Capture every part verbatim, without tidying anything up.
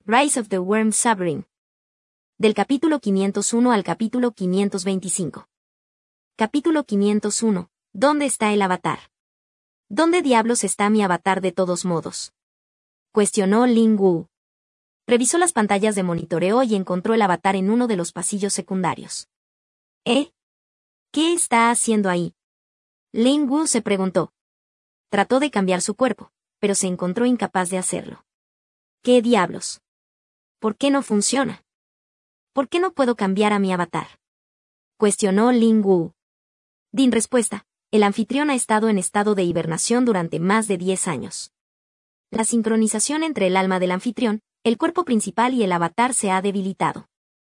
Rise of the Worm Sovereign. Del capítulo quinientos uno al capítulo quinientos veinticinco. Capítulo quinientos uno. ¿Dónde está el avatar? ¿Dónde diablos está mi avatar de todos modos? Cuestionó Ling Wu. Revisó las pantallas de monitoreo y encontró el avatar en uno de los pasillos secundarios. ¿Eh? ¿Qué está haciendo ahí? Ling Wu se preguntó. Trató de cambiar su cuerpo, pero se encontró incapaz de hacerlo. ¿Qué diablos? ¿Por qué no funciona? ¿Por qué no puedo cambiar a mi avatar? Cuestionó Ling Wu. Din respuesta. El anfitrión ha estado en estado de hibernación durante más de diez años. La sincronización entre el alma del anfitrión, el cuerpo principal y el avatar se ha debilitado.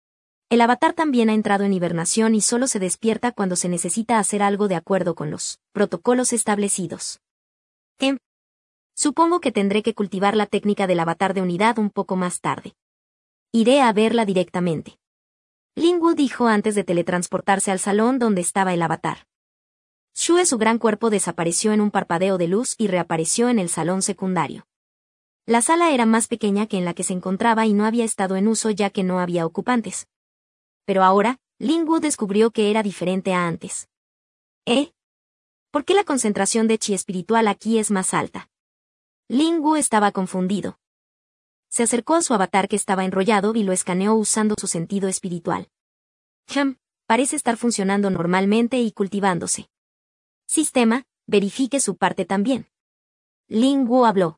El avatar también ha entrado en hibernación y solo se despierta cuando se necesita hacer algo de acuerdo con los protocolos establecidos. Em. Supongo que tendré que cultivar la técnica del avatar de unidad un poco más tarde. Iré a verla directamente. Ling Wu dijo antes de teletransportarse al salón donde estaba el avatar. Shue, su gran cuerpo, desapareció en un parpadeo de luz y reapareció en el salón secundario. La sala era más pequeña que en la que se encontraba y no había estado en uso ya que no había ocupantes. Pero ahora, Ling Wu descubrió que era diferente a antes. ¿Eh? ¿Por qué la concentración de chi espiritual aquí es más alta? Ling Wu estaba confundido. Se acercó a su avatar que estaba enrollado y lo escaneó usando su sentido espiritual. Hm, parece estar funcionando normalmente y cultivándose. Sistema, verifique su parte también. Ling Wu habló.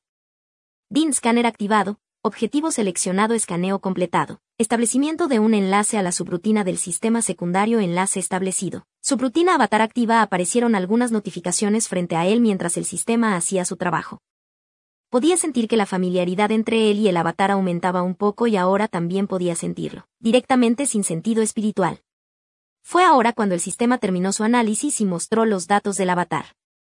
Din Scanner activado, objetivo seleccionado, escaneo completado. Establecimiento de un enlace a la subrutina del sistema secundario, enlace establecido. Subrutina avatar activa. Aparecieron algunas notificaciones frente a él mientras el sistema hacía su trabajo. Podía sentir que la familiaridad entre él y el avatar aumentaba un poco y ahora también podía sentirlo, directamente sin sentido espiritual. Fue ahora cuando el sistema terminó su análisis y mostró los datos del avatar.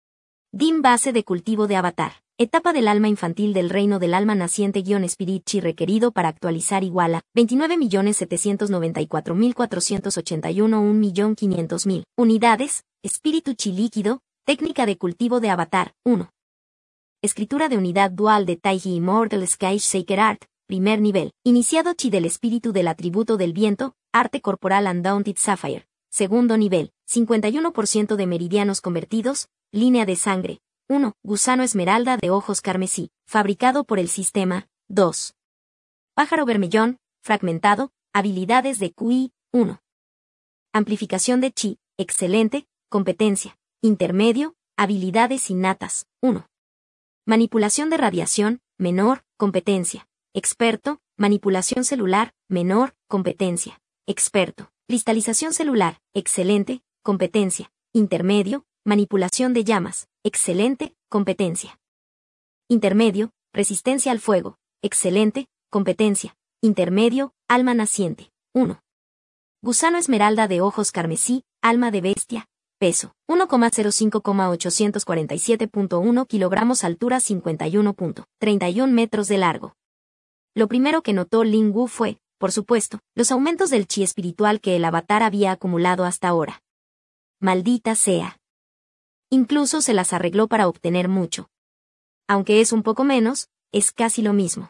Din base de cultivo de avatar. Etapa del alma infantil del reino del alma naciente-Spirit Chi requerido para actualizar igual a veintinueve millones setecientos noventa y cuatro mil cuatrocientos ochenta y uno un millón quinientos mil unidades. Espíritu Chi líquido. Técnica de cultivo de avatar. uno. Escritura de unidad dual de Taiji Immortal Sky Shaker Art. Primer nivel. Iniciado Chi del espíritu del atributo del viento. Arte corporal Undaunted Sapphire. Segundo nivel. cincuenta y uno por ciento de meridianos convertidos. Línea de sangre. uno. Gusano esmeralda de ojos carmesí. Fabricado por el sistema. dos. Pájaro vermellón. Fragmentado. Habilidades de Q I. uno. Amplificación de Chi. Excelente. Competencia. Intermedio. Habilidades innatas. uno. Manipulación de radiación. Menor. Competencia. Experto. Manipulación celular. Menor. Competencia. Experto. Cristalización celular. Excelente. Competencia. Intermedio. Manipulación de llamas. Excelente. Competencia. Intermedio. Resistencia al fuego. Excelente. Competencia. Intermedio. Alma naciente. uno. Gusano esmeralda de ojos carmesí. Alma de bestia. Peso. uno coma cero cinco coma ochocientos cuarenta y siete punto uno kilogramos. Altura cincuenta y uno punto treinta y uno metros de largo. Lo primero que notó Ling Wu fue, por supuesto, los aumentos del chi espiritual que el avatar había acumulado hasta ahora. Maldita sea. Incluso se las arregló para obtener mucho. Aunque es un poco menos, es casi lo mismo.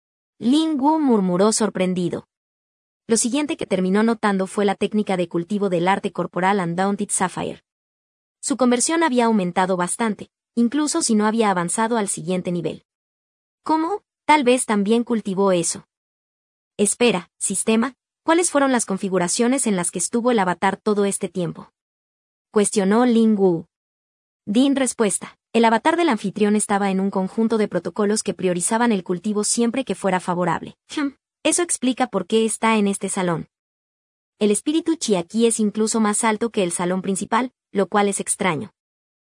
Ling Wu murmuró sorprendido. Lo siguiente que terminó notando fue la técnica de cultivo del arte corporal Undaunted Sapphire. Su conversión había aumentado bastante, incluso si no había avanzado al siguiente nivel. ¿Cómo? Tal vez también cultivó eso. Espera, sistema, ¿cuáles fueron las configuraciones en las que estuvo el avatar todo este tiempo? Cuestionó Ling Wu. Din respuesta. El avatar del anfitrión estaba en un conjunto de protocolos que priorizaban el cultivo siempre que fuera favorable. Hmm, eso explica por qué está en este salón. El espíritu chi aquí es incluso más alto que el salón principal, lo cual es extraño.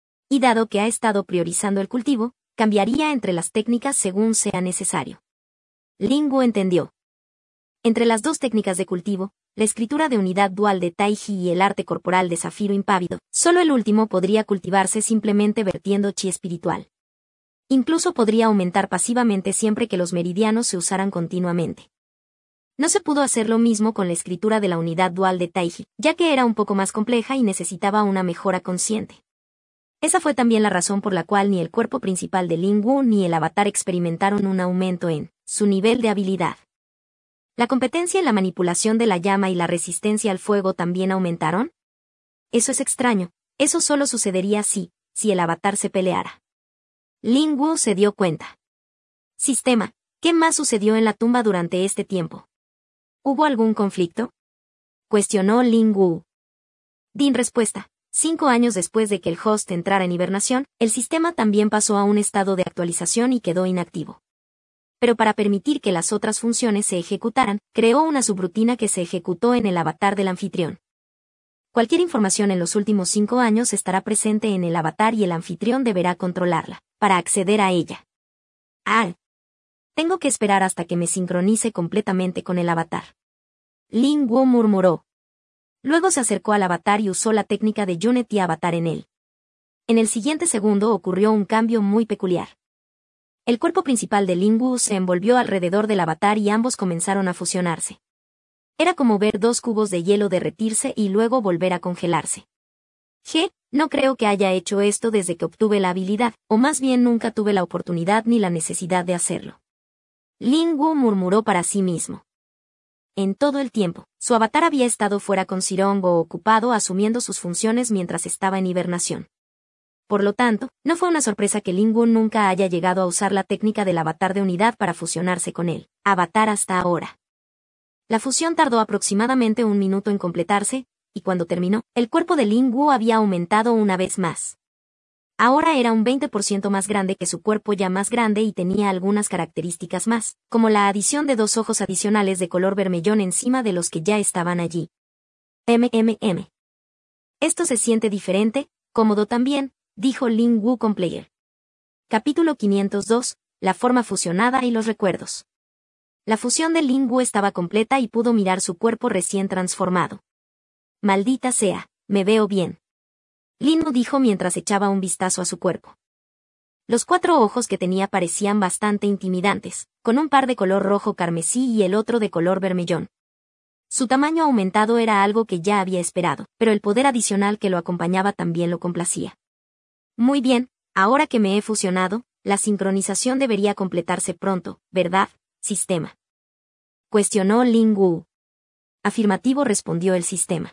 Y dado que ha estado priorizando el cultivo, cambiaría entre las técnicas según sea necesario. Ling Wu entendió. Entre las dos técnicas de cultivo, la escritura de unidad dual de Taiji y el arte corporal de Zafiro impávido, solo el último podría cultivarse simplemente vertiendo chi espiritual. Incluso podría aumentar pasivamente siempre que los meridianos se usaran continuamente. No se pudo hacer lo mismo con la escritura de la unidad dual de Taiji, ya que era un poco más compleja y necesitaba una mejora consciente. Esa fue también la razón por la cual ni el cuerpo principal de Ling Wu ni el avatar experimentaron un aumento en su nivel de habilidad. ¿La competencia en la manipulación de la llama y la resistencia al fuego también aumentaron? Eso es extraño, eso solo sucedería si, si el avatar se peleara. Lin Wu se dio cuenta. Sistema, ¿qué más sucedió en la tumba durante este tiempo? ¿Hubo algún conflicto? Cuestionó Lin Wu. Din respuesta. Cinco años después de que el host entrara en hibernación, el sistema también pasó a un estado de actualización y quedó inactivo. Pero para permitir que las otras funciones se ejecutaran, creó una subrutina que se ejecutó en el avatar del anfitrión. Cualquier información en los últimos cinco años estará presente en el avatar y el anfitrión deberá controlarla, para acceder a ella. Ah. Tengo que esperar hasta que me sincronice completamente con el avatar. Lin Wu murmuró. Luego se acercó al avatar y usó la técnica de Unity Avatar en él. En el siguiente segundo ocurrió un cambio muy peculiar. El cuerpo principal de Lin Wu se envolvió alrededor del avatar y ambos comenzaron a fusionarse. Era como ver dos cubos de hielo derretirse y luego volver a congelarse. G, no creo que haya hecho esto desde que obtuve la habilidad, o más bien nunca tuve la oportunidad ni la necesidad de hacerlo. Lin Wu murmuró para sí mismo. En todo el tiempo, su avatar había estado fuera con Zirong o ocupado asumiendo sus funciones mientras estaba en hibernación. Por lo tanto, no fue una sorpresa que Lin Wu nunca haya llegado a usar la técnica del avatar de unidad para fusionarse con él, avatar hasta ahora. La fusión tardó aproximadamente un minuto en completarse, y cuando terminó, el cuerpo de Lin Wu había aumentado una vez más. Ahora era un veinte por ciento más grande que su cuerpo ya más grande y tenía algunas características más, como la adición de dos ojos adicionales de color bermellón encima de los que ya estaban allí. MMM. Esto se siente diferente, cómodo también, dijo Lin Wu con Player. Capítulo quinientos dos, la forma fusionada y los recuerdos. La fusión de Lin Wu estaba completa y pudo mirar su cuerpo recién transformado. Maldita sea, me veo bien. Lin Wu dijo mientras echaba un vistazo a su cuerpo. Los cuatro ojos que tenía parecían bastante intimidantes, con un par de color rojo carmesí y el otro de color bermellón. Su tamaño aumentado era algo que ya había esperado, pero el poder adicional que lo acompañaba también lo complacía. Muy bien, ahora que me he fusionado, la sincronización debería completarse pronto, ¿verdad, sistema? Cuestionó Lin Wu. Afirmativo, respondió el sistema.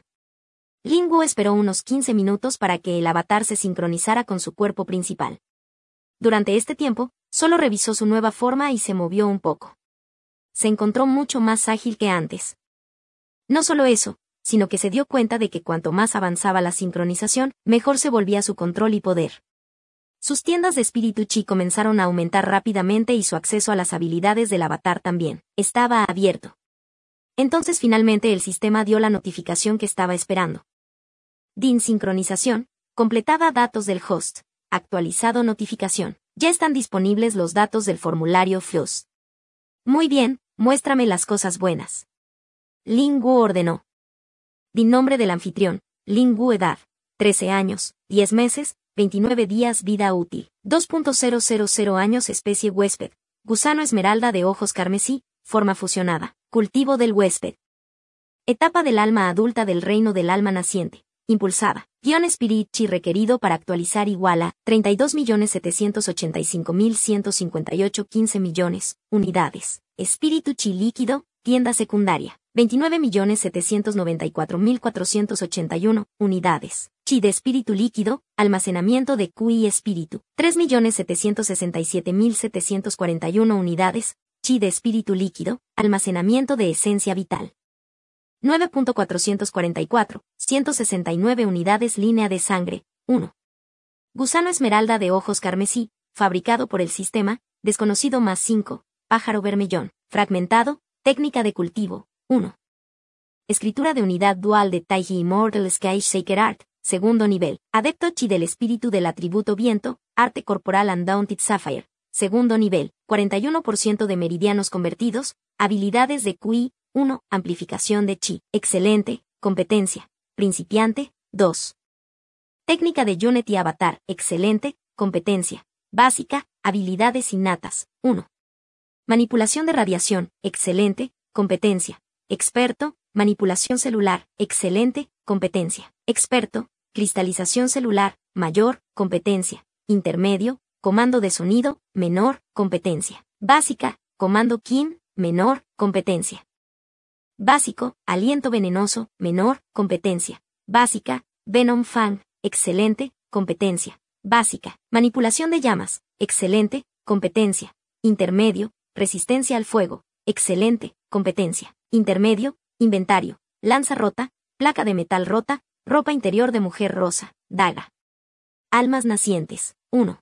Lin Wu esperó unos quince minutos para que el avatar se sincronizara con su cuerpo principal. Durante este tiempo, solo revisó su nueva forma y se movió un poco. Se encontró mucho más ágil que antes. No solo eso, sino que se dio cuenta de que cuanto más avanzaba la sincronización, mejor se volvía su control y poder. Sus tiendas de espíritu chi comenzaron a aumentar rápidamente y su acceso a las habilidades del avatar también estaba abierto. Entonces finalmente el sistema dio la notificación que estaba esperando. Din sincronización, completada datos del host, actualizado notificación. Ya están disponibles los datos del formulario F L U S. Muy bien, muéstrame las cosas buenas. Lin Wu ordenó. Din nombre del anfitrión, Lin Wu edad, trece años, diez meses, veintinueve días vida útil, dos punto cero cero cero años especie huésped, gusano esmeralda de ojos carmesí, forma fusionada, cultivo del huésped. Etapa del alma adulta del reino del alma naciente. Impulsada. Guión Spirit Chi requerido para actualizar igual a treinta y dos millones setecientos ochenta y cinco mil ciento cincuenta y ocho punto quince millones, unidades. Espíritu Chi líquido, tienda secundaria. veintinueve millones setecientos noventa y cuatro mil cuatrocientos ochenta y uno, unidades. Chi de espíritu líquido, almacenamiento de Q I espíritu. tres millones setecientos sesenta y siete mil setecientos cuarenta y uno unidades. Chi de espíritu líquido, almacenamiento de esencia vital. nueve punto cuatrocientos cuarenta y cuatro, ciento sesenta y nueve unidades línea de sangre, uno. Gusano esmeralda de ojos carmesí, fabricado por el sistema, desconocido más cinco, pájaro bermellón, fragmentado, técnica de cultivo, uno. Escritura de unidad dual de Taiji Immortal Sky Shaker Art, segundo nivel, adepto chi del espíritu del atributo viento, arte corporal Undaunted Sapphire, segundo nivel, cuarenta y uno por ciento de meridianos convertidos, habilidades de Q I, uno. Amplificación de chi. Excelente. Competencia. Principiante. dos. Técnica de Unity Avatar. Excelente. Competencia. Básica. Habilidades innatas. uno. Manipulación de radiación. Excelente. Competencia. Experto. Manipulación celular. Excelente. Competencia. Experto. Cristalización celular. Mayor. Competencia. Intermedio. Comando de sonido. Menor. Competencia. Básica. Comando Kin. Menor. Competencia. Básico, aliento venenoso, menor, competencia. Básica, Venom Fang, excelente, competencia. Básica, manipulación de llamas, excelente, competencia. Intermedio, resistencia al fuego, excelente, competencia. Intermedio, inventario, lanza rota, placa de metal rota, ropa interior de mujer rosa, daga. Almas nacientes, uno.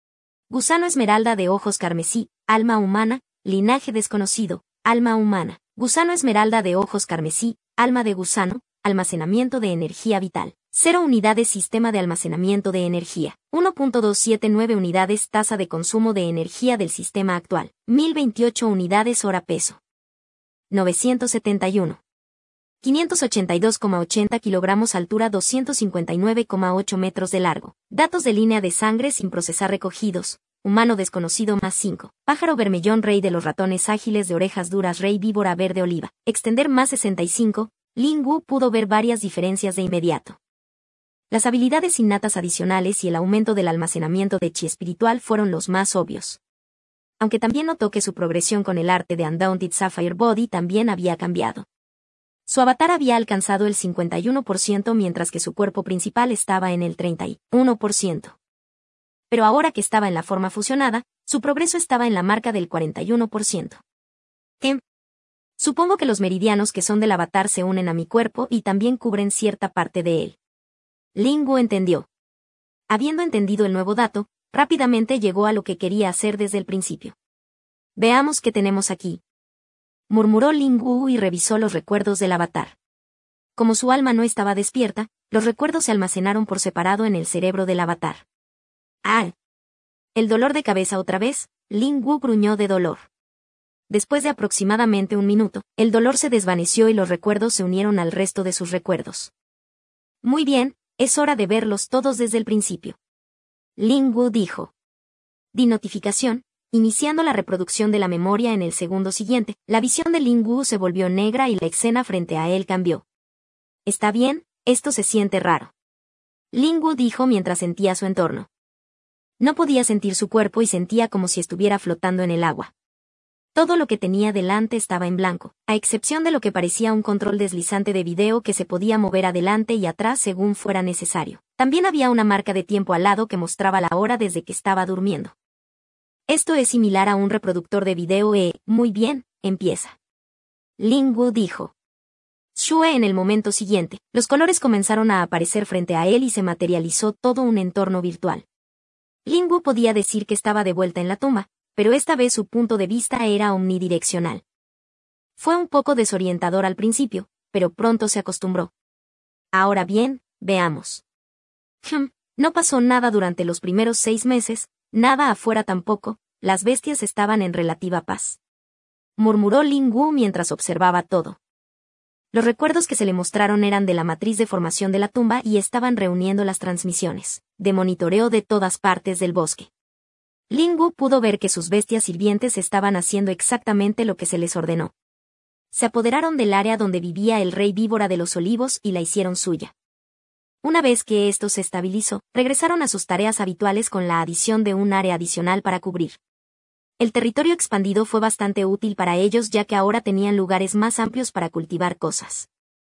Gusano esmeralda de ojos carmesí, alma humana, linaje desconocido, alma humana. Gusano esmeralda de ojos carmesí, alma de gusano, almacenamiento de energía vital. cero unidades sistema de almacenamiento de energía. uno punto doscientos setenta y nueve unidades tasa de consumo de energía del sistema actual. mil veintiocho unidades hora peso. novecientos setenta y uno. quinientos ochenta y dos coma ochenta kilogramos altura doscientos cincuenta y nueve coma ocho metros de largo. Datos de línea de sangre sin procesar recogidos. Humano desconocido más cinco. Pájaro vermellón rey de los ratones ágiles de orejas duras rey víbora verde oliva. Extender más sesenta y cinco. Lin Wu pudo ver varias diferencias de inmediato. Las habilidades innatas adicionales y el aumento del almacenamiento de chi espiritual fueron los más obvios. Aunque también notó que su progresión con el arte de Undaunted Sapphire Body también había cambiado. Su avatar había alcanzado el cincuenta y uno por ciento mientras que su cuerpo principal estaba en el treinta y uno por ciento. Pero ahora que estaba en la forma fusionada, su progreso estaba en la marca del cuarenta y uno por ciento. Em. Supongo que los meridianos que son del avatar se unen a mi cuerpo y también cubren cierta parte de él. Lin Wu entendió. Habiendo entendido el nuevo dato, rápidamente llegó a lo que quería hacer desde el principio. Veamos qué tenemos aquí. Murmuró Lin Wu y revisó los recuerdos del avatar. Como su alma no estaba despierta, los recuerdos se almacenaron por separado en el cerebro del avatar. ¡Ah! El dolor de cabeza otra vez, Lin Wu gruñó de dolor. Después de aproximadamente un minuto, el dolor se desvaneció y los recuerdos se unieron al resto de sus recuerdos. Muy bien, es hora de verlos todos desde el principio. Lin Wu dijo. Di notificación, iniciando la reproducción de la memoria en el segundo siguiente, la visión de Lin Wu se volvió negra y la escena frente a él cambió. Está bien, esto se siente raro. Lin Wu dijo mientras sentía su entorno. No podía sentir su cuerpo y sentía como si estuviera flotando en el agua. Todo lo que tenía delante estaba en blanco, a excepción de lo que parecía un control deslizante de video que se podía mover adelante y atrás según fuera necesario. También había una marca de tiempo al lado que mostraba la hora desde que estaba durmiendo. Esto es similar a un reproductor de video e, muy bien, empieza. Lin Wu dijo. Shue en el momento siguiente, los colores comenzaron a aparecer frente a él y se materializó todo un entorno virtual. Lin Wu podía decir que estaba de vuelta en la tumba, pero esta vez su punto de vista era omnidireccional. Fue un poco desorientador al principio, pero pronto se acostumbró. Ahora bien, veamos. Hmm, no pasó nada durante los primeros seis meses, nada afuera tampoco, las bestias estaban en relativa paz. Murmuró Lin Wu mientras observaba todo. Los recuerdos que se le mostraron eran de la matriz de formación de la tumba y estaban reuniendo las transmisiones de monitoreo de todas partes del bosque. Lin Wu pudo ver que sus bestias sirvientes estaban haciendo exactamente lo que se les ordenó. Se apoderaron del área donde vivía el rey víbora de los olivos y la hicieron suya. Una vez que esto se estabilizó, regresaron a sus tareas habituales con la adición de un área adicional para cubrir. El territorio expandido fue bastante útil para ellos ya que ahora tenían lugares más amplios para cultivar cosas.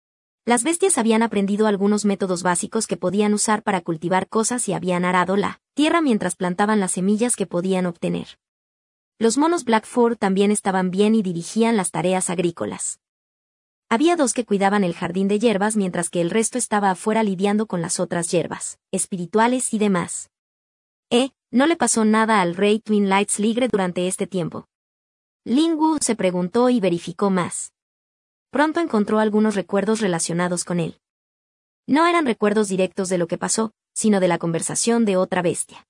Las bestias habían aprendido algunos métodos básicos que podían usar para cultivar cosas y habían arado la tierra mientras plantaban las semillas que podían obtener. Los monos Blackfur también estaban bien y dirigían las tareas agrícolas. Había dos que cuidaban el jardín de hierbas mientras que el resto estaba afuera lidiando con las otras hierbas, espirituales y demás. Eh, no le pasó nada al rey Twin Lights Ligre durante este tiempo. Lin Wu se preguntó y verificó más. Pronto encontró algunos recuerdos relacionados con él. No eran recuerdos directos de lo que pasó, sino de la conversación de otra bestia.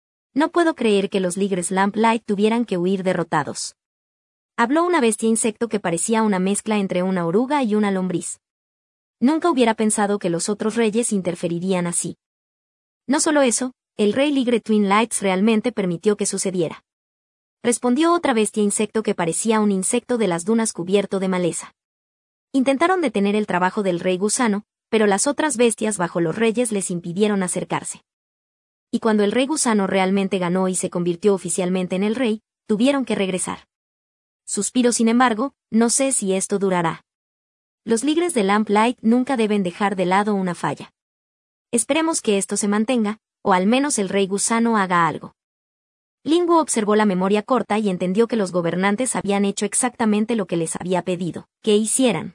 No puedo creer que los Ligres Lamplight tuvieran que huir derrotados. Habló una bestia insecto que parecía una mezcla entre una oruga y una lombriz. Nunca hubiera pensado que los otros reyes interferirían así. No solo eso, el rey Ligre Twin Lights realmente permitió que sucediera. Respondió otra bestia insecto que parecía un insecto de las dunas cubierto de maleza. Intentaron detener el trabajo del rey gusano, pero las otras bestias bajo los reyes les impidieron acercarse. Y cuando el rey gusano realmente ganó y se convirtió oficialmente en el rey, tuvieron que regresar. Suspiro sin embargo, no sé si esto durará. Los líderes de Lamplight nunca deben dejar de lado una falla. Esperemos que esto se mantenga, o al menos el rey gusano haga algo. Lin Wu observó la memoria corta y entendió que los gobernantes habían hecho exactamente lo que les había pedido que hicieran.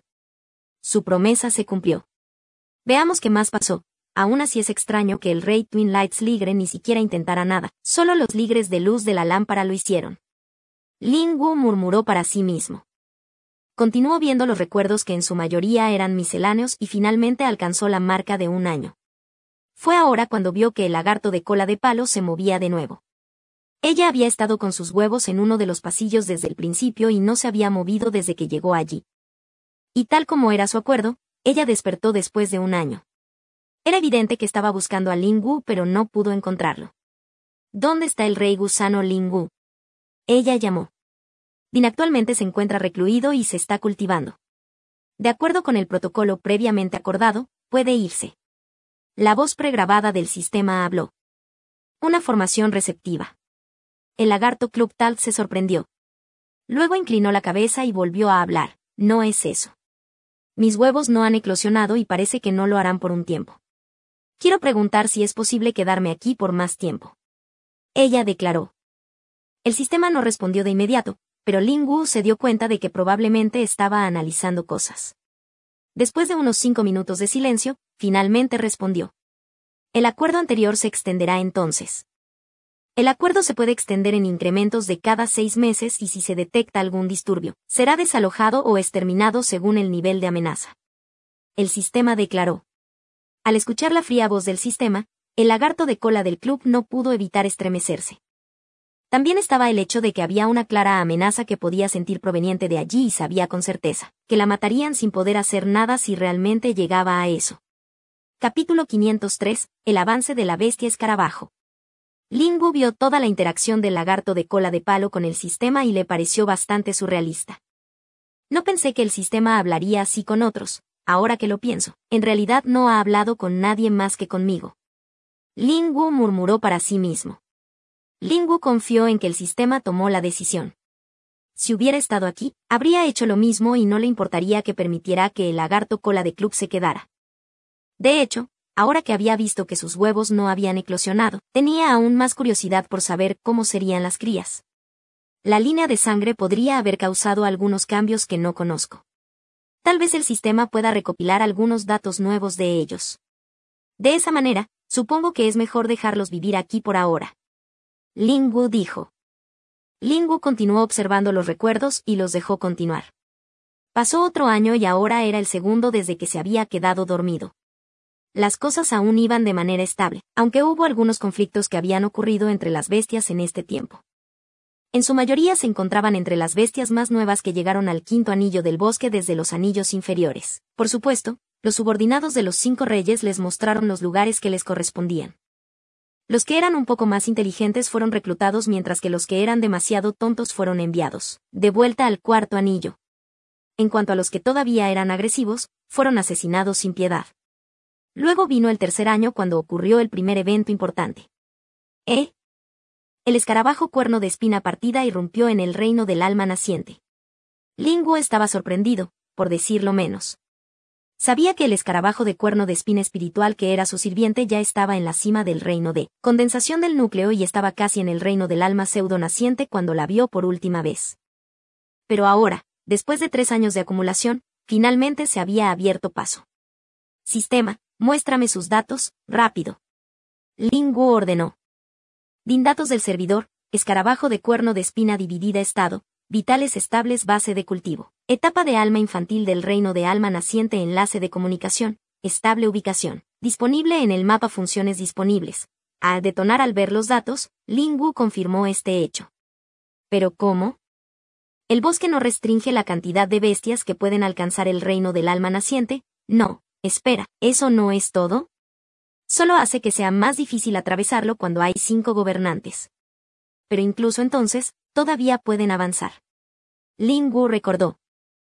Su promesa se cumplió. Veamos qué más pasó. Aún así es extraño que el rey Twin Lights Ligre ni siquiera intentara nada, solo los líderes de luz de la lámpara lo hicieron. Lin Wu murmuró para sí mismo. Continuó viendo los recuerdos que en su mayoría eran misceláneos y finalmente alcanzó la marca de un año. Fue ahora cuando vio que el lagarto de cola de palo se movía de nuevo. Ella había estado con sus huevos en uno de los pasillos desde el principio y no se había movido desde que llegó allí. Y tal como era su acuerdo, ella despertó después de un año. Era evidente que estaba buscando a Lin Wu pero no pudo encontrarlo. ¿Dónde está el rey gusano Lin Wu? Ella llamó. Din actualmente se encuentra recluido y se está cultivando. De acuerdo con el protocolo previamente acordado, puede irse. La voz pregrabada del sistema habló. Una formación receptiva. El lagarto Club Talt se sorprendió. Luego inclinó la cabeza y volvió a hablar. No es eso. Mis huevos no han eclosionado y parece que no lo harán por un tiempo. Quiero preguntar si es posible quedarme aquí por más tiempo. Ella declaró. El sistema no respondió de inmediato, pero Lin Wu se dio cuenta de que probablemente estaba analizando cosas. Después de unos cinco minutos de silencio, finalmente respondió. El acuerdo anterior se extenderá entonces. El acuerdo se puede extender en incrementos de cada seis meses y si se detecta algún disturbio, será desalojado o exterminado según el nivel de amenaza. El sistema declaró. Al escuchar la fría voz del sistema, el lagarto de cola del club no pudo evitar estremecerse. También estaba el hecho de que había una clara amenaza que podía sentir proveniente de allí y sabía con certeza que la matarían sin poder hacer nada si realmente llegaba a eso. Capítulo quinientos tres. El avance de la bestia escarabajo. Lin Wu vio toda la interacción del lagarto de cola de palo con el sistema y le pareció bastante surrealista. No pensé que el sistema hablaría así con otros. Ahora que lo pienso, en realidad no ha hablado con nadie más que conmigo. Lin Wu murmuró para sí mismo. Lin Wu confió en que el sistema tomó la decisión. Si hubiera estado aquí, habría hecho lo mismo y no le importaría que permitiera que el lagarto cola de club se quedara. De hecho, ahora que había visto que sus huevos no habían eclosionado, tenía aún más curiosidad por saber cómo serían las crías. La línea de sangre podría haber causado algunos cambios que no conozco. Tal vez el sistema pueda recopilar algunos datos nuevos de ellos. De esa manera, supongo que es mejor dejarlos vivir aquí por ahora. Lin Wu dijo. Lin Wu continuó observando los recuerdos y los dejó continuar. Pasó otro año y ahora era el segundo desde que se había quedado dormido. Las cosas aún iban de manera estable, aunque hubo algunos conflictos que habían ocurrido entre las bestias en este tiempo. En su mayoría se encontraban entre las bestias más nuevas que llegaron al quinto anillo del bosque desde los anillos inferiores. Por supuesto, los subordinados de los cinco reyes les mostraron los lugares que les correspondían. Los que eran un poco más inteligentes fueron reclutados mientras que los que eran demasiado tontos fueron enviados, de vuelta al cuarto anillo. En cuanto a los que todavía eran agresivos, fueron asesinados sin piedad. Luego vino el tercer año cuando ocurrió el primer evento importante. ¿Eh? El escarabajo cuerno de espina partida irrumpió en el reino del alma naciente. Lin Wu estaba sorprendido, por decirlo menos. Sabía que el escarabajo de cuerno de espina espiritual que era su sirviente ya estaba en la cima del reino de condensación del núcleo y estaba casi en el reino del alma pseudo naciente cuando la vio por última vez. Pero ahora, después de tres años de acumulación, finalmente se había abierto paso. Sistema, muéstrame sus datos, rápido. Lin Wu ordenó. Din datos del servidor, escarabajo de cuerno de espina dividida estado, vitales estables base de cultivo, etapa de alma infantil del reino de alma naciente enlace de comunicación, estable ubicación, disponible en el mapa funciones disponibles. Al detonar al ver los datos, Lin Wu confirmó este hecho. ¿Pero cómo? El bosque no restringe la cantidad de bestias que pueden alcanzar el reino del alma naciente, no, espera, ¿eso no es todo? Solo hace que sea más difícil atravesarlo cuando hay cinco gobernantes. Pero incluso entonces, todavía pueden avanzar. Lin Wu recordó.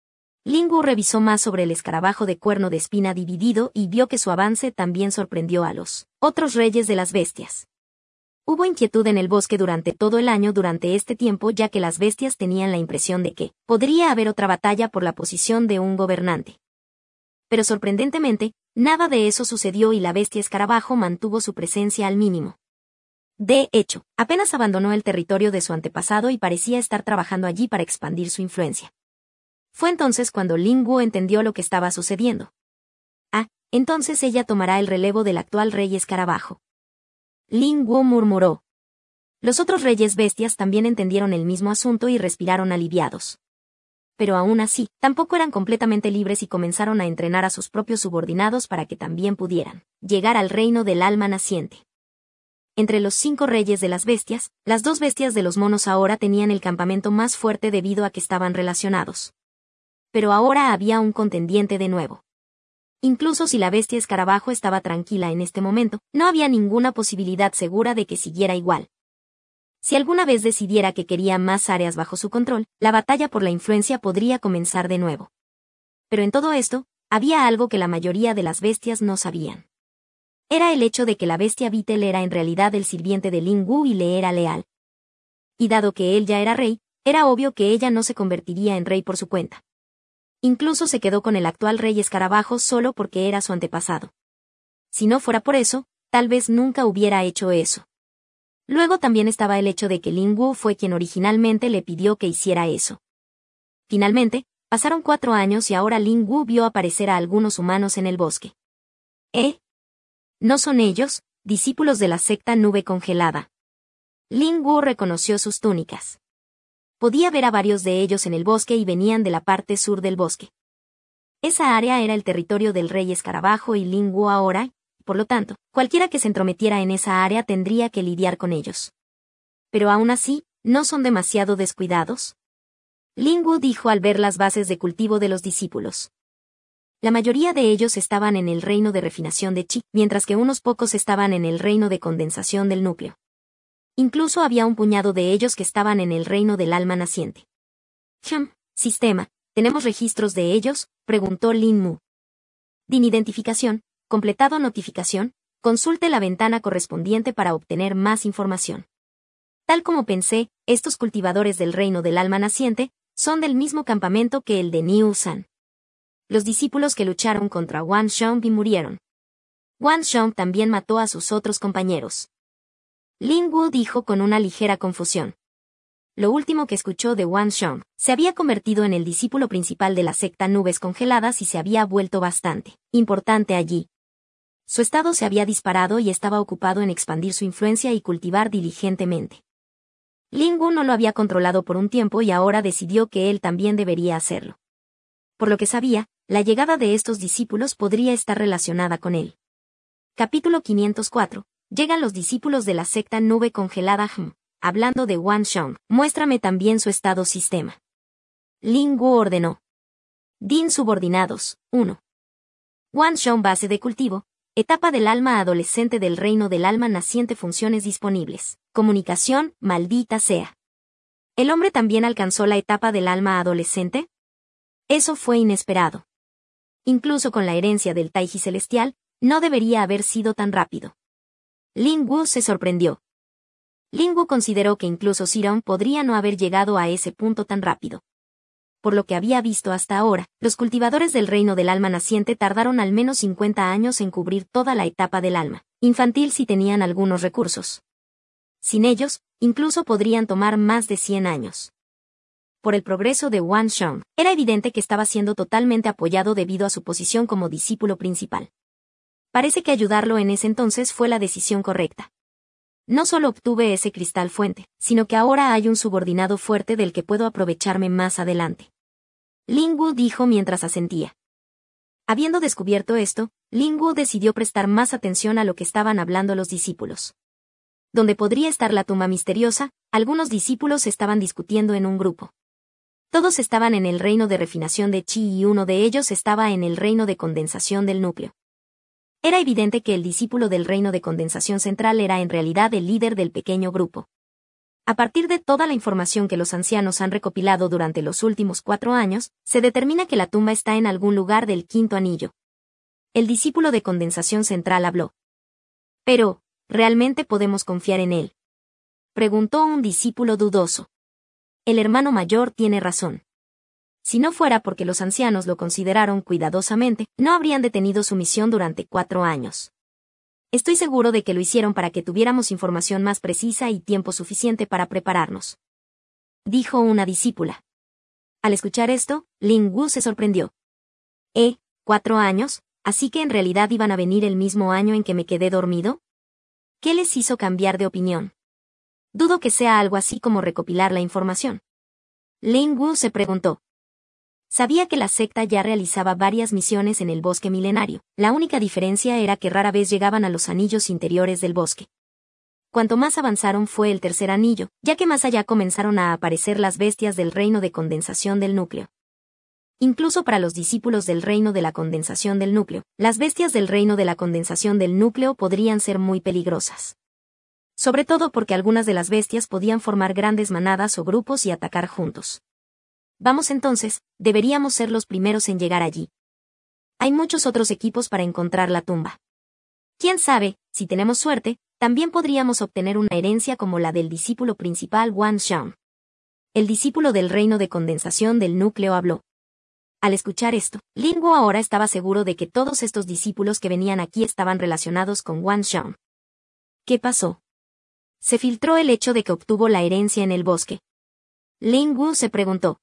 Lin Wu revisó más sobre el escarabajo de cuerno de espina dividido y vio que su avance también sorprendió a los otros reyes de las bestias. Hubo inquietud en el bosque durante todo el año durante este tiempo ya que las bestias tenían la impresión de que podría haber otra batalla por la posición de un gobernante. Pero sorprendentemente, nada de eso sucedió y la bestia escarabajo mantuvo su presencia al mínimo. De hecho, apenas abandonó el territorio de su antepasado y parecía estar trabajando allí para expandir su influencia. Fue entonces cuando Ling Wu entendió lo que estaba sucediendo. Ah, entonces ella tomará el relevo del actual rey escarabajo. Ling Wu murmuró. Los otros reyes bestias también entendieron el mismo asunto y respiraron aliviados. Pero aún así, tampoco eran completamente libres y comenzaron a entrenar a sus propios subordinados para que también pudieran llegar al reino del alma naciente. Entre los cinco reyes de las bestias, las dos bestias de los monos ahora tenían el campamento más fuerte debido a que estaban relacionados. Pero ahora había un contendiente de nuevo. Incluso si la bestia escarabajo estaba tranquila en este momento, no había ninguna posibilidad segura de que siguiera igual. Si alguna vez decidiera que quería más áreas bajo su control, la batalla por la influencia podría comenzar de nuevo. Pero en todo esto, había algo que la mayoría de las bestias no sabían. Era el hecho de que la bestia Beetle era en realidad el sirviente de Ling Wu y le era leal. Y dado que él ya era rey, era obvio que ella no se convertiría en rey por su cuenta. Incluso se quedó con el actual rey escarabajo solo porque era su antepasado. Si no fuera por eso, tal vez nunca hubiera hecho eso. Luego también estaba el hecho de que Ling Wu fue quien originalmente le pidió que hiciera eso. Finalmente, pasaron cuatro años y ahora Ling Wu vio aparecer a algunos humanos en el bosque. ¿Eh? ¿No son ellos, discípulos de la secta Nube Congelada? Ling Wu reconoció sus túnicas. Podía ver a varios de ellos en el bosque y venían de la parte sur del bosque. Esa área era el territorio del rey escarabajo y Ling Wu ahora, por lo tanto, cualquiera que se entrometiera en esa área tendría que lidiar con ellos. Pero aún así, ¿no son demasiado descuidados? Ling Wu dijo al ver las bases de cultivo de los discípulos. La mayoría de ellos estaban en el reino de refinación de Chi, mientras que unos pocos estaban en el reino de condensación del núcleo. Incluso había un puñado de ellos que estaban en el reino del alma naciente. «Hmm, sistema, ¿tenemos registros de ellos?», preguntó Lin Mu. Din identificación, completado notificación, consulte la ventana correspondiente para obtener más información. Tal como pensé, estos cultivadores del reino del alma naciente son del mismo campamento que el de Niu San. Los discípulos que lucharon contra Wan Shangbi murieron. Wan Shang también mató a sus otros compañeros. Ling Wu dijo con una ligera confusión. Lo último que escuchó de Wan Shang, se había convertido en el discípulo principal de la secta Nubes Congeladas y se había vuelto bastante importante allí. Su estado se había disparado y estaba ocupado en expandir su influencia y cultivar diligentemente. Ling Wu no lo había controlado por un tiempo y ahora decidió que él también debería hacerlo. Por lo que sabía, la llegada de estos discípulos podría estar relacionada con él. Capítulo quinientos cuatro. Llegan los discípulos de la secta Nube Congelada Hm. Hablando de Wan Shang, muéstrame también su estado sistema. Ling Wu ordenó. Din subordinados, uno. Wan Shang base de cultivo, etapa del alma adolescente del reino del alma naciente funciones disponibles. Comunicación, maldita sea. ¿El hombre también alcanzó la etapa del alma adolescente? Eso fue inesperado. Incluso con la herencia del Taiji celestial, no debería haber sido tan rápido. Ling Wu se sorprendió. Ling Wu consideró que incluso Siron podría no haber llegado a ese punto tan rápido. Por lo que había visto hasta ahora, los cultivadores del reino del alma naciente tardaron al menos cincuenta años en cubrir toda la etapa del alma infantil si tenían algunos recursos. Sin ellos, incluso podrían tomar más de cien años. Por el progreso de Wan Shang, era evidente que estaba siendo totalmente apoyado debido a su posición como discípulo principal. Parece que ayudarlo en ese entonces fue la decisión correcta. No solo obtuve ese cristal fuente, sino que ahora hay un subordinado fuerte del que puedo aprovecharme más adelante. Ling Wu dijo mientras asentía. Habiendo descubierto esto, Ling Wu decidió prestar más atención a lo que estaban hablando los discípulos. Donde podría estar la tumba misteriosa, algunos discípulos estaban discutiendo en un grupo. Todos estaban en el reino de refinación de Chi y uno de ellos estaba en el reino de condensación del núcleo. Era evidente que el discípulo del reino de condensación central era en realidad el líder del pequeño grupo. A partir de toda la información que los ancianos han recopilado durante los últimos cuatro años, se determina que la tumba está en algún lugar del quinto anillo. El discípulo de condensación central habló. Pero, ¿realmente podemos confiar en él?, preguntó un discípulo dudoso. El hermano mayor tiene razón. Si no fuera porque los ancianos lo consideraron cuidadosamente, no habrían detenido su misión durante cuatro años. Estoy seguro de que lo hicieron para que tuviéramos información más precisa y tiempo suficiente para prepararnos, dijo una discípula. Al escuchar esto, Ling Wu se sorprendió. ¿Eh? ¿Cuatro años? ¿Así que en realidad iban a venir el mismo año en que me quedé dormido? ¿Qué les hizo cambiar de opinión? Dudo que sea algo así como recopilar la información. Ling Wu se preguntó. Sabía que la secta ya realizaba varias misiones en el bosque milenario, la única diferencia era que rara vez llegaban a los anillos interiores del bosque. Cuanto más avanzaron fue el tercer anillo, ya que más allá comenzaron a aparecer las bestias del reino de condensación del núcleo. Incluso para los discípulos del reino de la condensación del núcleo, las bestias del reino de la condensación del núcleo podrían ser muy peligrosas. Sobre todo porque algunas de las bestias podían formar grandes manadas o grupos y atacar juntos. Vamos entonces, deberíamos ser los primeros en llegar allí. Hay muchos otros equipos para encontrar la tumba. Quién sabe, si tenemos suerte, también podríamos obtener una herencia como la del discípulo principal Wan Xiang. El discípulo del reino de condensación del núcleo habló. Al escuchar esto, Ling Wu ahora estaba seguro de que todos estos discípulos que venían aquí estaban relacionados con Wan Xiang. ¿Qué pasó? Se filtró el hecho de que obtuvo la herencia en el bosque. Ling Wu se preguntó.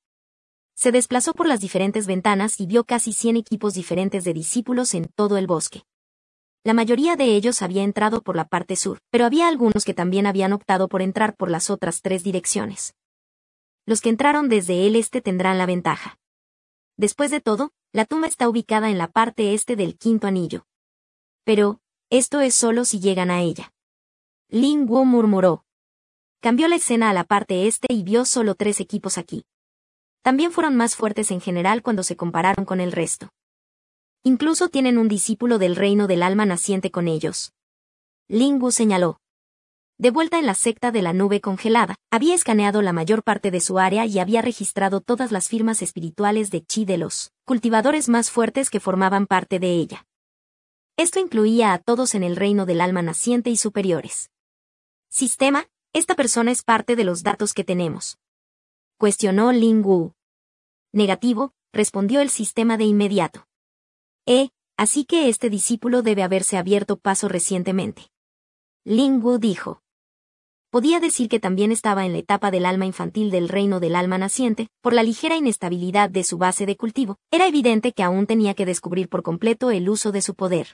Se desplazó por las diferentes ventanas y vio casi cien equipos diferentes de discípulos en todo el bosque. La mayoría de ellos había entrado por la parte sur, pero había algunos que también habían optado por entrar por las otras tres direcciones. Los que entraron desde el este tendrán la ventaja. Después de todo, la tumba está ubicada en la parte este del quinto anillo. Pero, esto es solo si llegan a ella. Ling Wu murmuró. Cambió la escena a la parte este y vio solo tres equipos aquí. También fueron más fuertes en general cuando se compararon con el resto. Incluso tienen un discípulo del reino del alma naciente con ellos. Ling Wu señaló. De vuelta en la secta de la nube congelada, había escaneado la mayor parte de su área y había registrado todas las firmas espirituales de chi de los cultivadores más fuertes que formaban parte de ella. Esto incluía a todos en el reino del alma naciente y superiores. Sistema, esta persona es parte de los datos que tenemos. Cuestionó Ling Wu. Negativo, respondió el sistema de inmediato. Eh, así que este discípulo debe haberse abierto paso recientemente. Ling Wu dijo. Podía decir que también estaba en la etapa del alma infantil del reino del alma naciente, por la ligera inestabilidad de su base de cultivo, era evidente que aún tenía que descubrir por completo el uso de su poder.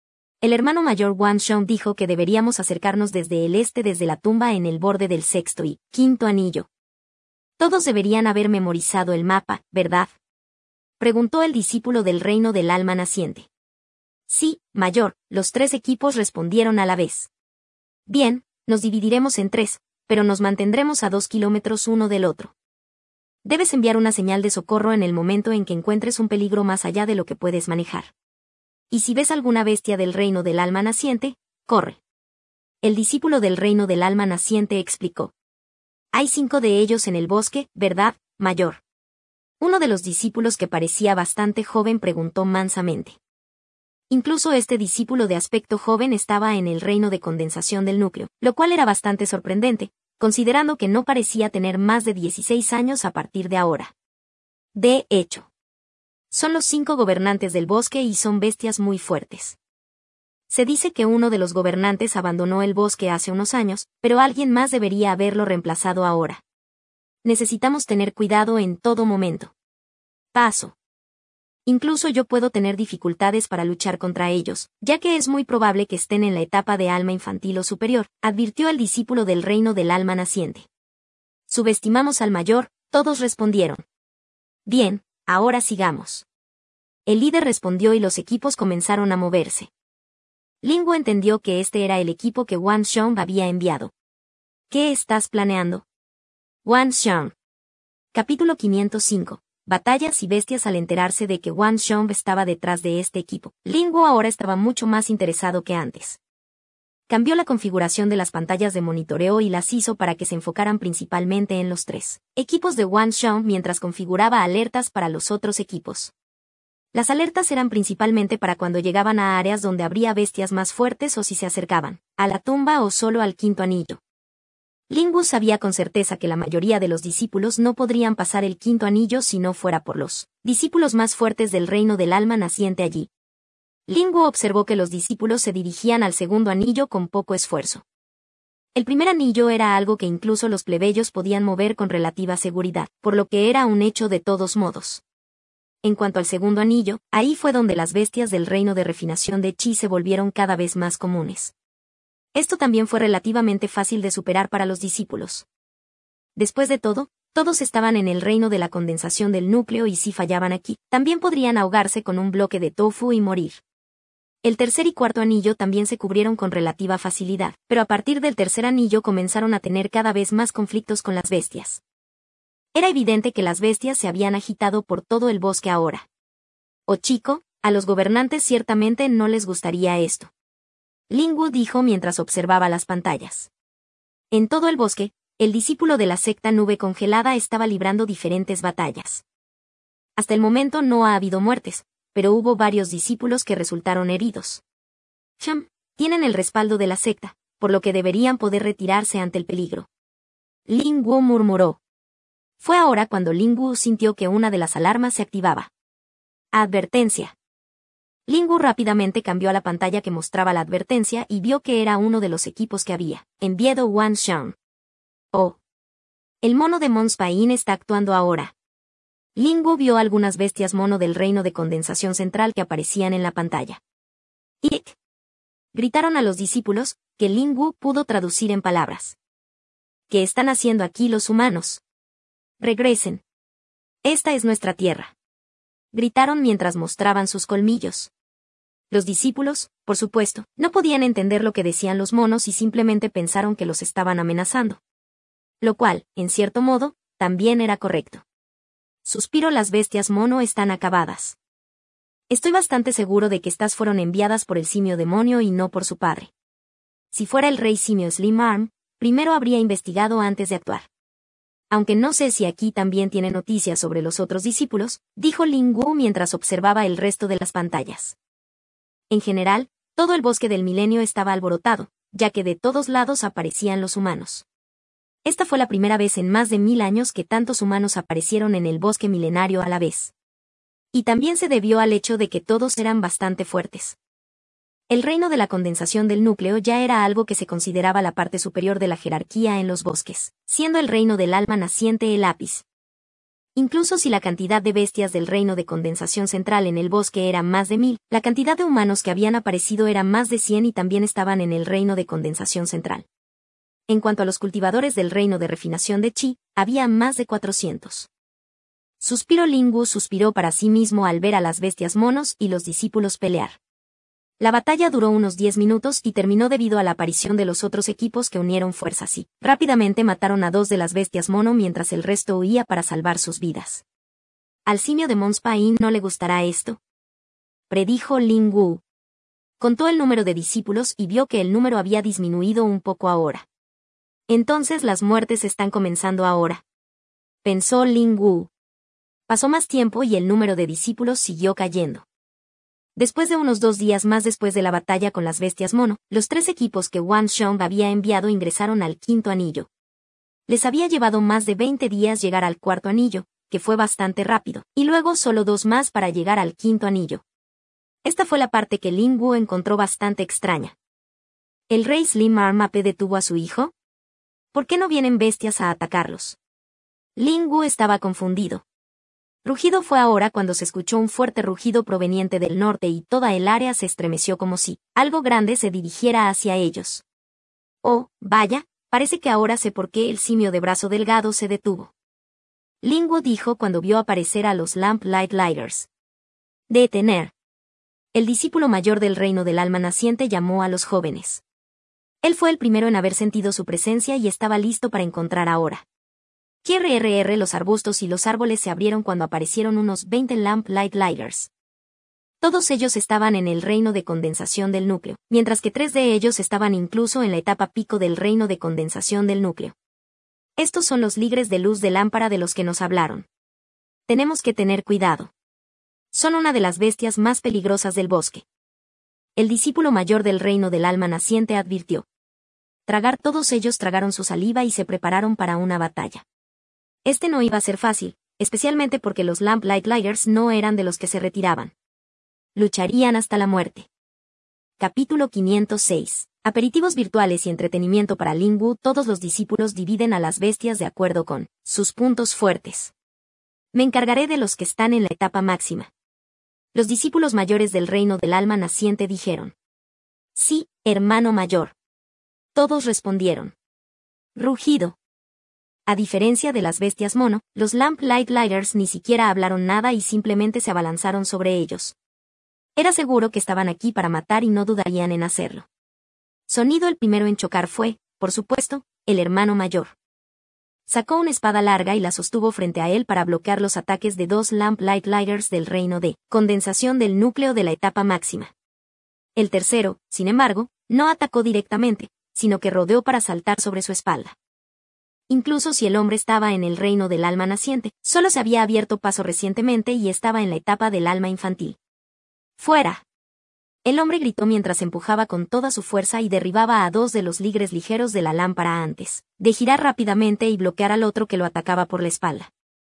El hermano mayor Wan Xiang dijo que deberíamos acercarnos desde el este desde la tumba en el borde del sexto y quinto anillo. Todos deberían haber memorizado el mapa, ¿verdad? Preguntó el discípulo del reino del alma naciente. Sí, mayor, los tres equipos respondieron a la vez. Bien, nos dividiremos en tres, pero nos mantendremos a dos kilómetros uno del otro. Debes enviar una señal de socorro en el momento en que encuentres un peligro más allá de lo que puedes manejar. Y si ves alguna bestia del reino del alma naciente, corre. El discípulo del reino del alma naciente explicó. Hay cinco de ellos en el bosque, ¿verdad, mayor? Uno de los discípulos que parecía bastante joven preguntó mansamente. Incluso este discípulo de aspecto joven estaba en el reino de condensación del núcleo, lo cual era bastante sorprendente, considerando que no parecía tener más de dieciséis años a partir de ahora. De hecho, son los cinco gobernantes del bosque y son bestias muy fuertes. Se dice que uno de los gobernantes abandonó el bosque hace unos años, pero alguien más debería haberlo reemplazado ahora. Necesitamos tener cuidado en todo momento. Paso. Incluso yo puedo tener dificultades para luchar contra ellos, ya que es muy probable que estén en la etapa de alma infantil o superior, advirtió el discípulo del reino del alma naciente. Subestimamos al mayor, todos respondieron. Bien, ahora sigamos. El líder respondió y los equipos comenzaron a moverse. Ling Wu entendió que este era el equipo que Wan Xiang había enviado. ¿Qué estás planeando? Wan Xiang. Capítulo quinientos cinco. Batallas y bestias. Al enterarse de que Wan Xiang estaba detrás de este equipo, Ling Wu ahora estaba mucho más interesado que antes. Cambió la configuración de las pantallas de monitoreo y las hizo para que se enfocaran principalmente en los tres equipos de Wan Xiang mientras configuraba alertas para los otros equipos. Las alertas eran principalmente para cuando llegaban a áreas donde habría bestias más fuertes o si se acercaban a la tumba o solo al quinto anillo. Lingwu sabía con certeza que la mayoría de los discípulos no podrían pasar el quinto anillo si no fuera por los discípulos más fuertes del reino del alma naciente allí. Lingwu observó que los discípulos se dirigían al segundo anillo con poco esfuerzo. El primer anillo era algo que incluso los plebeyos podían mover con relativa seguridad, por lo que era un hecho de todos modos. En cuanto al segundo anillo, ahí fue donde las bestias del reino de refinación de Chi se volvieron cada vez más comunes. Esto también fue relativamente fácil de superar para los discípulos. Después de todo, todos estaban en el reino de la condensación del núcleo y si fallaban aquí, también podrían ahogarse con un bloque de tofu y morir. El tercer y cuarto anillo también se cubrieron con relativa facilidad, pero a partir del tercer anillo comenzaron a tener cada vez más conflictos con las bestias. Era evidente que las bestias se habían agitado por todo el bosque ahora. Oh chico, a los gobernantes ciertamente no les gustaría esto. Lingwu dijo mientras observaba las pantallas. En todo el bosque, el discípulo de la secta Nube Congelada estaba librando diferentes batallas. Hasta el momento no ha habido muertes, pero hubo varios discípulos que resultaron heridos. Cham, tienen el respaldo de la secta, por lo que deberían poder retirarse ante el peligro. Lingwu murmuró. Fue ahora cuando Lingwu sintió que una de las alarmas se activaba. Advertencia. Lingwu rápidamente cambió a la pantalla que mostraba la advertencia y vio que era uno de los equipos que había enviado Wan Xiang. Oh. El mono de Mons Pain está actuando ahora. Lingwu vio algunas bestias mono del reino de condensación central que aparecían en la pantalla. ¡Ik! Gritaron a los discípulos, que Lingwu pudo traducir en palabras. ¿Qué están haciendo aquí los humanos? Regresen. Esta es nuestra tierra. Gritaron mientras mostraban sus colmillos. Los discípulos, por supuesto, no podían entender lo que decían los monos y simplemente pensaron que los estaban amenazando. Lo cual, en cierto modo, también era correcto. Suspiro, las bestias mono están acabadas. Estoy bastante seguro de que estas fueron enviadas por el simio demonio y no por su padre. Si fuera el rey simio Slim Arm, primero habría investigado antes de actuar. Aunque no sé si aquí también tiene noticias sobre los otros discípulos, dijo Lingwu mientras observaba el resto de las pantallas. En general, todo el bosque del milenio estaba alborotado, ya que de todos lados aparecían los humanos. Esta fue la primera vez en más de mil años que tantos humanos aparecieron en el bosque milenario a la vez. Y también se debió al hecho de que todos eran bastante fuertes. El reino de la condensación del núcleo ya era algo que se consideraba la parte superior de la jerarquía en los bosques, siendo el reino del alma naciente el ápice. Incluso si la cantidad de bestias del reino de condensación central en el bosque era más de mil, la cantidad de humanos que habían aparecido era más de cien y también estaban en el reino de condensación central. En cuanto a los cultivadores del reino de refinación de Chi, había más de cuatrocientos. Suspiró Lingwu suspiró para sí mismo al ver a las bestias monos y los discípulos pelear. La batalla duró unos diez minutos y terminó debido a la aparición de los otros equipos que unieron fuerzas y, rápidamente mataron a dos de las bestias mono mientras el resto huía para salvar sus vidas. ¿Al simio de Mons Pain no le gustará esto?, predijo Lingwu. Contó el número de discípulos y vio que el número había disminuido un poco ahora. Entonces las muertes están comenzando ahora, pensó Lingwu. Pasó más tiempo y el número de discípulos siguió cayendo. Después de unos dos días más después de la batalla con las bestias mono, los tres equipos que Wan Xiang había enviado ingresaron al quinto anillo. Les había llevado más de veinte días llegar al cuarto anillo, que fue bastante rápido, y luego solo dos más para llegar al quinto anillo. Esta fue la parte que Lingwu encontró bastante extraña. ¿El rey Slim Arm Ape detuvo a su hijo? ¿Por qué no vienen bestias a atacarlos? Lingwu estaba confundido. Rugido fue ahora cuando se escuchó un fuerte rugido proveniente del norte y toda el área se estremeció como si algo grande se dirigiera hacia ellos. Oh, vaya, parece que ahora sé por qué el simio de brazo delgado se detuvo. Lingwu dijo cuando vio aparecer a los Lamplight Lighters. Detener. El discípulo mayor del reino del alma naciente llamó a los jóvenes. Él fue el primero en haber sentido su presencia y estaba listo para encontrar ahora. Krrr los arbustos y los árboles se abrieron cuando aparecieron unos veinte Lamplight Lighters. Todos ellos estaban en el reino de condensación del núcleo, mientras que tres de ellos estaban incluso en la etapa pico del reino de condensación del núcleo. Estos son los ligres de luz de lámpara de los que nos hablaron. Tenemos que tener cuidado. Son una de las bestias más peligrosas del bosque. El discípulo mayor del reino del alma naciente advirtió. tragar todos ellos tragaron su saliva y se prepararon para una batalla. Este no iba a ser fácil, especialmente porque los Lamplight Lighters no eran de los que se retiraban. Lucharían hasta la muerte. Capítulo quinientos seis. Aperitivos virtuales y entretenimiento para Lin Wu. Todos los discípulos dividen a las bestias de acuerdo con sus puntos fuertes. Me encargaré de los que están en la etapa máxima. Los discípulos mayores del reino del alma naciente dijeron. Sí, hermano mayor. Todos respondieron. Rugido. A diferencia de las bestias mono, los Lamplight Lighters ni siquiera hablaron nada y simplemente se abalanzaron sobre ellos. Era seguro que estaban aquí para matar y no dudarían en hacerlo. Sonido el primero en chocar fue, por supuesto, el hermano mayor. Sacó una espada larga y la sostuvo frente a él para bloquear los ataques de dos Lamplight Lighters del reino de condensación del núcleo de la etapa máxima. El tercero, sin embargo, no atacó directamente, sino que rodeó para saltar sobre su espalda. Incluso si el hombre estaba en el reino del alma naciente, solo se había abierto paso recientemente y estaba en la etapa del alma infantil. ¡Fuera! El hombre gritó mientras empujaba con toda su fuerza y derribaba a dos de los ligres ligeros de la lámpara antes de girar rápidamente y bloquear al otro que lo atacaba por la espalda.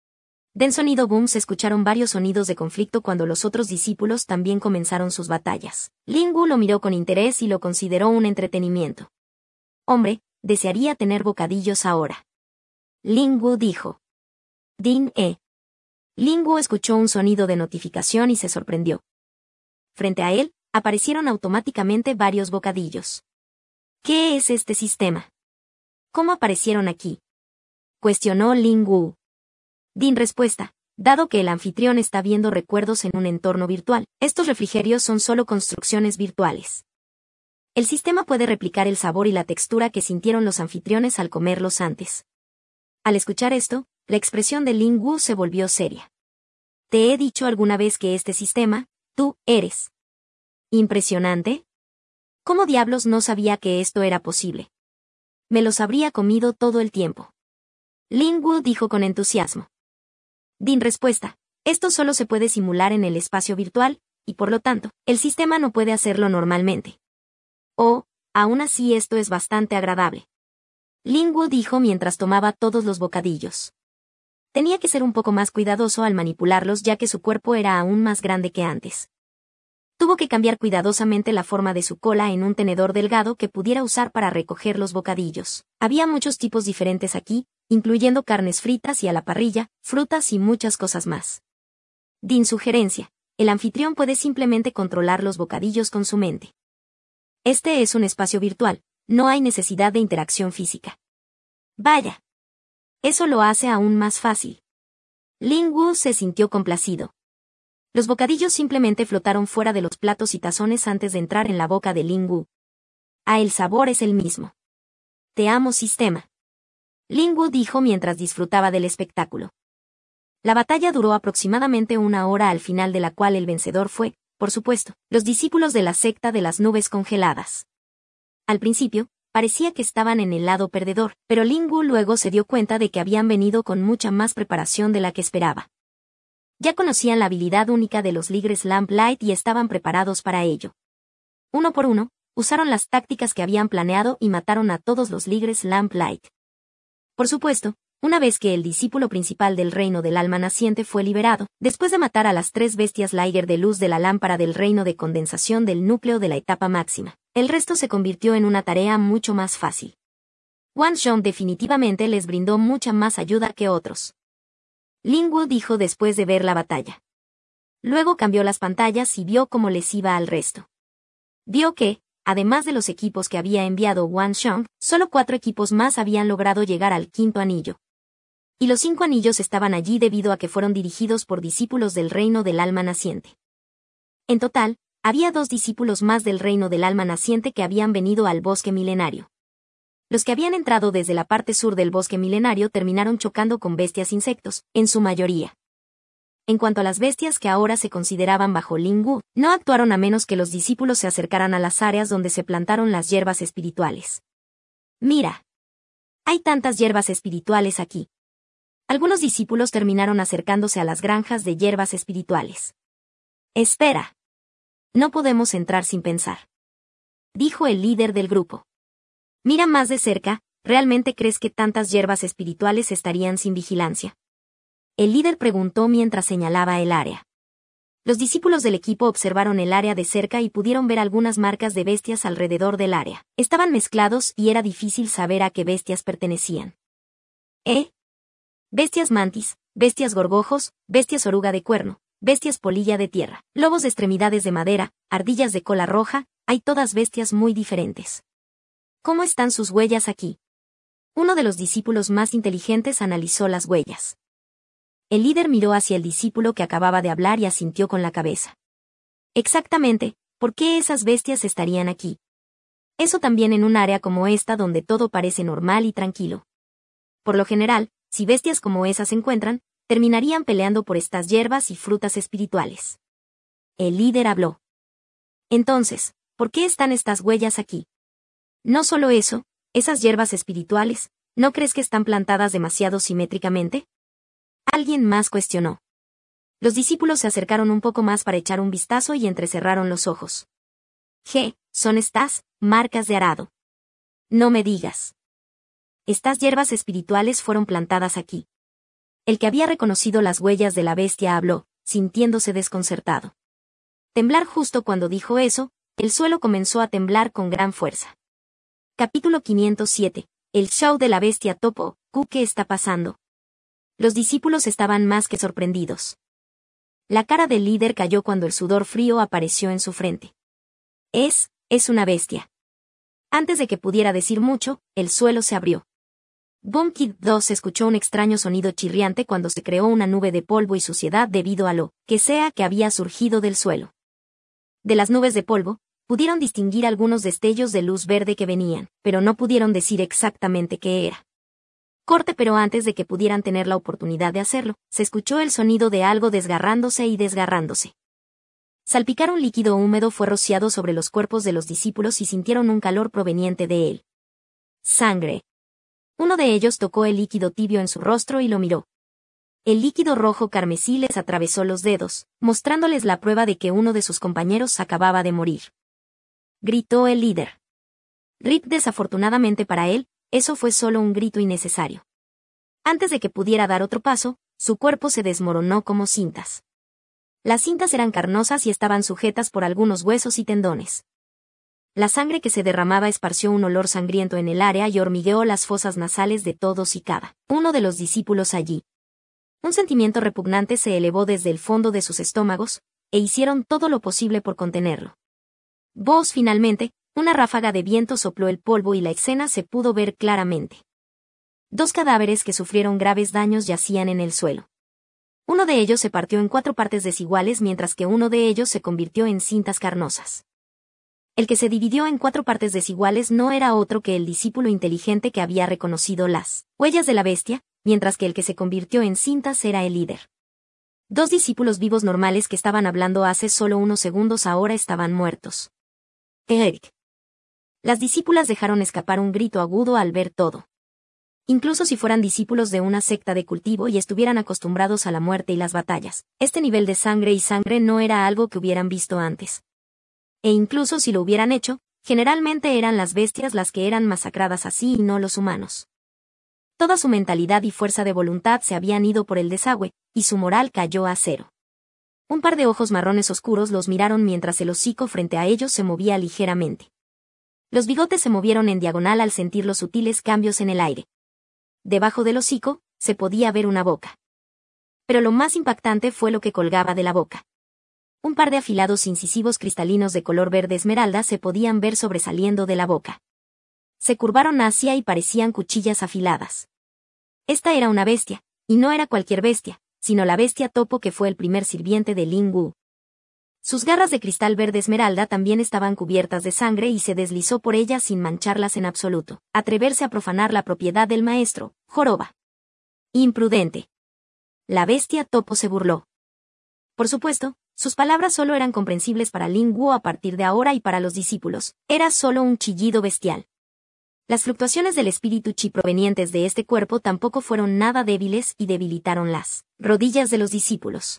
Den sonido boom se escucharon varios sonidos de conflicto cuando los otros discípulos también comenzaron sus batallas. Lin Wu lo miró con interés y lo consideró un entretenimiento. Hombre, desearía tener bocadillos ahora. Lin Wu dijo. Din e. Lin Wu escuchó un sonido de notificación y se sorprendió. Frente a él, aparecieron automáticamente varios bocadillos. ¿Qué es este sistema? ¿Cómo aparecieron aquí? Cuestionó Lin Wu. Din respuesta. Dado que el anfitrión está viendo recuerdos en un entorno virtual, estos refrigerios son solo construcciones virtuales. El sistema puede replicar el sabor y la textura que sintieron los anfitriones al comerlos antes. Al escuchar esto, la expresión de Lin Wu se volvió seria. ¿Te he dicho alguna vez que este sistema, tú, eres impresionante? ¿Cómo diablos no sabía que esto era posible? Me los habría comido todo el tiempo. Lin Wu dijo con entusiasmo. Din respuesta. Esto solo se puede simular en el espacio virtual, y por lo tanto, el sistema no puede hacerlo normalmente. Oh, aún así esto es bastante agradable. Lin Wu dijo mientras tomaba todos los bocadillos. Tenía que ser un poco más cuidadoso al manipularlos ya que su cuerpo era aún más grande que antes. Tuvo que cambiar cuidadosamente la forma de su cola en un tenedor delgado que pudiera usar para recoger los bocadillos. Había muchos tipos diferentes aquí, incluyendo carnes fritas y a la parrilla, frutas y muchas cosas más. Din sugerencia. El anfitrión puede simplemente controlar los bocadillos con su mente. Este es un espacio virtual, no hay necesidad de interacción física. Vaya. Eso lo hace aún más fácil. Lin Wu se sintió complacido. Los bocadillos simplemente flotaron fuera de los platos y tazones antes de entrar en la boca de Lin Wu. Ah, el sabor es el mismo. Te amo, sistema. Lin Wu dijo mientras disfrutaba del espectáculo. La batalla duró aproximadamente una hora al final de la cual el vencedor fue, por supuesto, los discípulos de la secta de las nubes congeladas. Al principio, parecía que estaban en el lado perdedor, pero Lin Wu luego se dio cuenta de que habían venido con mucha más preparación de la que esperaba. Ya conocían la habilidad única de los ligres Lamplight y estaban preparados para ello. Uno por uno, usaron las tácticas que habían planeado y mataron a todos los ligres Lamplight. Por supuesto, una vez que el discípulo principal del reino del alma naciente fue liberado, después de matar a las tres bestias Liger de luz de la lámpara del reino de condensación del núcleo de la etapa máxima, el resto se convirtió en una tarea mucho más fácil. Wan Shong definitivamente les brindó mucha más ayuda que otros. Lin Wu dijo después de ver la batalla. Luego cambió las pantallas y vio cómo les iba al resto. Vio que, además de los equipos que había enviado Wan Shong, solo cuatro equipos más habían logrado llegar al quinto anillo. Y los cinco anillos estaban allí debido a que fueron dirigidos por discípulos del reino del alma naciente. En total, había dos discípulos más del reino del alma naciente que habían venido al bosque milenario. Los que habían entrado desde la parte sur del bosque milenario terminaron chocando con bestias insectos, en su mayoría. En cuanto a las bestias que ahora se consideraban bajo Lin Wu, no actuaron a menos que los discípulos se acercaran a las áreas donde se plantaron las hierbas espirituales. Mira. Hay tantas hierbas espirituales aquí. Algunos discípulos terminaron acercándose a las granjas de hierbas espirituales. Espera. No podemos entrar sin pensar. Dijo el líder del grupo. Mira más de cerca, ¿realmente crees que tantas hierbas espirituales estarían sin vigilancia? El líder preguntó mientras señalaba el área. Los discípulos del equipo observaron el área de cerca y pudieron ver algunas marcas de bestias alrededor del área. Estaban mezclados y era difícil saber a qué bestias pertenecían. ¿Eh? Bestias mantis, bestias gorgojos, bestias oruga de cuerno, bestias polilla de tierra, lobos de extremidades de madera, ardillas de cola roja, hay todas bestias muy diferentes. ¿Cómo están sus huellas aquí? Uno de los discípulos más inteligentes analizó las huellas. El líder miró hacia el discípulo que acababa de hablar y asintió con la cabeza. Exactamente, ¿por qué esas bestias estarían aquí? Eso también en un área como esta donde todo parece normal y tranquilo. Por lo general, si bestias como esas se encuentran, terminarían peleando por estas hierbas y frutas espirituales. El líder habló. Entonces, ¿por qué están estas huellas aquí? No solo eso, esas hierbas espirituales, ¿no crees que están plantadas demasiado simétricamente? Alguien más cuestionó. Los discípulos se acercaron un poco más para echar un vistazo y entrecerraron los ojos. G, son estas marcas de arado. No me digas. Estas hierbas espirituales fueron plantadas aquí. El que había reconocido las huellas de la bestia habló, sintiéndose desconcertado. Temblar justo cuando dijo eso, el suelo comenzó a temblar con gran fuerza. Capítulo quinientos siete. El show de la bestia topo. ¿Qué está pasando? Los discípulos estaban más que sorprendidos. La cara del líder cayó cuando el sudor frío apareció en su frente. Es, es una bestia. Antes de que pudiera decir mucho, el suelo se abrió. Boom Kid dos escuchó un extraño sonido chirriante cuando se creó una nube de polvo y suciedad debido a lo que sea que había surgido del suelo. De las nubes de polvo, pudieron distinguir algunos destellos de luz verde que venían, pero no pudieron decir exactamente qué era. Corte pero antes de que pudieran tener la oportunidad de hacerlo, se escuchó el sonido de algo desgarrándose y desgarrándose. Salpicar un líquido húmedo fue rociado sobre los cuerpos de los discípulos y sintieron un calor proveniente de él. Sangre. Uno de ellos tocó el líquido tibio en su rostro y lo miró. El líquido rojo carmesí les atravesó los dedos, mostrándoles la prueba de que uno de sus compañeros acababa de morir. Gritó el líder. Rip, desafortunadamente para él, eso fue solo un grito innecesario. Antes de que pudiera dar otro paso, su cuerpo se desmoronó como cintas. Las cintas eran carnosas y estaban sujetas por algunos huesos y tendones. La sangre que se derramaba esparció un olor sangriento en el área y hormigueó las fosas nasales de todos y cada uno de los discípulos allí. Un sentimiento repugnante se elevó desde el fondo de sus estómagos, e hicieron todo lo posible por contenerlo. Vos finalmente, una ráfaga de viento sopló el polvo y la escena se pudo ver claramente. Dos cadáveres que sufrieron graves daños yacían en el suelo. Uno de ellos se partió en cuatro partes desiguales mientras que uno de ellos se convirtió en cintas carnosas. El que se dividió en cuatro partes desiguales no era otro que el discípulo inteligente que había reconocido las huellas de la bestia, mientras que el que se convirtió en cintas era el líder. Dos discípulos vivos normales que estaban hablando hace solo unos segundos ahora estaban muertos. Eric. Las discípulas dejaron escapar un grito agudo al ver todo. Incluso si fueran discípulos de una secta de cultivo y estuvieran acostumbrados a la muerte y las batallas, este nivel de sangre y sangre no era algo que hubieran visto antes. E incluso si lo hubieran hecho, generalmente eran las bestias las que eran masacradas así y no los humanos. Toda su mentalidad y fuerza de voluntad se habían ido por el desagüe, y su moral cayó a cero. Un par de ojos marrones oscuros los miraron mientras el hocico frente a ellos se movía ligeramente. Los bigotes se movieron en diagonal al sentir los sutiles cambios en el aire. Debajo del hocico, se podía ver una boca. Pero lo más impactante fue lo que colgaba de la boca. Un par de afilados incisivos cristalinos de color verde esmeralda se podían ver sobresaliendo de la boca. Se curvaron hacia y parecían cuchillas afiladas. Esta era una bestia, y no era cualquier bestia, sino la bestia topo que fue el primer sirviente de Ling Wu. Sus garras de cristal verde esmeralda también estaban cubiertas de sangre y se deslizó por ellas sin mancharlas en absoluto. Atreverse a profanar la propiedad del maestro, joroba. Imprudente. La bestia topo se burló. Por supuesto, sus palabras solo eran comprensibles para Ling Wu a partir de ahora y para los discípulos. Era solo un chillido bestial. Las fluctuaciones del espíritu chi provenientes de este cuerpo tampoco fueron nada débiles y debilitaron las rodillas de los discípulos.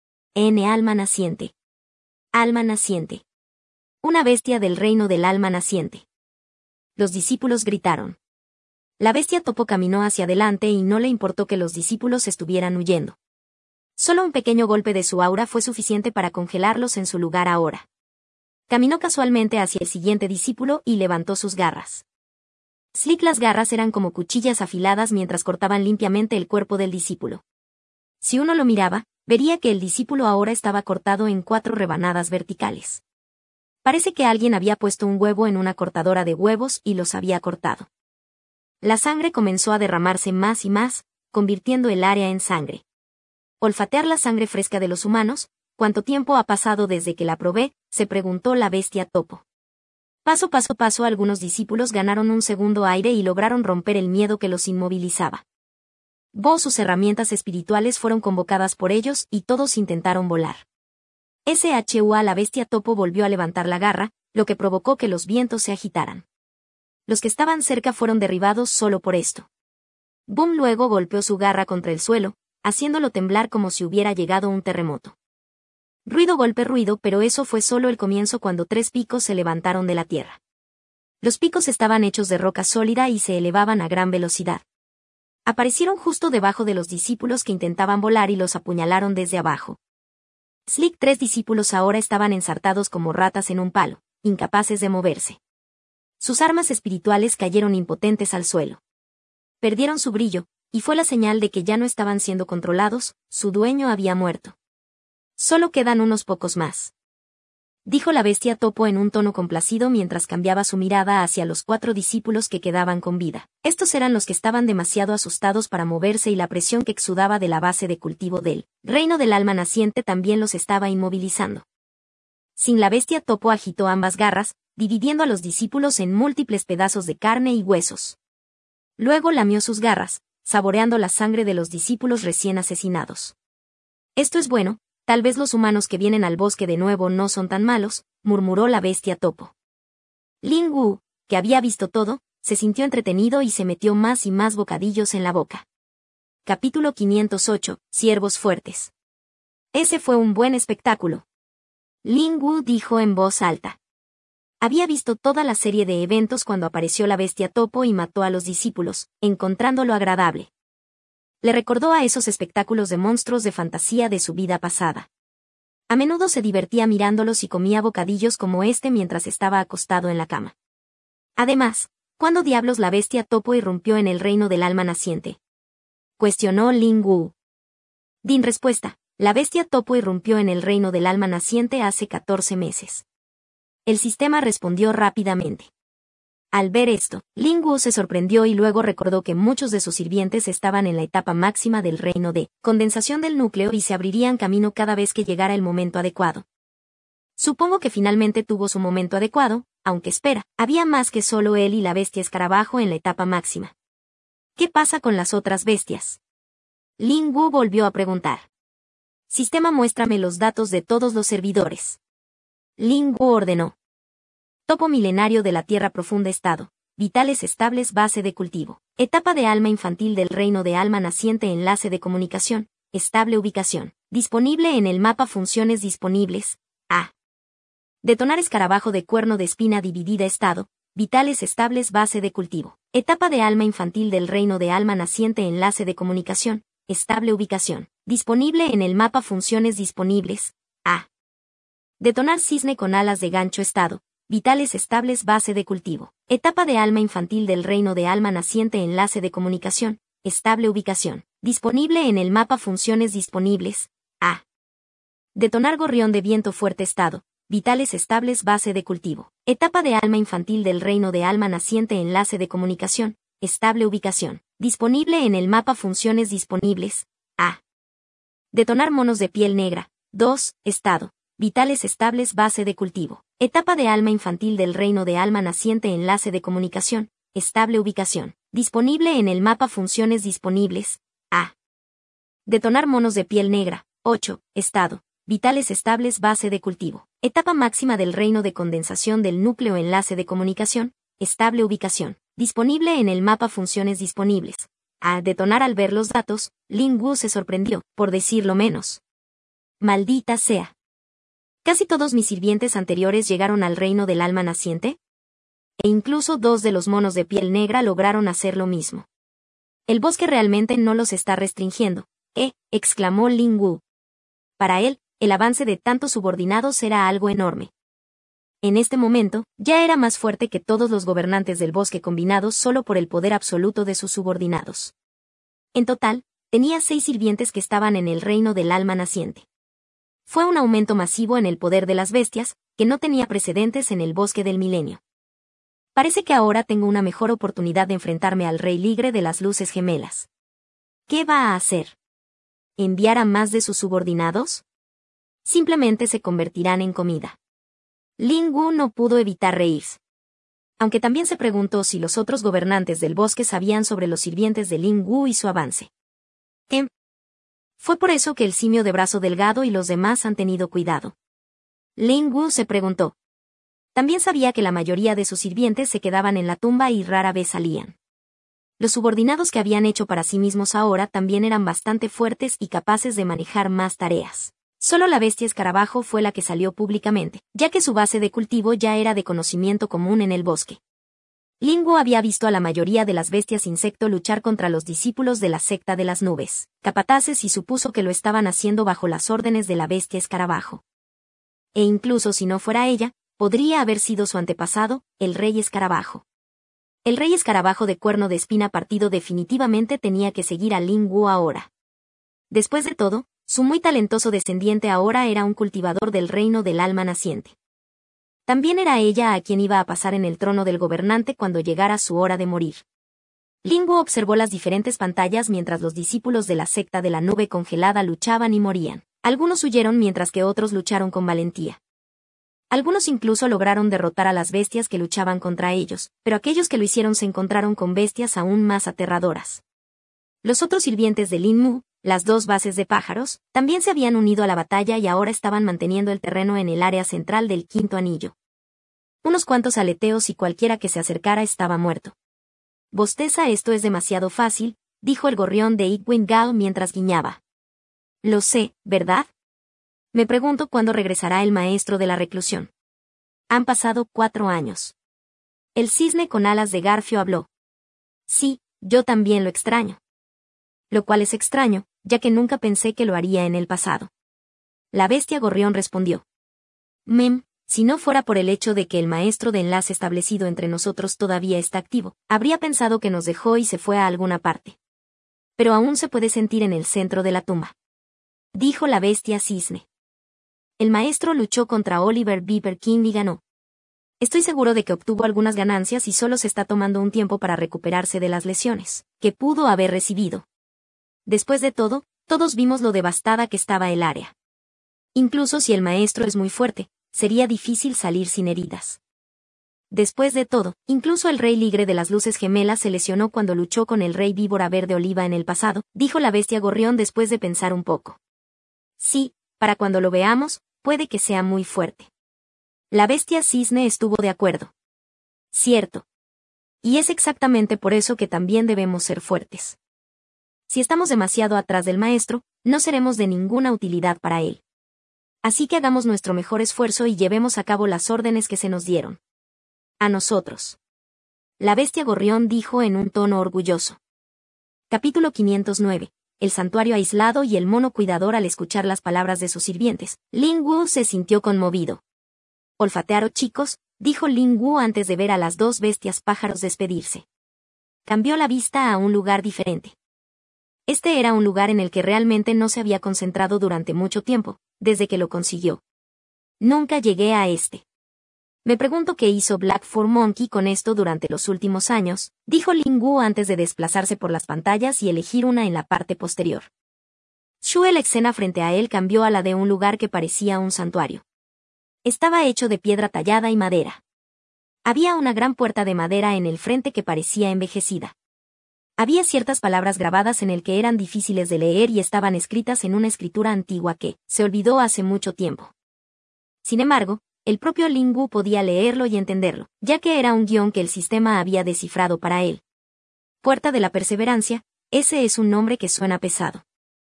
N. Alma naciente. Alma naciente. Una bestia del reino del alma naciente. Los discípulos gritaron. La bestia topo caminó hacia adelante y no le importó que los discípulos estuvieran huyendo. Solo un pequeño golpe de su aura fue suficiente para congelarlos en su lugar ahora. Caminó casualmente hacia el siguiente discípulo y levantó sus garras. Slick, las garras eran como cuchillas afiladas mientras cortaban limpiamente el cuerpo del discípulo. Si uno lo miraba, vería que el discípulo ahora estaba cortado en cuatro rebanadas verticales. Parece que alguien había puesto un huevo en una cortadora de huevos y los había cortado. La sangre comenzó a derramarse más y más, convirtiendo el área en sangre. Olfatear la sangre fresca de los humanos, ¿cuánto tiempo ha pasado desde que la probé?, se preguntó la bestia topo. Paso paso paso algunos discípulos ganaron un segundo aire y lograron romper el miedo que los inmovilizaba. Vos sus herramientas espirituales fueron convocadas por ellos y todos intentaron volar. Shua la bestia topo volvió a levantar la garra, lo que provocó que los vientos se agitaran. Los que estaban cerca fueron derribados solo por esto. Boom luego golpeó su garra contra el suelo, haciéndolo temblar como si hubiera llegado un terremoto. Ruido golpe ruido, pero eso fue solo el comienzo cuando tres picos se levantaron de la tierra. Los picos estaban hechos de roca sólida y se elevaban a gran velocidad. Aparecieron justo debajo de los discípulos que intentaban volar y los apuñalaron desde abajo. Slick, tres discípulos ahora estaban ensartados como ratas en un palo, incapaces de moverse. Sus armas espirituales cayeron impotentes al suelo. Perdieron su brillo, y fue la señal de que ya no estaban siendo controlados, su dueño había muerto. Solo quedan unos pocos más, dijo la bestia topo en un tono complacido mientras cambiaba su mirada hacia los cuatro discípulos que quedaban con vida. Estos eran los que estaban demasiado asustados para moverse y la presión que exudaba de la base de cultivo del reino del alma naciente también los estaba inmovilizando. Sin la bestia topo agitó ambas garras, dividiendo a los discípulos en múltiples pedazos de carne y huesos. Luego lamió sus garras, saboreando la sangre de los discípulos recién asesinados. Esto es bueno. Tal vez los humanos que vienen al bosque de nuevo no son tan malos, murmuró la bestia topo. Ling Wu, que había visto todo, se sintió entretenido y se metió más y más bocadillos en la boca. Capítulo quinientos ocho. Ciervos fuertes. Ese fue un buen espectáculo. Ling Wu dijo en voz alta. Había visto toda la serie de eventos cuando apareció la bestia topo y mató a los discípulos, encontrándolo agradable. Le recordó a esos espectáculos de monstruos de fantasía de su vida pasada. A menudo se divertía mirándolos y comía bocadillos como este mientras estaba acostado en la cama. Además, ¿cuándo diablos la bestia topo irrumpió en el reino del alma naciente?, cuestionó Ling Wu. Din respuesta, la bestia topo irrumpió en el reino del alma naciente hace catorce meses. El sistema respondió rápidamente. Al ver esto, Ling Wu se sorprendió y luego recordó que muchos de sus sirvientes estaban en la etapa máxima del reino de condensación del núcleo y se abrirían camino cada vez que llegara el momento adecuado. Supongo que finalmente tuvo su momento adecuado, aunque espera, había más que solo él y la bestia escarabajo en la etapa máxima. ¿Qué pasa con las otras bestias?, Ling Wu volvió a preguntar. Sistema, muéstrame los datos de todos los servidores. Ling Wu ordenó. Topo milenario de la tierra profunda, estado, vitales estables, base de cultivo, etapa de alma infantil del reino de alma naciente, enlace de comunicación, estable, ubicación, disponible en el mapa, funciones disponibles, A. Detonar escarabajo de cuerno de espina dividida, estado, vitales estables, base de cultivo, etapa de alma infantil del reino de alma naciente, enlace de comunicación, estable, ubicación, disponible en el mapa, funciones disponibles, A. Detonar cisne con alas de gancho, estado, vitales estables, base de cultivo, etapa de alma infantil del reino de alma naciente, enlace de comunicación, estable, ubicación, disponible en el mapa, funciones disponibles, A. Detonar gorrión de viento fuerte, estado, vitales estables, base de cultivo, etapa de alma infantil del reino de alma naciente, enlace de comunicación, estable, ubicación, disponible en el mapa, funciones disponibles, A. Detonar monos de piel negra, dos, estado, vitales estables, base de cultivo, etapa de alma infantil del reino de alma naciente, enlace de comunicación, estable, ubicación, disponible en el mapa, funciones disponibles, A. Detonar monos de piel negra, ocho, estado, vitales estables, base de cultivo, etapa máxima del reino de condensación del núcleo, enlace de comunicación, estable, ubicación, disponible en el mapa, funciones disponibles, A. Detonar. Al ver los datos, Ling Wu se sorprendió, por decirlo menos. Maldita sea. ¿Casi todos mis sirvientes anteriores llegaron al reino del alma naciente? e incluso dos de los monos de piel negra lograron hacer lo mismo. El bosque realmente no los está restringiendo, ¿eh? Exclamó Lin Wu. Para él, el avance de tantos subordinados era algo enorme. En este momento, ya era más fuerte que todos los gobernantes del bosque combinados solo por el poder absoluto de sus subordinados. En total, tenía seis sirvientes que estaban en el reino del alma naciente. Fue un aumento masivo en el poder de las bestias, que no tenía precedentes en el bosque del milenio. Parece que ahora tengo una mejor oportunidad de enfrentarme al rey ligre de las luces gemelas. ¿Qué va a hacer? ¿Enviar a más de sus subordinados? Simplemente se convertirán en comida. Lin Wu no pudo evitar reírse. Aunque también se preguntó si los otros gobernantes del bosque sabían sobre los sirvientes de Lin Wu y su avance. ¿Qué? Fue por eso que el simio de brazo delgado y los demás han tenido cuidado. Lin Wu se preguntó. También sabía que la mayoría de sus sirvientes se quedaban en la tumba y rara vez salían. Los subordinados que habían hecho para sí mismos ahora también eran bastante fuertes y capaces de manejar más tareas. Solo la bestia escarabajo fue la que salió públicamente, ya que su base de cultivo ya era de conocimiento común en el bosque. Lin Wu había visto a la mayoría de las bestias insecto luchar contra los discípulos de la secta de las nubes, capataces, y supuso que lo estaban haciendo bajo las órdenes de la bestia escarabajo. E incluso si no fuera ella, podría haber sido su antepasado, el rey escarabajo. El rey escarabajo de cuerno de espina partido definitivamente tenía que seguir a Lin Wu ahora. Después de todo, su muy talentoso descendiente ahora era un cultivador del reino del alma naciente. También era ella a quien iba a pasar en el trono del gobernante cuando llegara su hora de morir. Lin Wu observó las diferentes pantallas mientras los discípulos de la secta de la nube congelada luchaban y morían. Algunos huyeron mientras que otros lucharon con valentía. Algunos incluso lograron derrotar a las bestias que luchaban contra ellos, pero aquellos que lo hicieron se encontraron con bestias aún más aterradoras. Los otros sirvientes de Lin Wu, las dos bases de pájaros, también se habían unido a la batalla y ahora estaban manteniendo el terreno en el área central del quinto anillo. Unos cuantos aleteos y cualquiera que se acercara estaba muerto. Bosteza, esto es demasiado fácil, dijo el gorrión de Ikwin Gao mientras guiñaba. Lo sé, ¿verdad? Me pregunto cuándo regresará el maestro de la reclusión. Han pasado cuatro años. El cisne con alas de garfio habló. Sí, yo también lo extraño. Lo cual es extraño, ya que nunca pensé que lo haría en el pasado. La bestia gorrión respondió. Mem, si no fuera por el hecho de que el maestro de enlace establecido entre nosotros todavía está activo, habría pensado que nos dejó y se fue a alguna parte. Pero aún se puede sentir en el centro de la tumba. Dijo la bestia cisne. El maestro luchó contra Oliver Beaver King y ganó. Estoy seguro de que obtuvo algunas ganancias y solo se está tomando un tiempo para recuperarse de las lesiones que pudo haber recibido. Después de todo, todos vimos lo devastada que estaba el área. Incluso si el maestro es muy fuerte, sería difícil salir sin heridas. Después de todo, incluso el rey ligre de las luces gemelas se lesionó cuando luchó con el rey víbora verde oliva en el pasado, dijo la bestia gorrión después de pensar un poco. Sí, para cuando lo veamos, puede que sea muy fuerte. La bestia cisne estuvo de acuerdo. Cierto. Y es exactamente por eso que también debemos ser fuertes. Si estamos demasiado atrás del maestro, no seremos de ninguna utilidad para él. Así que hagamos nuestro mejor esfuerzo y llevemos a cabo las órdenes que se nos dieron. A nosotros. La bestia gorrión dijo en un tono orgulloso. Capítulo quinientos nueve. El santuario aislado y el mono cuidador. Al escuchar las palabras de sus sirvientes, Lin Wu se sintió conmovido. Olfatearon, chicos, dijo Lin Wu antes de ver a las dos bestias pájaros despedirse. Cambió la vista a un lugar diferente. Este era un lugar en el que realmente no se había concentrado durante mucho tiempo, desde que lo consiguió. Nunca llegué a este. Me pregunto qué hizo Black Fur Monkey con esto durante los últimos años, dijo Lin Wu antes de desplazarse por las pantallas y elegir una en la parte posterior. Shue, la escena frente a él cambió a la de un lugar que parecía un santuario. Estaba hecho de piedra tallada y madera. Había una gran puerta de madera en el frente que parecía envejecida. Había ciertas palabras grabadas en el que eran difíciles de leer y estaban escritas en una escritura antigua que se olvidó hace mucho tiempo. Sin embargo, el propio Lin Wu podía leerlo y entenderlo, ya que era un guión que el sistema había descifrado para él. Puerta de la Perseverancia, ese es un nombre que suena pesado.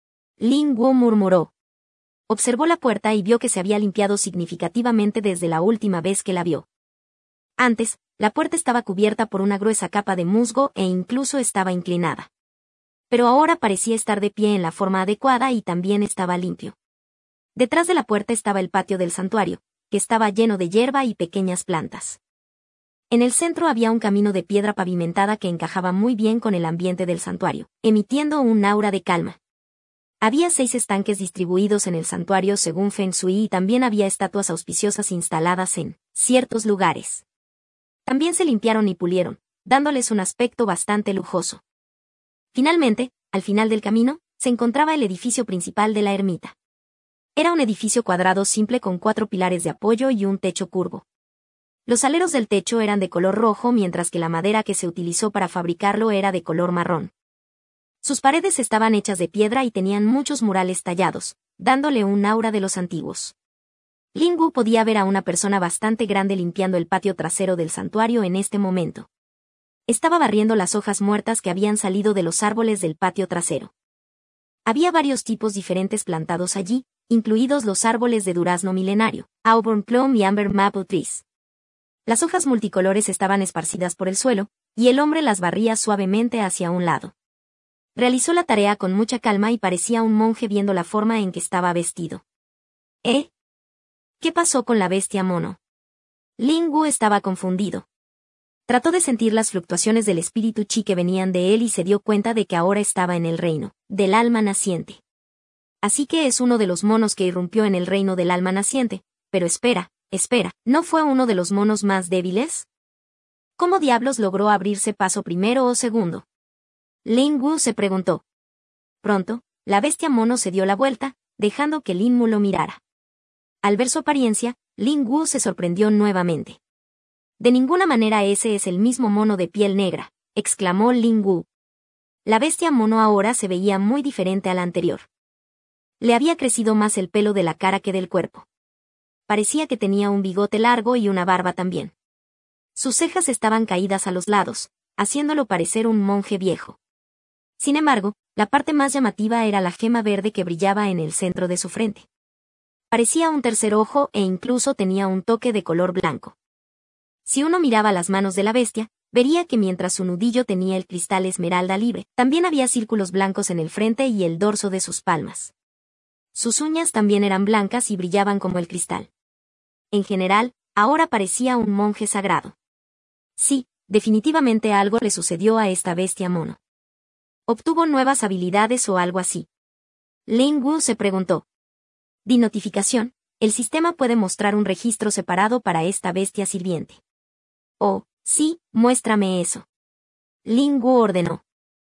Lin Wu murmuró. Observó la puerta y vio que se había limpiado significativamente desde la última vez que la vio. Antes, La puerta estaba cubierta por una gruesa capa de musgo e incluso estaba inclinada. Pero ahora parecía estar de pie en la forma adecuada y también estaba limpio. Detrás de la puerta estaba el patio del santuario, que estaba lleno de hierba y pequeñas plantas. En el centro había un camino de piedra pavimentada que encajaba muy bien con el ambiente del santuario, emitiendo un aura de calma. Había seis estanques distribuidos en el santuario según Feng Shui y también había estatuas auspiciosas instaladas en ciertos lugares. También se limpiaron y pulieron, dándoles un aspecto bastante lujoso. Finalmente, al final del camino, se encontraba el edificio principal de la ermita. Era un edificio cuadrado simple con cuatro pilares de apoyo y un techo curvo. Los aleros del techo eran de color rojo mientras que la madera que se utilizó para fabricarlo era de color marrón. Sus paredes estaban hechas de piedra y tenían muchos murales tallados, dándole un aura de los antiguos. Lin Wu podía ver a una persona bastante grande limpiando el patio trasero del santuario en este momento. Estaba barriendo las hojas muertas que habían salido de los árboles del patio trasero. Había varios tipos diferentes plantados allí, incluidos los árboles de durazno milenario, Auburn Plum y Amber Maple Trees. Las hojas multicolores estaban esparcidas por el suelo, y el hombre las barría suavemente hacia un lado. Realizó la tarea con mucha calma y parecía un monje viendo la forma en que estaba vestido. ¿Eh? ¿Qué pasó con la bestia mono? Lin Wu estaba confundido. Trató de sentir las fluctuaciones del espíritu chi que venían de él y se dio cuenta de que ahora estaba en el reino del alma naciente. Así que es uno de los monos que irrumpió en el reino del alma naciente, pero espera. Espera, ¿no fue uno de los monos más débiles? ¿Cómo diablos logró abrirse paso primero o segundo? Lin Wu se preguntó. Pronto, la bestia mono se dio la vuelta, dejando que Lin Wu lo mirara. Al ver su apariencia, Lin Wu se sorprendió nuevamente. De ninguna manera ese es el mismo mono de piel negra, exclamó Lin Wu. La bestia mono ahora se veía muy diferente a la anterior. Le había crecido más el pelo de la cara que del cuerpo. Parecía que tenía un bigote largo y una barba también. Sus cejas estaban caídas a los lados, haciéndolo parecer un monje viejo. Sin embargo, la parte más llamativa era la gema verde que brillaba en el centro de su frente. Parecía un tercer ojo e incluso tenía un toque de color blanco. Si uno miraba las manos de la bestia, vería que mientras su nudillo tenía el cristal esmeralda libre, también había círculos blancos en el frente y el dorso de sus palmas. Sus uñas también eran blancas y brillaban como el cristal. En general, ahora parecía un monje sagrado. Sí, definitivamente algo le sucedió a esta bestia mono. ¿Obtuvo nuevas habilidades o algo así? Lin Wu se preguntó. Di notificación, el sistema puede mostrar un registro separado para esta bestia sirviente. Oh, sí, muéstrame eso. Lin Wu ordenó.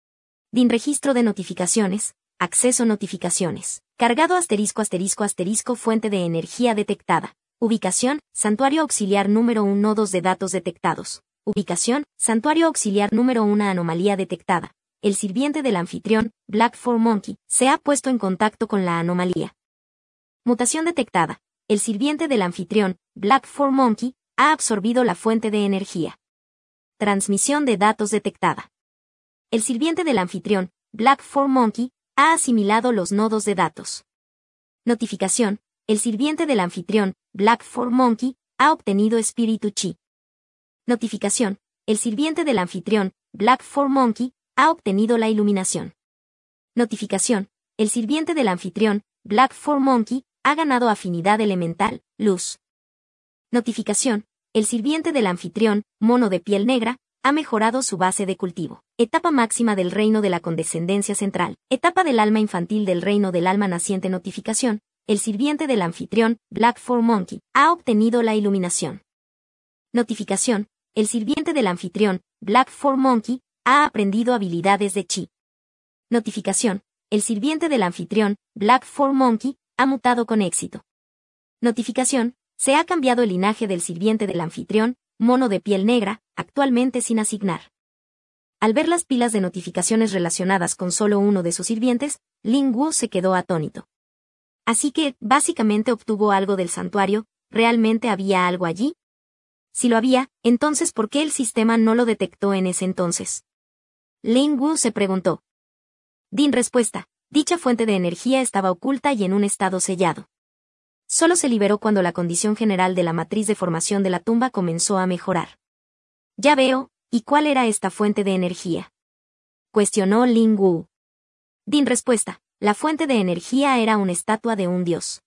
Din registro de notificaciones, acceso notificaciones, cargado asterisco asterisco asterisco fuente de energía detectada. Ubicación, santuario auxiliar número uno nodos de datos detectados. Ubicación, santuario auxiliar número uno anomalía detectada. El sirviente del anfitrión, Black Four Monkey, se ha puesto en contacto con la anomalía. Mutación detectada. El sirviente del anfitrión, Black Four Monkey, ha absorbido la fuente de energía. Transmisión de datos detectada. El sirviente del anfitrión, Black Four Monkey, ha asimilado los nodos de datos. Notificación. El sirviente del anfitrión, Black Four Monkey, ha obtenido espíritu chi. Notificación. El sirviente del anfitrión, Black Four Monkey, ha obtenido la iluminación. Notificación. El sirviente del anfitrión, Black Four Monkey, ha ganado afinidad elemental, luz. Notificación. El sirviente del anfitrión, mono de piel negra, ha mejorado su base de cultivo. Etapa máxima del reino de la condescendencia central. Etapa del alma infantil del reino del alma naciente. Notificación. El sirviente del anfitrión, Black Four Monkey, ha obtenido la iluminación. Notificación. El sirviente del anfitrión, Black Four Monkey, ha aprendido habilidades de chi. Notificación. El sirviente del anfitrión, Black Four Monkey, ha mutado con éxito. Notificación. Se ha cambiado el linaje del sirviente del anfitrión, mono de piel negra, actualmente sin asignar. Al ver las pilas de notificaciones relacionadas con solo uno de sus sirvientes, Lin Wu se quedó atónito. Así que, básicamente obtuvo algo del santuario, ¿realmente había algo allí? Si lo había, entonces ¿por qué el sistema no lo detectó en ese entonces? Lin Wu se preguntó. Din respuesta, dicha fuente de energía estaba oculta y en un estado sellado. Solo se liberó cuando la condición general de la matriz de formación de la tumba comenzó a mejorar. Ya veo, ¿y cuál era esta fuente de energía?, cuestionó Ling Wu. Din respuesta, la fuente de energía era una estatua de un dios.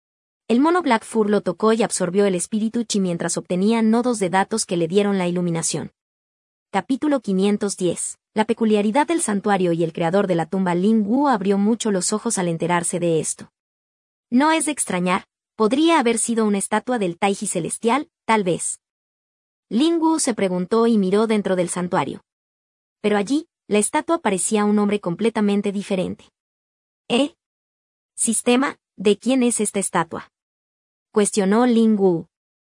El mono Black Fur lo tocó y absorbió el espíritu Chi mientras obtenía nodos de datos que le dieron la iluminación. Capítulo quinientos diez. La peculiaridad del santuario y el creador de la tumba. Ling Wu abrió mucho los ojos al enterarse de esto. No es de extrañar, podría haber sido una estatua del Taiji celestial, tal vez. Ling Wu se preguntó y miró dentro del santuario. Pero allí, la estatua parecía un hombre completamente diferente. ¿Eh? ¿Sistema? ¿De quién es esta estatua?, cuestionó Ling Wu.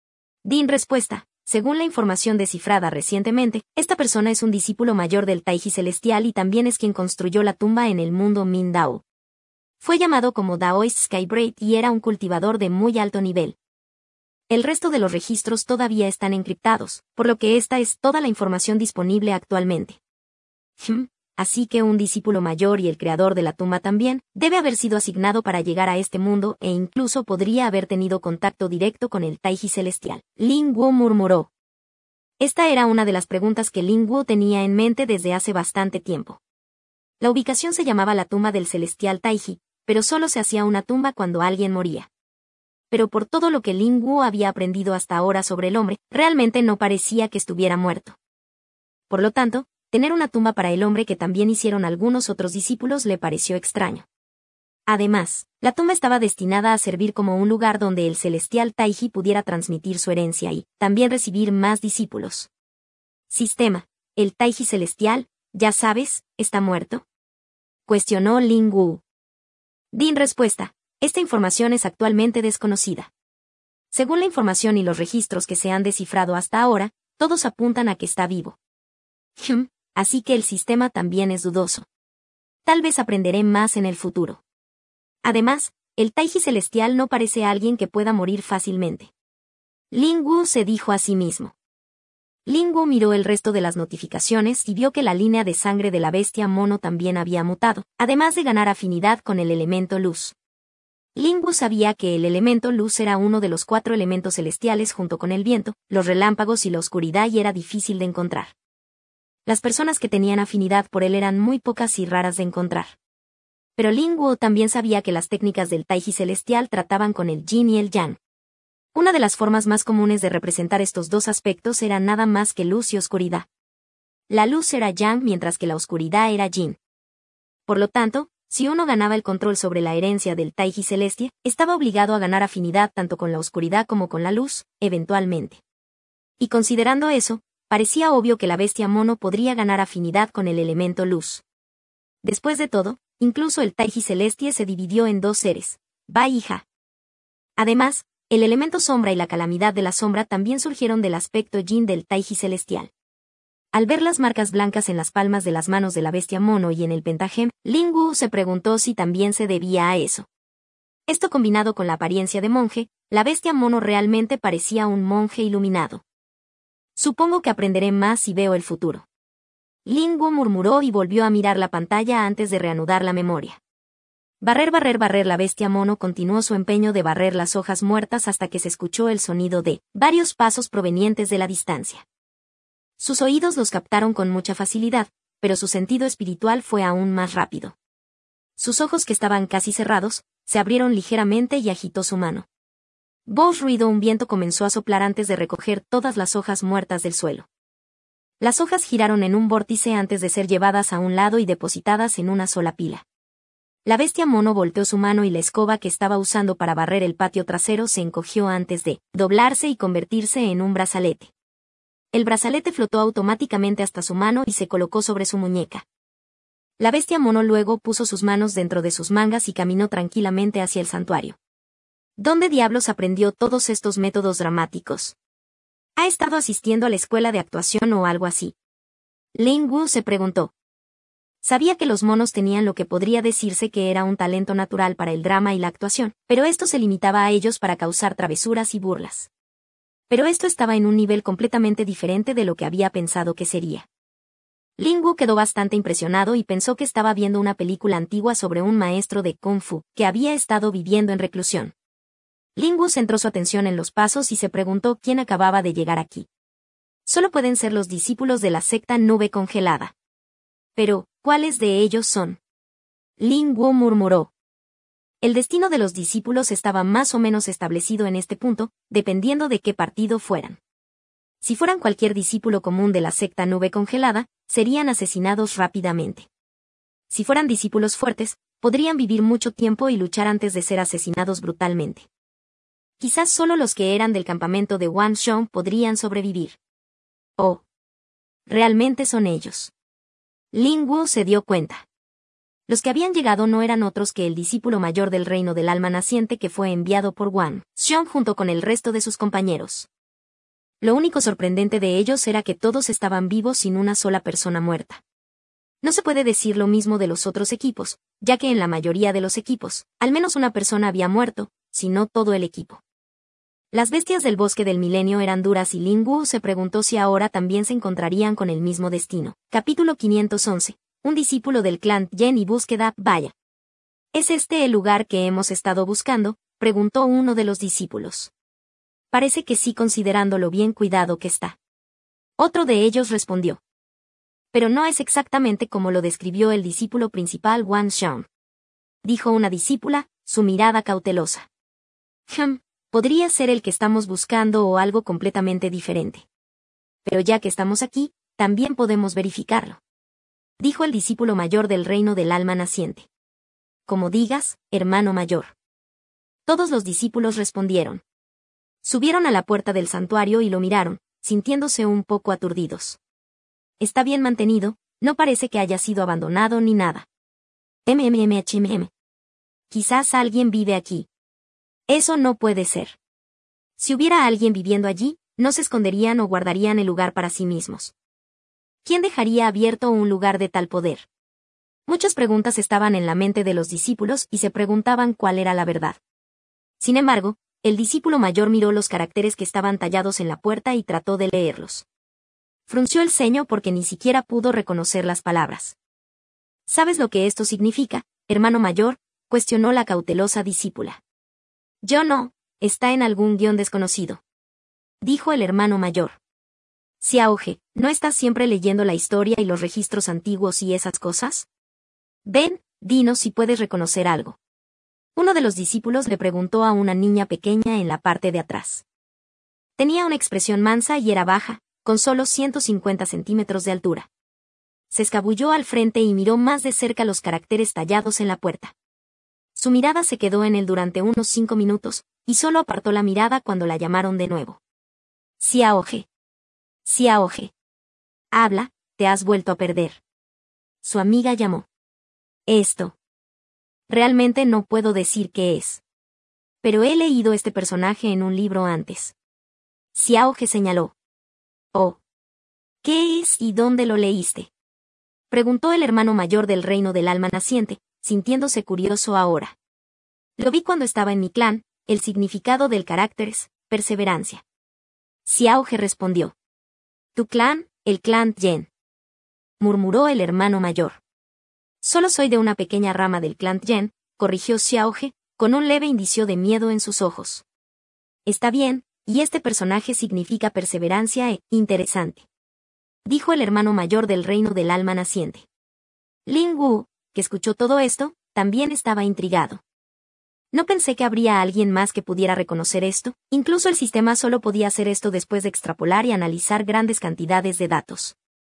Din respuesta, según la información descifrada recientemente, esta persona es un discípulo mayor del Taiji celestial y también es quien construyó la tumba en el mundo Min Dao. Fue llamado como Daoist Skybright y era un cultivador de muy alto nivel. El resto de los registros todavía están encriptados, por lo que esta es toda la información disponible actualmente. Hmm. Así que un discípulo mayor y el creador de la tumba también, debe haber sido asignado para llegar a este mundo e incluso podría haber tenido contacto directo con el Taiji celestial. Ling Wu murmuró. Esta era una de las preguntas que Ling Wu tenía en mente desde hace bastante tiempo. La ubicación se llamaba la tumba del celestial Taiji, pero solo se hacía una tumba cuando alguien moría. Pero por todo lo que Ling Wu había aprendido hasta ahora sobre el hombre, realmente no parecía que estuviera muerto. Por lo tanto, tener una tumba para el hombre que también hicieron algunos otros discípulos le pareció extraño. Además, la tumba estaba destinada a servir como un lugar donde el celestial Taiji pudiera transmitir su herencia y, también recibir más discípulos. Sistema, ¿el Taiji celestial, ya sabes, está muerto?, cuestionó Ling Wu. Din respuesta, esta información es actualmente desconocida. Según la información y los registros que se han descifrado hasta ahora, todos apuntan a que está vivo. Hmm. Así que el sistema también es dudoso. Tal vez aprenderé más en el futuro. Además, el Taiji celestial no parece alguien que pueda morir fácilmente. Ling Wu se dijo a sí mismo. Ling Wu miró el resto de las notificaciones y vio que la línea de sangre de la bestia mono también había mutado, además de ganar afinidad con el elemento luz. Ling Wu sabía que el elemento luz era uno de los cuatro elementos celestiales junto con el viento, los relámpagos y la oscuridad y era difícil de encontrar. Las personas que tenían afinidad por él eran muy pocas y raras de encontrar. Pero Ling Wu también sabía que las técnicas del Taiji celestial trataban con el yin y el yang. Una de las formas más comunes de representar estos dos aspectos era nada más que luz y oscuridad. La luz era yang mientras que la oscuridad era yin. Por lo tanto, si uno ganaba el control sobre la herencia del Taiji celeste, estaba obligado a ganar afinidad tanto con la oscuridad como con la luz, eventualmente. Y considerando eso, parecía obvio que la bestia mono podría ganar afinidad con el elemento luz. Después de todo, incluso el Taiji celeste se dividió en dos seres, Ba y Ja. Además, el elemento sombra y la calamidad de la sombra también surgieron del aspecto yin del Taiji celestial. Al ver las marcas blancas en las palmas de las manos de la bestia mono y en el pentajem, Ling Wu se preguntó si también se debía a eso. Esto combinado con la apariencia de monje, la bestia mono realmente parecía un monje iluminado. Supongo que aprenderé más si veo el futuro. Ling Wu murmuró y volvió a mirar la pantalla antes de reanudar la memoria. Barrer, barrer, barrer. La bestia mono continuó su empeño de barrer las hojas muertas hasta que se escuchó el sonido de varios pasos provenientes de la distancia. Sus oídos los captaron con mucha facilidad, pero su sentido espiritual fue aún más rápido. Sus ojos, que estaban casi cerrados, se abrieron ligeramente y agitó su mano. Voz ruido. Un viento comenzó a soplar antes de recoger todas las hojas muertas del suelo. Las hojas giraron en un vórtice antes de ser llevadas a un lado y depositadas en una sola pila. La bestia mono volteó su mano y la escoba que estaba usando para barrer el patio trasero se encogió antes de doblarse y convertirse en un brazalete. El brazalete flotó automáticamente hasta su mano y se colocó sobre su muñeca. La bestia mono luego puso sus manos dentro de sus mangas y caminó tranquilamente hacia el santuario. ¿Dónde diablos aprendió todos estos métodos dramáticos? ¿Ha estado asistiendo a la escuela de actuación o algo así? Ling Wu se preguntó. Sabía que los monos tenían lo que podría decirse que era un talento natural para el drama y la actuación, pero esto se limitaba a ellos para causar travesuras y burlas. Pero esto estaba en un nivel completamente diferente de lo que había pensado que sería. Ling Wu quedó bastante impresionado y pensó que estaba viendo una película antigua sobre un maestro de Kung Fu que había estado viviendo en reclusión. Ling Wu centró su atención en los pasos y se preguntó quién acababa de llegar aquí. Solo pueden ser los discípulos de la secta nube congelada. Pero, ¿cuáles de ellos son? Lin Wu murmuró. El destino de los discípulos estaba más o menos establecido en este punto, dependiendo de qué partido fueran. Si fueran cualquier discípulo común de la secta nube congelada, serían asesinados rápidamente. Si fueran discípulos fuertes, podrían vivir mucho tiempo y luchar antes de ser asesinados brutalmente. Quizás solo los que eran del campamento de Wan Shong podrían sobrevivir. Oh. Realmente son ellos. Lin Wu se dio cuenta. Los que habían llegado no eran otros que el discípulo mayor del reino del alma naciente que fue enviado por Wan Shong junto con el resto de sus compañeros. Lo único sorprendente de ellos era que todos estaban vivos sin una sola persona muerta. No se puede decir lo mismo de los otros equipos, ya que en la mayoría de los equipos, al menos una persona había muerto, si no todo el equipo. Las bestias del bosque del milenio eran duras y Lin Wu se preguntó si ahora también se encontrarían con el mismo destino. Capítulo quinientos once. Un discípulo del clan Yen y búsqueda, vaya. ¿Es este el lugar que hemos estado buscando?, preguntó uno de los discípulos. Parece que sí, considerando lo bien cuidado que está. Otro de ellos respondió. Pero no es exactamente como lo describió el discípulo principal Wan Shong. Dijo una discípula, su mirada cautelosa. Hm, podría ser el que estamos buscando o algo completamente diferente. Pero ya que estamos aquí, también podemos verificarlo. Dijo el discípulo mayor del reino del alma naciente. Como digas, hermano mayor. Todos los discípulos respondieron. Subieron a la puerta del santuario y lo miraron, sintiéndose un poco aturdidos. Está bien mantenido, no parece que haya sido abandonado ni nada. MMMHMM. Quizás alguien vive aquí. Eso no puede ser. Si hubiera alguien viviendo allí, no se esconderían o guardarían el lugar para sí mismos. ¿Quién dejaría abierto un lugar de tal poder? Muchas preguntas estaban en la mente de los discípulos y se preguntaban cuál era la verdad. Sin embargo, el discípulo mayor miró los caracteres que estaban tallados en la puerta y trató de leerlos. Frunció el ceño porque ni siquiera pudo reconocer las palabras. ¿Sabes lo que esto significa, hermano mayor?, cuestionó la cautelosa discípula. Yo no, está en algún guión desconocido. Dijo el hermano mayor. Xiaohe, ¿no estás siempre leyendo la historia y los registros antiguos y esas cosas? Ven, dinos si puedes reconocer algo. Uno de los discípulos le preguntó a una niña pequeña en la parte de atrás. Tenía una expresión mansa y era baja, con solo ciento cincuenta centímetros de altura. Se escabulló al frente y miró más de cerca los caracteres tallados en la puerta. Su mirada se quedó en él durante unos cinco minutos, y solo apartó la mirada cuando la llamaron de nuevo. Xiaohe. Xiaohe. Habla, te has vuelto a perder. Su amiga llamó. Esto. Realmente no puedo decir qué es. Pero he leído este personaje en un libro antes. Xiaohe señaló. Oh. ¿Qué es y dónde lo leíste? Preguntó el hermano mayor del reino del alma naciente, sintiéndose curioso ahora. Lo vi cuando estaba en mi clan, el significado del carácter es perseverancia. Xiaohe respondió. ¿Tu clan, el clan Yen? Murmuró el hermano mayor. Solo soy de una pequeña rama del clan Yen, corrigió Xiaohe, con un leve indicio de miedo en sus ojos. Está bien, y este personaje significa perseverancia e interesante. Dijo el hermano mayor del reino del alma naciente. Lin Wu, que escuchó todo esto, también estaba intrigado. No pensé que habría alguien más que pudiera reconocer esto, incluso el sistema solo podía hacer esto después de extrapolar y analizar grandes cantidades de datos.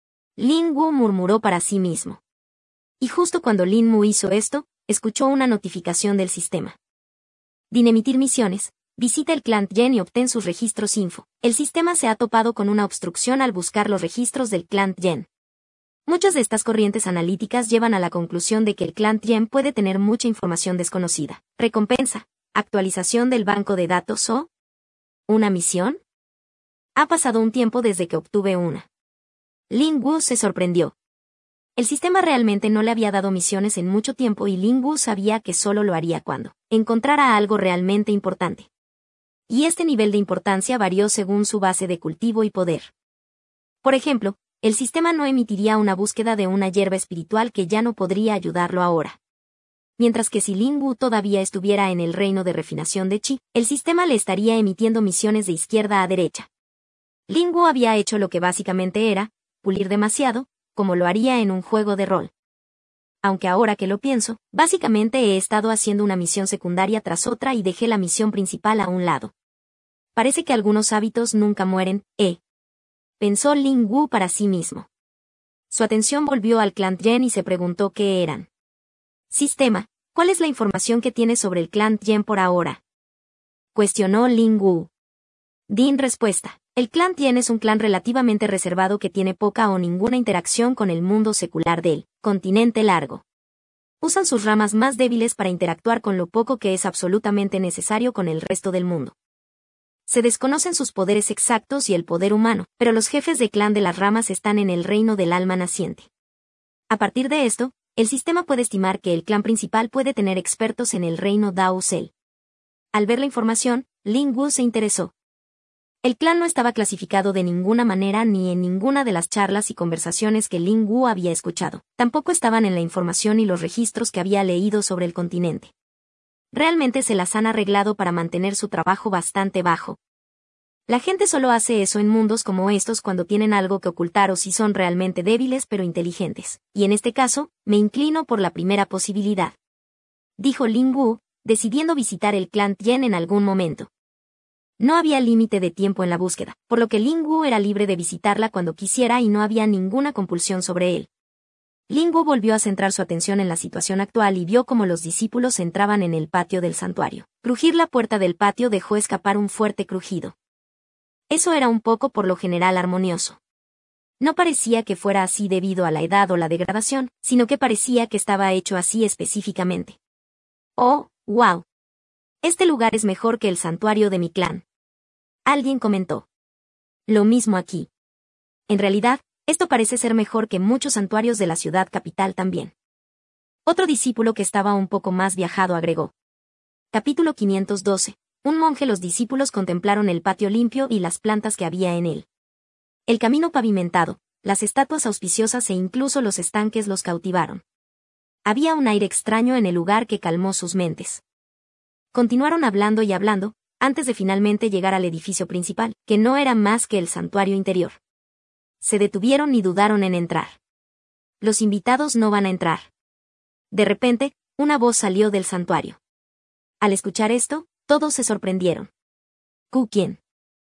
Lin Wu murmuró para sí mismo. Y justo cuando Lin Wu hizo esto, escuchó una notificación del sistema. Dinamitir misiones. Visita el clan Yen y obtén sus registros info. El sistema se ha topado con una obstrucción al buscar los registros del clan Yen. Muchas de estas corrientes analíticas llevan a la conclusión de que el clan Yen puede tener mucha información desconocida. Recompensa. Actualización del banco de datos o... ¿Una misión? Ha pasado un tiempo desde que obtuve una. Lin Wu se sorprendió. El sistema realmente no le había dado misiones en mucho tiempo y Lin Wu sabía que solo lo haría cuando encontrara algo realmente importante. Y este nivel de importancia varió según su base de cultivo y poder. Por ejemplo, el sistema no emitiría una búsqueda de una hierba espiritual que ya no podría ayudarlo ahora. Mientras que si Lin Wu todavía estuviera en el reino de refinación de Chi, el sistema le estaría emitiendo misiones de izquierda a derecha. Ling Wu había hecho lo que básicamente era pulir demasiado, como lo haría en un juego de rol. Aunque ahora que lo pienso, básicamente he estado haciendo una misión secundaria tras otra y dejé la misión principal a un lado. Parece que algunos hábitos nunca mueren, ¿eh? Pensó Ling Wu para sí mismo. Su atención volvió al clan Yen y se preguntó qué eran. Sistema, ¿cuál es la información que tienes sobre el clan Yen por ahora? Cuestionó Ling Wu. Din respuesta. El clan Yen es un clan relativamente reservado que tiene poca o ninguna interacción con el mundo secular del continente largo. Usan sus ramas más débiles para interactuar con lo poco que es absolutamente necesario con el resto del mundo. Se desconocen sus poderes exactos y el poder humano, pero los jefes de clan de las ramas están en el reino del alma naciente. A partir de esto, el sistema puede estimar que el clan principal puede tener expertos en el reino Dao Cell. Al ver la información, Ling Wu se interesó. El clan no estaba clasificado de ninguna manera ni en ninguna de las charlas y conversaciones que Ling Wu había escuchado. Tampoco estaban en la información y los registros que había leído sobre el continente. Realmente se las han arreglado para mantener su trabajo bastante bajo. La gente solo hace eso en mundos como estos cuando tienen algo que ocultar o si son realmente débiles pero inteligentes. Y en este caso, me inclino por la primera posibilidad. Dijo Ling Wu, decidiendo visitar el clan Yen en algún momento. No había límite de tiempo en la búsqueda, por lo que Ling Wu era libre de visitarla cuando quisiera y no había ninguna compulsión sobre él. Ling Wu volvió a centrar su atención en la situación actual y vio cómo los discípulos entraban en el patio del santuario. Crujir la puerta del patio dejó escapar un fuerte crujido. Eso era un poco por lo general armonioso. No parecía que fuera así debido a la edad o la degradación, sino que parecía que estaba hecho así específicamente. Oh, wow. Este lugar es mejor que el santuario de mi clan. Alguien comentó. Lo mismo aquí. En realidad, esto parece ser mejor que muchos santuarios de la ciudad capital también. Otro discípulo que estaba un poco más viajado agregó. Capítulo quinientos doce. Un monje. Los discípulos contemplaron el patio limpio y las plantas que había en él. El camino pavimentado, las estatuas auspiciosas e incluso los estanques los cautivaron. Había un aire extraño en el lugar que calmó sus mentes. Continuaron hablando y hablando, antes de finalmente llegar al edificio principal, que no era más que el santuario interior. Se detuvieron y dudaron en entrar. Los invitados no van a entrar. De repente, una voz salió del santuario. Al escuchar esto, todos se sorprendieron. ¿Ku quién?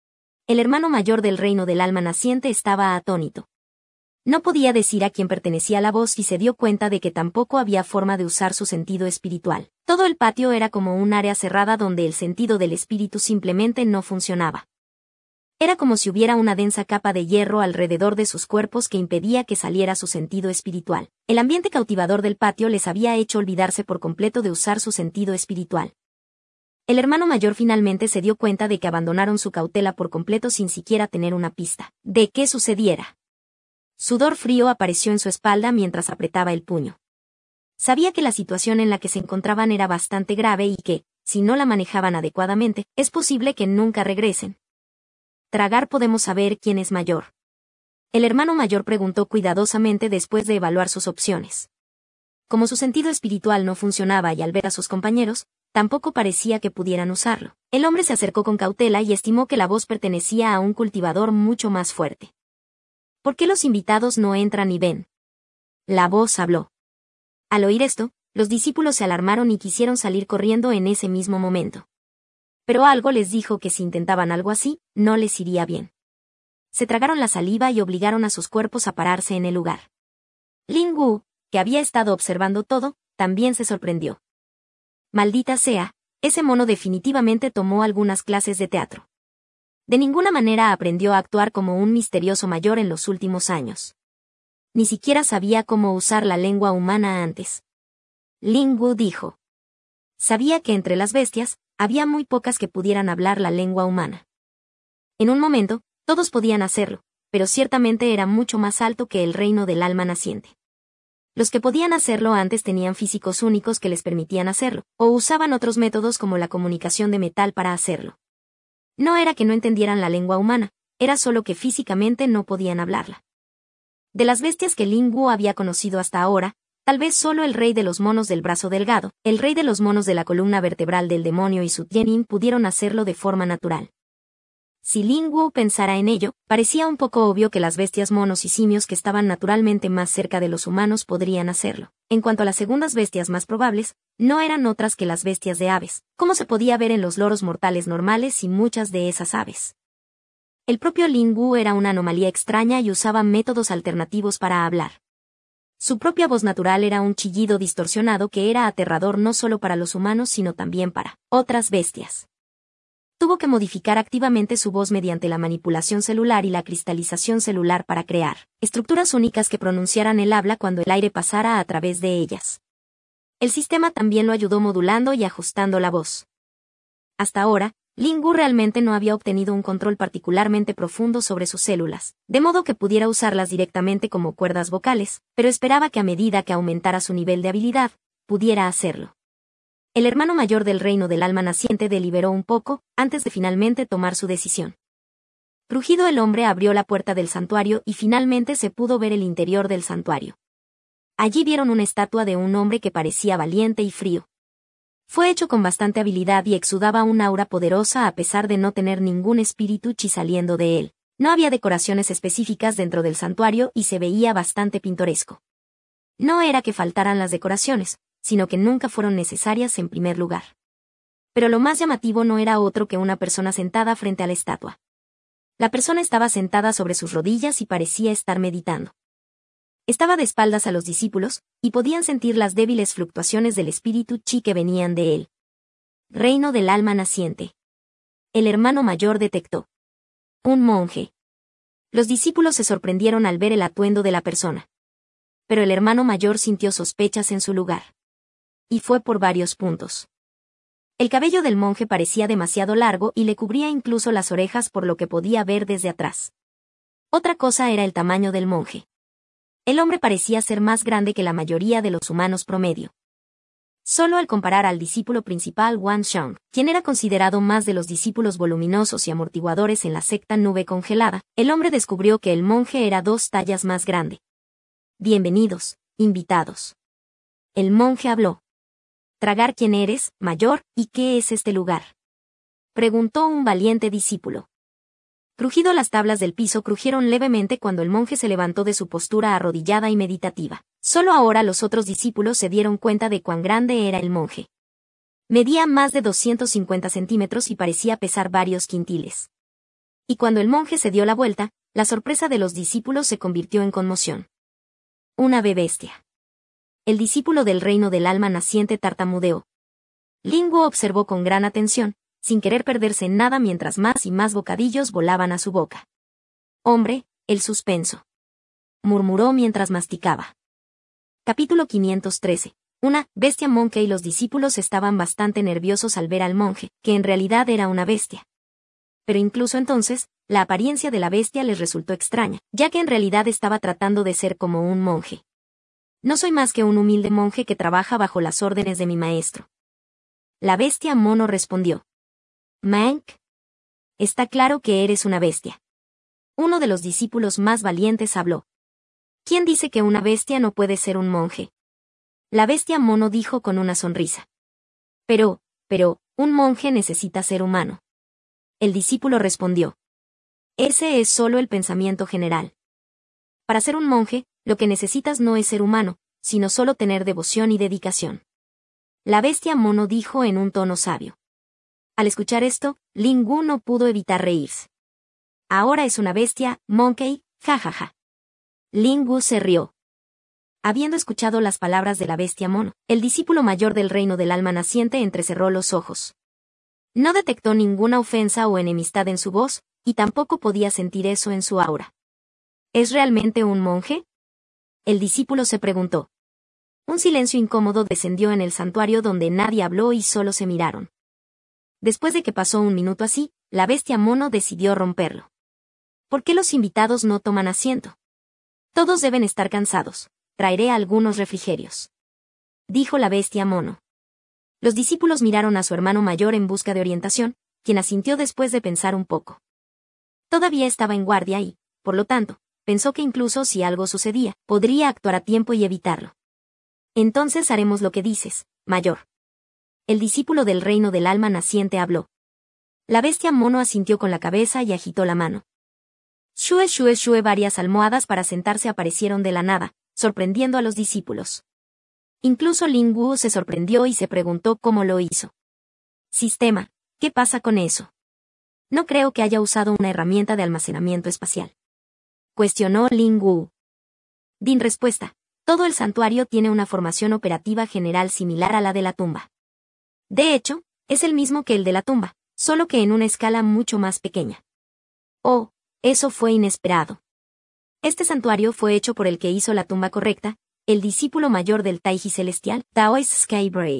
El hermano mayor del reino del alma naciente estaba atónito. No podía decir a quién pertenecía la voz y se dio cuenta de que tampoco había forma de usar su sentido espiritual. Todo el patio era como un área cerrada donde el sentido del espíritu simplemente no funcionaba. Era como si hubiera una densa capa de hierro alrededor de sus cuerpos que impedía que saliera su sentido espiritual. El ambiente cautivador del patio les había hecho olvidarse por completo de usar su sentido espiritual. El hermano mayor finalmente se dio cuenta de que abandonaron su cautela por completo sin siquiera tener una pista de qué sucediera. Sudor frío apareció en su espalda mientras apretaba el puño. Sabía que la situación en la que se encontraban era bastante grave y que, si no la manejaban adecuadamente, es posible que nunca regresen. Tragar podemos saber quién es mayor. El hermano mayor preguntó cuidadosamente después de evaluar sus opciones. Como su sentido espiritual no funcionaba y al ver a sus compañeros, tampoco parecía que pudieran usarlo. El hombre se acercó con cautela y estimó que la voz pertenecía a un cultivador mucho más fuerte. ¿Por qué los invitados no entran y ven? La voz habló. Al oír esto, los discípulos se alarmaron y quisieron salir corriendo en ese mismo momento. Pero algo les dijo que si intentaban algo así, no les iría bien. Se tragaron la saliva y obligaron a sus cuerpos a pararse en el lugar. Ling Wu, que había estado observando todo, también se sorprendió. Maldita sea, ese mono definitivamente tomó algunas clases de teatro. De ninguna manera aprendió a actuar como un misterioso mayor en los últimos años. Ni siquiera sabía cómo usar la lengua humana antes. Ling Wu dijo. Sabía que entre las bestias, había muy pocas que pudieran hablar la lengua humana. En un momento, todos podían hacerlo, pero ciertamente era mucho más alto que el reino del alma naciente. Los que podían hacerlo antes tenían físicos únicos que les permitían hacerlo, o usaban otros métodos como la comunicación de metal para hacerlo. No era que no entendieran la lengua humana, era solo que físicamente no podían hablarla. De las bestias que Ling Wu había conocido hasta ahora, tal vez solo el rey de los monos del brazo delgado, el rey de los monos de la columna vertebral del demonio y su tienin pudieron hacerlo de forma natural. Si Lin Wu pensara en ello, parecía un poco obvio que las bestias monos y simios que estaban naturalmente más cerca de los humanos podrían hacerlo. En cuanto a las segundas bestias más probables, no eran otras que las bestias de aves, como se podía ver en los loros mortales normales y muchas de esas aves. El propio Lin Wu era una anomalía extraña y usaba métodos alternativos para hablar. Su propia voz natural era un chillido distorsionado que era aterrador no solo para los humanos sino también para otras bestias. Tuvo que modificar activamente su voz mediante la manipulación celular y la cristalización celular para crear estructuras únicas que pronunciaran el habla cuando el aire pasara a través de ellas. El sistema también lo ayudó modulando y ajustando la voz. Hasta ahora, Lin Wu realmente no había obtenido un control particularmente profundo sobre sus células, de modo que pudiera usarlas directamente como cuerdas vocales, pero esperaba que a medida que aumentara su nivel de habilidad, pudiera hacerlo. El hermano mayor del reino del alma naciente deliberó un poco, antes de finalmente tomar su decisión. Rugido el hombre abrió la puerta del santuario y finalmente se pudo ver el interior del santuario. Allí vieron una estatua de un hombre que parecía valiente y frío. Fue hecho con bastante habilidad y exudaba un aura poderosa a pesar de no tener ningún espíritu chi saliendo de él. No había decoraciones específicas dentro del santuario y se veía bastante pintoresco. No era que faltaran las decoraciones, sino que nunca fueron necesarias en primer lugar. Pero lo más llamativo no era otro que una persona sentada frente a la estatua. La persona estaba sentada sobre sus rodillas y parecía estar meditando. Estaba de espaldas a los discípulos, y podían sentir las débiles fluctuaciones del espíritu chi que venían de él. Reino del alma naciente. El hermano mayor detectó. Un monje. Los discípulos se sorprendieron al ver el atuendo de la persona. Pero el hermano mayor sintió sospechas en su lugar. Y fue por varios puntos. El cabello del monje parecía demasiado largo y le cubría incluso las orejas por lo que podía ver desde atrás. Otra cosa era el tamaño del monje. El hombre parecía ser más grande que la mayoría de los humanos promedio. Solo al comparar al discípulo principal Wan Shang, quien era considerado más de los discípulos voluminosos y amortiguadores en la secta nube congelada, el hombre descubrió que el monje era dos tallas más grande. Bienvenidos, invitados. El monje habló. Tragar quién eres, mayor, y qué es este lugar. Preguntó un valiente discípulo. Crujido las tablas del piso crujieron levemente cuando el monje se levantó de su postura arrodillada y meditativa. Solo ahora los otros discípulos se dieron cuenta de cuán grande era el monje. Medía más de doscientos cincuenta centímetros y parecía pesar varios quintiles. Y cuando el monje se dio la vuelta, la sorpresa de los discípulos se convirtió en conmoción. Una ave bestia. El discípulo del reino del alma naciente tartamudeó. Lin Wu observó con gran atención, sin querer perderse en nada mientras más y más bocadillos volaban a su boca. Hombre, el suspenso. Murmuró mientras masticaba. Capítulo quinientos trece. Una bestia monje y los discípulos estaban bastante nerviosos al ver al monje, que en realidad era una bestia. Pero incluso entonces, la apariencia de la bestia les resultó extraña, ya que en realidad estaba tratando de ser como un monje. No soy más que un humilde monje que trabaja bajo las órdenes de mi maestro. La bestia mono respondió. Mank. Está claro que eres una bestia. Uno de los discípulos más valientes habló. ¿Quién dice que una bestia no puede ser un monje? La bestia mono dijo con una sonrisa. Pero, pero, un monje necesita ser humano. El discípulo respondió. Ese es solo el pensamiento general. Para ser un monje, lo que necesitas no es ser humano, sino solo tener devoción y dedicación. La bestia mono dijo en un tono sabio. Al escuchar esto, Lin Wu no pudo evitar reírse. Ahora es una bestia, monkey, jajaja. Lin Wu se rió. Habiendo escuchado las palabras de la bestia mono, el discípulo mayor del reino del alma naciente entrecerró los ojos. No detectó ninguna ofensa o enemistad en su voz, y tampoco podía sentir eso en su aura. ¿Es realmente un monje? El discípulo se preguntó. Un silencio incómodo descendió en el santuario donde nadie habló y solo se miraron. Después de que pasó un minuto así, la bestia mono decidió romperlo. ¿Por qué los invitados no toman asiento? Todos deben estar cansados. Traeré algunos refrigerios. Dijo la bestia mono. Los discípulos miraron a su hermano mayor en busca de orientación, quien asintió después de pensar un poco. Todavía estaba en guardia y, por lo tanto, pensó que incluso si algo sucedía, podría actuar a tiempo y evitarlo. Entonces haremos lo que dices, mayor. El discípulo del reino del alma naciente habló. La bestia mono asintió con la cabeza y agitó la mano. Shue shue shue varias almohadas para sentarse aparecieron de la nada, sorprendiendo a los discípulos. Incluso Ling Wu se sorprendió y se preguntó cómo lo hizo. Sistema, ¿qué pasa con eso? No creo que haya usado una herramienta de almacenamiento espacial. Cuestionó Ling Wu. Din respuesta. Todo el santuario tiene una formación operativa general similar a la de la tumba. De hecho, es el mismo que el de la tumba, solo que en una escala mucho más pequeña. Oh, eso fue inesperado. Este santuario fue hecho por el que hizo la tumba correcta, el discípulo mayor del Taiji celestial, Taoist Skybraid.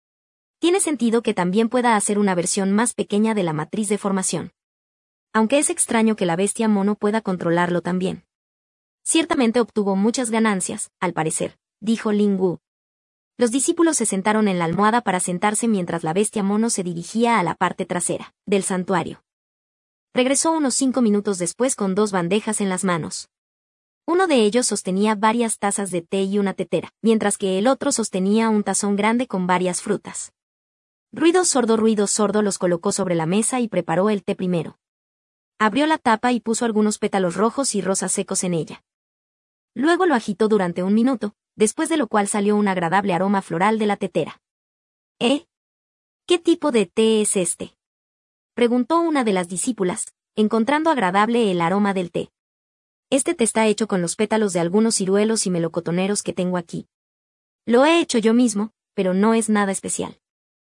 Tiene sentido que también pueda hacer una versión más pequeña de la matriz de formación. Aunque es extraño que la bestia mono pueda controlarlo también. Ciertamente obtuvo muchas ganancias, al parecer, dijo Ling Wu. Los discípulos se sentaron en la almohada para sentarse mientras la bestia mono se dirigía a la parte trasera del santuario. Regresó unos cinco minutos después con dos bandejas en las manos. Uno de ellos sostenía varias tazas de té y una tetera, mientras que el otro sostenía un tazón grande con varias frutas. Ruido sordo, ruido sordo los colocó sobre la mesa y preparó el té primero. Abrió la tapa y puso algunos pétalos rojos y rosas secos en ella. Luego lo agitó durante un minuto, después de lo cual salió un agradable aroma floral de la tetera. ¿Eh? ¿Qué tipo de té es este?, preguntó una de las discípulas, encontrando agradable el aroma del té. Este té está hecho con los pétalos de algunos ciruelos y melocotoneros que tengo aquí. Lo he hecho yo mismo, pero no es nada especial,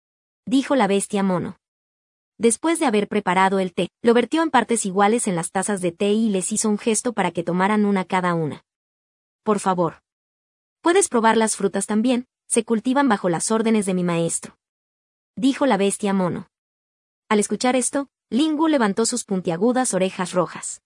dijo la bestia mono. Después de haber preparado el té, lo vertió en partes iguales en las tazas de té y les hizo un gesto para que tomaran una cada una. Por favor. Puedes probar las frutas también, se cultivan bajo las órdenes de mi maestro, dijo la bestia mono. Al escuchar esto, Ling Wu levantó sus puntiagudas orejas rojas.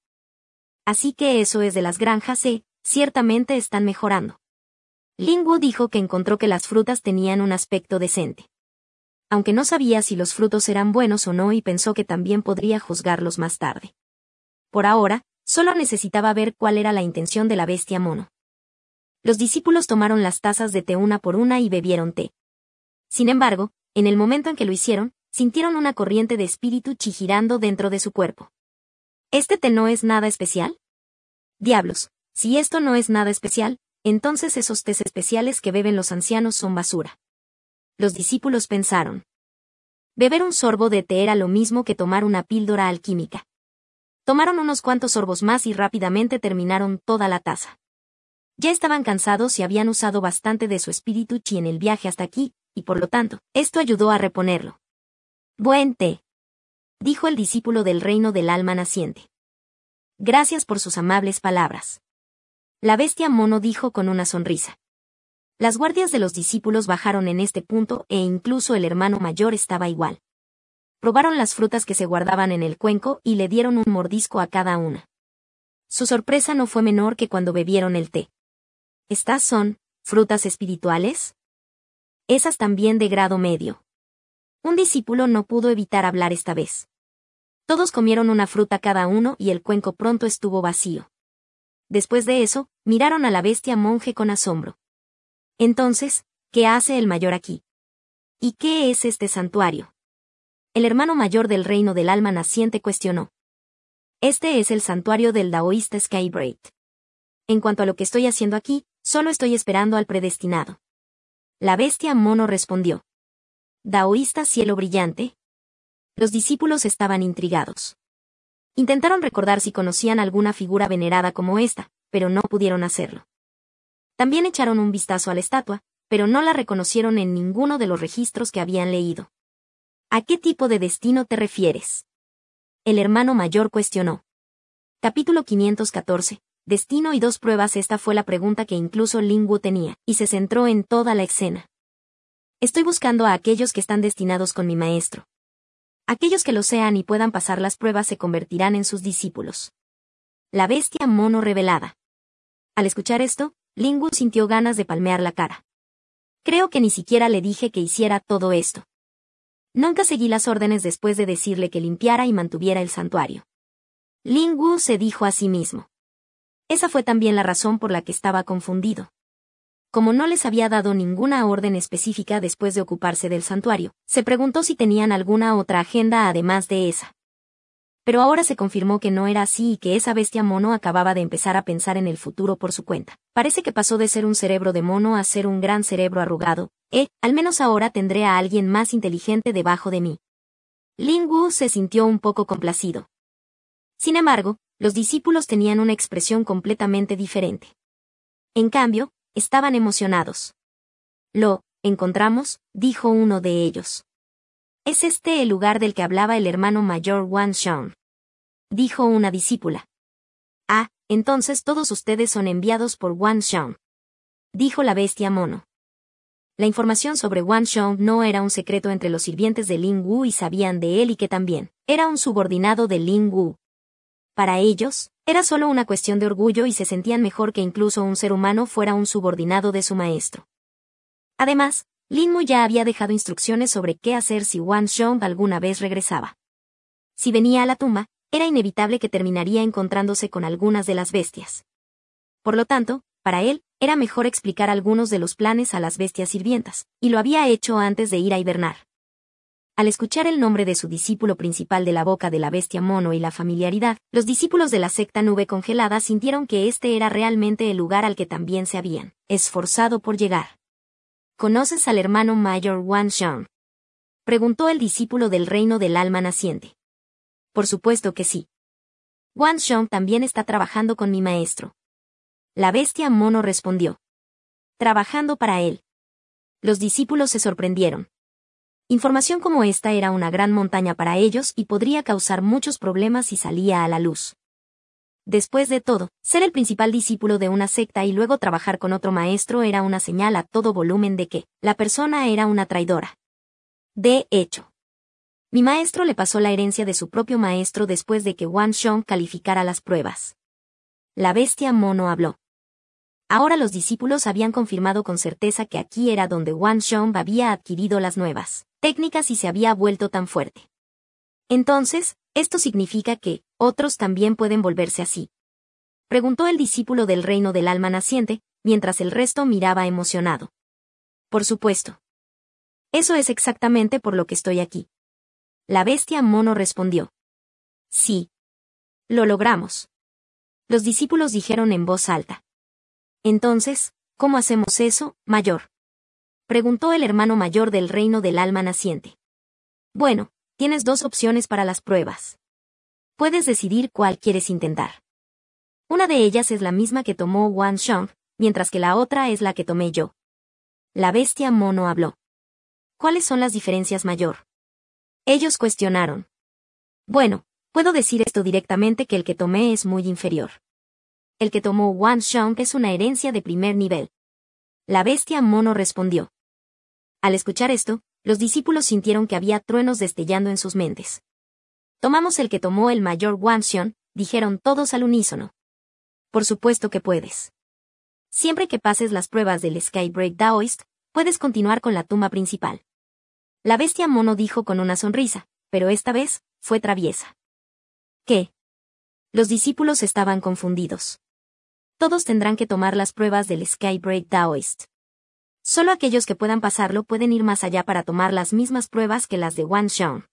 Así que eso es de las granjas E, ciertamente están mejorando. Ling Wu dijo que encontró que las frutas tenían un aspecto decente. Aunque no sabía si los frutos eran buenos o no y pensó que también podría juzgarlos más tarde. Por ahora, solo necesitaba ver cuál era la intención de la bestia mono. Los discípulos tomaron las tazas de té una por una y bebieron té. Sin embargo, en el momento en que lo hicieron, sintieron una corriente de espíritu chi girando dentro de su cuerpo. ¿Este té no es nada especial? Diablos, si esto no es nada especial, entonces esos tés especiales que beben los ancianos son basura. Los discípulos pensaron. Beber un sorbo de té era lo mismo que tomar una píldora alquímica. Tomaron unos cuantos sorbos más y rápidamente terminaron toda la taza. Ya estaban cansados y habían usado bastante de su espíritu chi en el viaje hasta aquí, y por lo tanto, esto ayudó a reponerlo. Buen té, dijo el discípulo del reino del alma naciente. Gracias por sus amables palabras. La bestia mono dijo con una sonrisa. Las guardias de los discípulos bajaron en este punto e incluso el hermano mayor estaba igual. Probaron las frutas que se guardaban en el cuenco y le dieron un mordisco a cada una. Su sorpresa no fue menor que cuando bebieron el té. ¿Estas son frutas espirituales? Esas también de grado medio. Un discípulo no pudo evitar hablar esta vez. Todos comieron una fruta cada uno y el cuenco pronto estuvo vacío. Después de eso, miraron a la bestia monje con asombro. Entonces, ¿qué hace el mayor aquí? ¿Y qué es este santuario? El hermano mayor del reino del alma naciente cuestionó. Este es el santuario del daoísta Skybraid. En cuanto a lo que estoy haciendo aquí, solo estoy esperando al predestinado. La bestia mono respondió. ¿Daoísta cielo brillante? Los discípulos estaban intrigados. Intentaron recordar si conocían alguna figura venerada como esta, pero no pudieron hacerlo. También echaron un vistazo a la estatua, pero no la reconocieron en ninguno de los registros que habían leído. ¿A qué tipo de destino te refieres?, el hermano mayor cuestionó. Capítulo quinientos catorce. Destino y dos pruebas. Esta fue la pregunta que incluso Ling Wu tenía, y se centró en toda la escena. Estoy buscando a aquellos que están destinados con mi maestro. Aquellos que lo sean y puedan pasar las pruebas se convertirán en sus discípulos. La bestia mono revelada. Al escuchar esto, Ling Wu sintió ganas de palmear la cara. Creo que ni siquiera le dije que hiciera todo esto. Nunca seguí las órdenes después de decirle que limpiara y mantuviera el santuario. Ling Wu se dijo a sí mismo. Esa fue también la razón por la que estaba confundido. como no les había dado ninguna orden específica después de ocuparse del santuario, se preguntó si tenían alguna otra agenda además de esa. Pero ahora se confirmó que no era así y que esa bestia mono acababa de empezar a pensar en el futuro por su cuenta. Parece que pasó de ser un cerebro de mono a ser un gran cerebro arrugado. Eh, al menos ahora tendré a alguien más inteligente debajo de mí. Lin Wu se sintió un poco complacido. Sin embargo, los discípulos tenían una expresión completamente diferente. En cambio, estaban emocionados. Lo encontramos, dijo uno de ellos. ¿Es este el lugar del que hablaba el hermano mayor Wan Shang?, dijo una discípula. Ah, entonces todos ustedes son enviados por Wan Shang, dijo la bestia mono. La información sobre Wan Shang no era un secreto entre los sirvientes de Lin Wu y sabían de él y que también era un subordinado de Lin Wu. Para ellos, era solo una cuestión de orgullo y se sentían mejor que incluso un ser humano fuera un subordinado de su maestro. Además, Lin Wu ya había dejado instrucciones sobre qué hacer si Wan Shang alguna vez regresaba. Si venía a la tumba, era inevitable que terminaría encontrándose con algunas de las bestias. Por lo tanto, para él, era mejor explicar algunos de los planes a las bestias sirvientas, y lo había hecho antes de ir a hibernar. Al escuchar el nombre de su discípulo principal de la boca de la bestia mono y la familiaridad, los discípulos de la secta Nube Congelada sintieron que este era realmente el lugar al que también se habían esforzado por llegar. ¿Conoces al hermano mayor Wan Shang?, preguntó el discípulo del reino del alma naciente. Por supuesto que sí. Wan Shang también está trabajando con mi maestro. La bestia mono respondió. Trabajando para él. Los discípulos se sorprendieron. Información como esta era una gran montaña para ellos y podría causar muchos problemas si salía a la luz. Después de todo, ser el principal discípulo de una secta y luego trabajar con otro maestro era una señal a todo volumen de que la persona era una traidora. De hecho, mi maestro le pasó la herencia de su propio maestro después de que Wan Shang calificara las pruebas. La bestia mono habló. Ahora los discípulos habían confirmado con certeza que aquí era donde Wan Shang había adquirido las nuevas técnicas y se había vuelto tan fuerte. Entonces, ¿esto significa que otros también pueden volverse así?, preguntó el discípulo del reino del alma naciente, mientras el resto miraba emocionado. Por supuesto. Eso es exactamente por lo que estoy aquí. La bestia mono respondió. Sí. Lo logramos. Los discípulos dijeron en voz alta. Entonces, ¿cómo hacemos eso, mayor?, preguntó el hermano mayor del reino del alma naciente. Bueno, tienes dos opciones para las pruebas. Puedes decidir cuál quieres intentar. Una de ellas es la misma que tomó Wan Shang, mientras que la otra es la que tomé yo. La bestia mono habló. ¿Cuáles son las diferencias, mayor?, ellos cuestionaron. Bueno, puedo decir esto directamente que el que tomé es muy inferior. El que tomó Wan Shang es una herencia de primer nivel. La bestia mono respondió. Al escuchar esto, los discípulos sintieron que había truenos destellando en sus mentes. Tomamos el que tomó el mayor Wan Shang, dijeron todos al unísono. Por supuesto que puedes. Siempre que pases las pruebas del Skybreak Daoist, puedes continuar con la tumba principal. La bestia mono dijo con una sonrisa, pero esta vez, fue traviesa. ¿Qué? Los discípulos estaban confundidos. Todos tendrán que tomar las pruebas del Skybreak Daoist. Solo aquellos que puedan pasarlo pueden ir más allá para tomar las mismas pruebas que las de Wan Shang.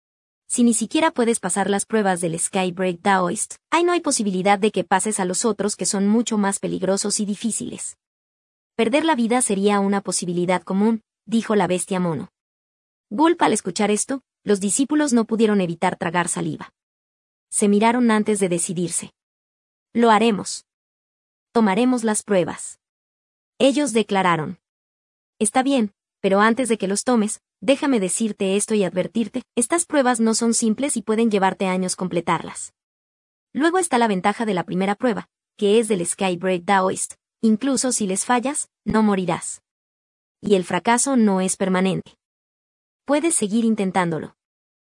Si ni siquiera puedes pasar las pruebas del Skybreak Daoist, ahí no hay posibilidad de que pases a los otros que son mucho más peligrosos y difíciles. Perder la vida sería una posibilidad común, dijo la bestia mono. Gulp. Al escuchar esto, los discípulos no pudieron evitar tragar saliva. Se miraron antes de decidirse. Lo haremos. Tomaremos las pruebas. Ellos declararon. Está bien, pero antes de que los tomes, déjame decirte esto y advertirte, estas pruebas no son simples y pueden llevarte años completarlas. Luego está la ventaja de la primera prueba, que es del Skybreak Daoist. Incluso si les fallas, no morirás. Y el fracaso no es permanente. Puedes seguir intentándolo.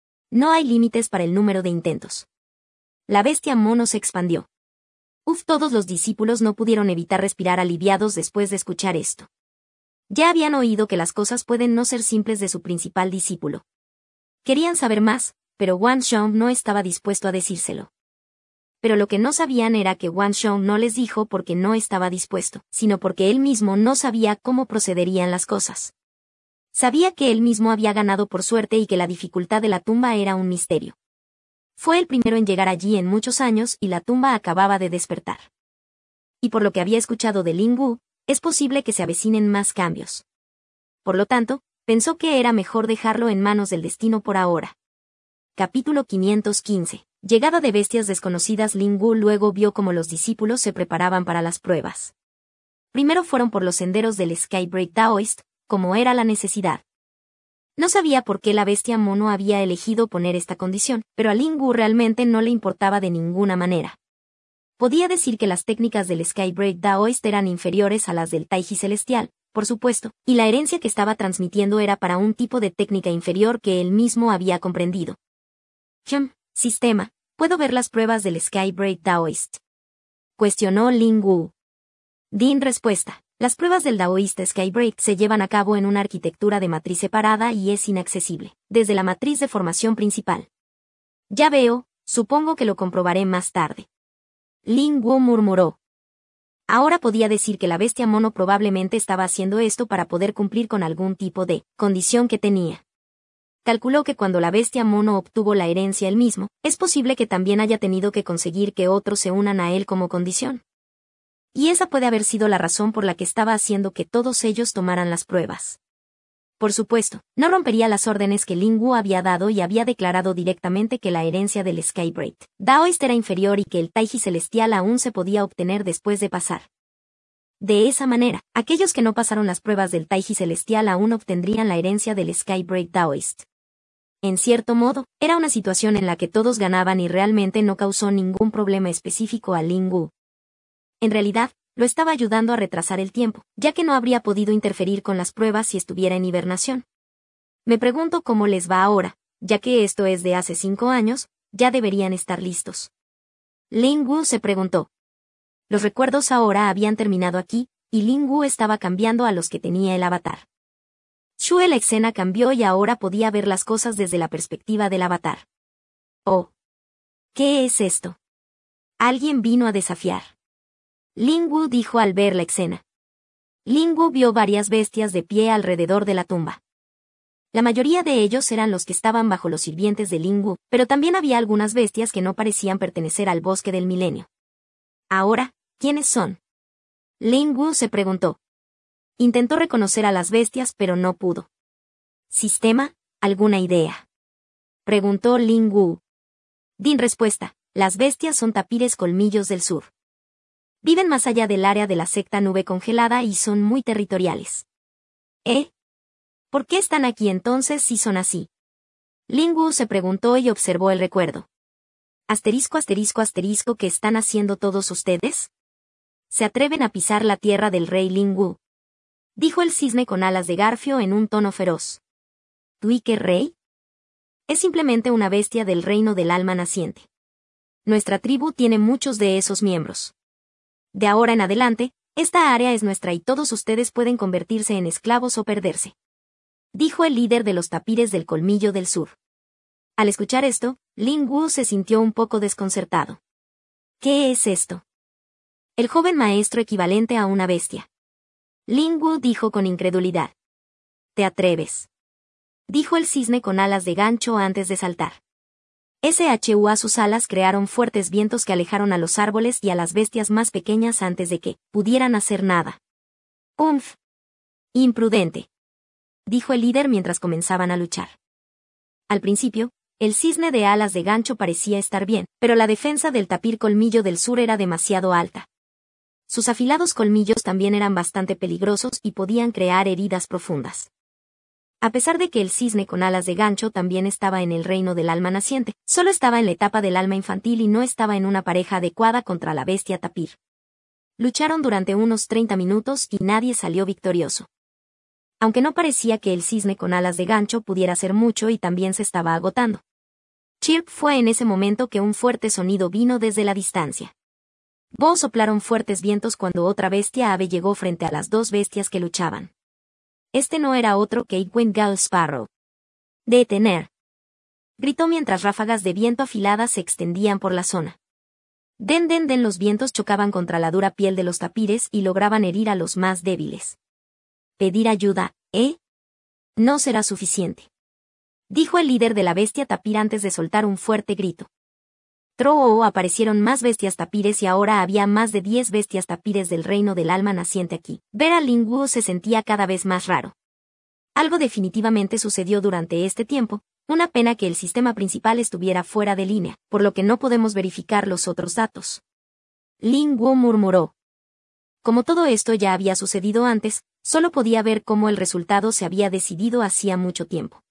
No hay límites para el número de intentos. La bestia mono se expandió. Uf, todos los discípulos no pudieron evitar respirar aliviados después de escuchar esto. Ya habían oído que las cosas pueden no ser simples de su principal discípulo. Querían saber más, pero Wan Shang no estaba dispuesto a decírselo. pero lo que no sabían era que Wan Shou no les dijo porque no estaba dispuesto, sino porque él mismo no sabía cómo procederían las cosas. Sabía que él mismo había ganado por suerte y que la dificultad de la tumba era un misterio. Fue el primero en llegar allí en muchos años y la tumba acababa de despertar. Y por lo que había escuchado de Ling Wu, es posible que se avecinen más cambios. Por lo tanto, pensó que era mejor dejarlo en manos del destino por ahora. Capítulo quinientos quince. Llegada de bestias desconocidas. Ling Wu luego vio cómo los discípulos se preparaban para las pruebas. Primero fueron por los senderos del Skybreak Taoist, como era la necesidad. No sabía por qué la bestia mono había elegido poner esta condición, pero a Ling Wu realmente no le importaba de ninguna manera. Podía decir que las técnicas del Skybreak Taoist eran inferiores a las del Taiji celestial, por supuesto, y la herencia que estaba transmitiendo era para un tipo de técnica inferior que él mismo había comprendido. «Hmm, sistema, ¿puedo ver las pruebas del Skybreak Taoist?», cuestionó Ling Wu. Din respuesta. Las pruebas del Taoist Skybreak se llevan a cabo en una arquitectura de matriz separada y es inaccesible, desde la matriz de formación principal. Ya veo, supongo que lo comprobaré más tarde. Ling Wu murmuró. Ahora podía decir que la bestia mono probablemente estaba haciendo esto para poder cumplir con algún tipo de condición que tenía. Calculó que cuando la bestia mono obtuvo la herencia él mismo, es posible que también haya tenido que conseguir que otros se unan a él como condición. Y esa puede haber sido la razón por la que estaba haciendo que todos ellos tomaran las pruebas. Por supuesto, no rompería las órdenes que Ling Wu había dado y había declarado directamente que la herencia del Skybreak Taoist era inferior y que el Taiji celestial aún se podía obtener después de pasar. De esa manera, aquellos que no pasaron las pruebas del Taiji celestial aún obtendrían la herencia del Skybreak Taoist. En cierto modo, era una situación en la que todos ganaban y realmente no causó ningún problema específico a Ling Wu. En realidad, lo estaba ayudando a retrasar el tiempo, ya que no habría podido interferir con las pruebas si estuviera en hibernación. Me pregunto cómo les va ahora, ya que esto es de hace cinco años, ya deberían estar listos. Ling Wu se preguntó. Los recuerdos ahora habían terminado aquí, y Ling Wu estaba cambiando a los que tenía el avatar. Shue la escena cambió y ahora podía ver las cosas desde la perspectiva del avatar. Oh. ¿Qué es esto? Alguien vino a desafiar. Ling Wu dijo al ver la escena. Ling Wu vio varias bestias de pie alrededor de la tumba. La mayoría de ellos eran los que estaban bajo los sirvientes de Ling Wu, pero también había algunas bestias que no parecían pertenecer al bosque del milenio. Ahora, ¿quiénes son? Ling Wu se preguntó. Intentó reconocer a las bestias pero no pudo. ¿Sistema? ¿Alguna idea?, preguntó Ling Wu. Din respuesta. Las bestias son tapires colmillos del sur. Viven más allá del área de la secta nube congelada y son muy territoriales. ¿Eh? ¿Por qué están aquí entonces si son así? Ling Wu se preguntó y observó el recuerdo. Asterisco asterisco asterisco ¿qué están haciendo todos ustedes? ¿Se atreven a pisar la tierra del rey Ling Wu?, dijo el cisne con alas de garfio en un tono feroz. ¿Tú y qué rey? Es simplemente una bestia del reino del alma naciente. Nuestra tribu tiene muchos de esos miembros. De ahora en adelante, esta área es nuestra y todos ustedes pueden convertirse en esclavos o perderse, dijo el líder de los tapires del colmillo del sur. Al escuchar esto, Ling Wu se sintió un poco desconcertado. ¿Qué es esto? El joven maestro equivalente a una bestia. Ling Wu dijo con incredulidad. ¿Te atreves?, dijo el cisne con alas de gancho antes de saltar. Shua sus alas crearon fuertes vientos que alejaron a los árboles y a las bestias más pequeñas antes de que pudieran hacer nada. «Umf. Imprudente», dijo el líder mientras comenzaban a luchar. Al principio, el cisne de alas de gancho parecía estar bien, pero la defensa del tapir colmillo del sur era demasiado alta. Sus afilados colmillos también eran bastante peligrosos y podían crear heridas profundas. A pesar de que el cisne con alas de gancho también estaba en el reino del alma naciente, solo estaba en la etapa del alma infantil y no estaba en una pareja adecuada contra la bestia tapir. Lucharon durante unos treinta minutos y nadie salió victorioso. Aunque no parecía que el cisne con alas de gancho pudiera hacer mucho y también se estaba agotando. Chirp fue en ese momento que un fuerte sonido vino desde la distancia. Bo soplaron fuertes vientos cuando otra bestia ave llegó frente a las dos bestias que luchaban. Este no era otro que Iwin Gao Sparrow. «¡Detener!», gritó mientras ráfagas de viento afiladas se extendían por la zona. Den den den los vientos chocaban contra la dura piel de los tapires y lograban herir a los más débiles. Pedir ayuda, ¿eh? No será suficiente, dijo el líder de la bestia tapir antes de soltar un fuerte grito. Tro aparecieron más bestias tapires y ahora había más de diez bestias tapires del reino del alma naciente aquí. Ver a Ling Wu se sentía cada vez más raro. Algo definitivamente sucedió durante este tiempo, una pena que el sistema principal estuviera fuera de línea, por lo que no podemos verificar los otros datos. Ling Wu murmuró. Como todo esto ya había sucedido antes, solo podía ver cómo el resultado se había decidido hacía mucho tiempo.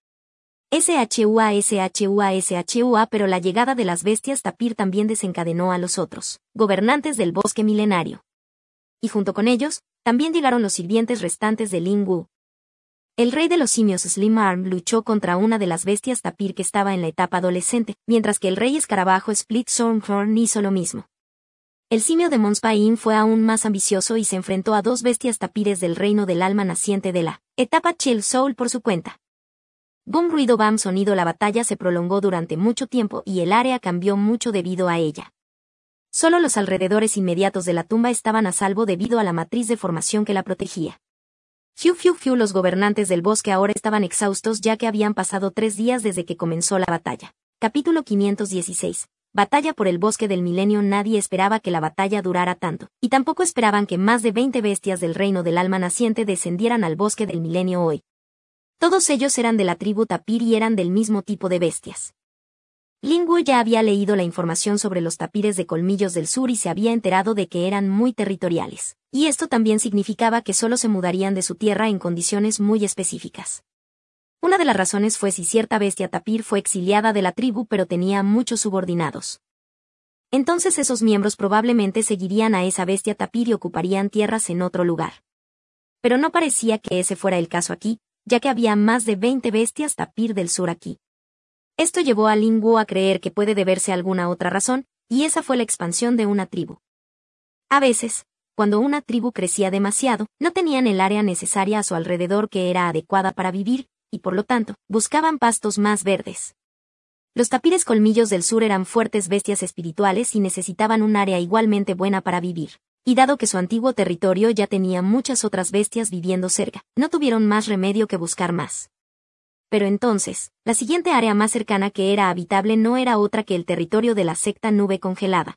Shua, Shua, Shua, pero la llegada de las bestias tapir también desencadenó a los otros, gobernantes del bosque milenario. Y junto con ellos, también llegaron los sirvientes restantes de Ling Wu. El rey de los simios Slim Arm luchó contra una de las bestias tapir que estaba en la etapa adolescente, mientras que el rey escarabajo Split Stormhorn hizo lo mismo. El simio de Mons Pain fue aún más ambicioso y se enfrentó a dos bestias tapires del reino del alma naciente de la etapa Chill Soul por su cuenta. Boom ruido bam sonido. La batalla se prolongó durante mucho tiempo y el área cambió mucho debido a ella. Solo los alrededores inmediatos de la tumba estaban a salvo debido a la matriz de formación que la protegía. Fiu fiu fiu. Los gobernantes del bosque ahora estaban exhaustos ya que habían pasado tres días desde que comenzó la batalla. Capítulo quinientos dieciséis. Batalla por el bosque del milenio. Nadie esperaba que la batalla durara tanto, y tampoco esperaban que más de veinte bestias del reino del alma naciente descendieran al bosque del milenio hoy. Todos ellos eran de la tribu tapir y eran del mismo tipo de bestias. Ling Wu ya había leído la información sobre los tapires de colmillos del sur y se había enterado de que eran muy territoriales, y esto también significaba que solo se mudarían de su tierra en condiciones muy específicas. Una de las razones fue si cierta bestia tapir fue exiliada de la tribu pero tenía muchos subordinados. Entonces esos miembros probablemente seguirían a esa bestia tapir y ocuparían tierras en otro lugar. Pero no parecía que ese fuera el caso aquí, ya que había más de veinte bestias tapir del sur aquí. Esto llevó a Ling Wu a creer que puede deberse a alguna otra razón, y esa fue la expansión de una tribu. A veces, cuando una tribu crecía demasiado, no tenían el área necesaria a su alrededor que era adecuada para vivir, y por lo tanto, buscaban pastos más verdes. Los tapires colmillos del sur eran fuertes bestias espirituales y necesitaban un área igualmente buena para vivir. Y dado que su antiguo territorio ya tenía muchas otras bestias viviendo cerca, no tuvieron más remedio que buscar más. Pero entonces, la siguiente área más cercana que era habitable no era otra que el territorio de la secta nube congelada.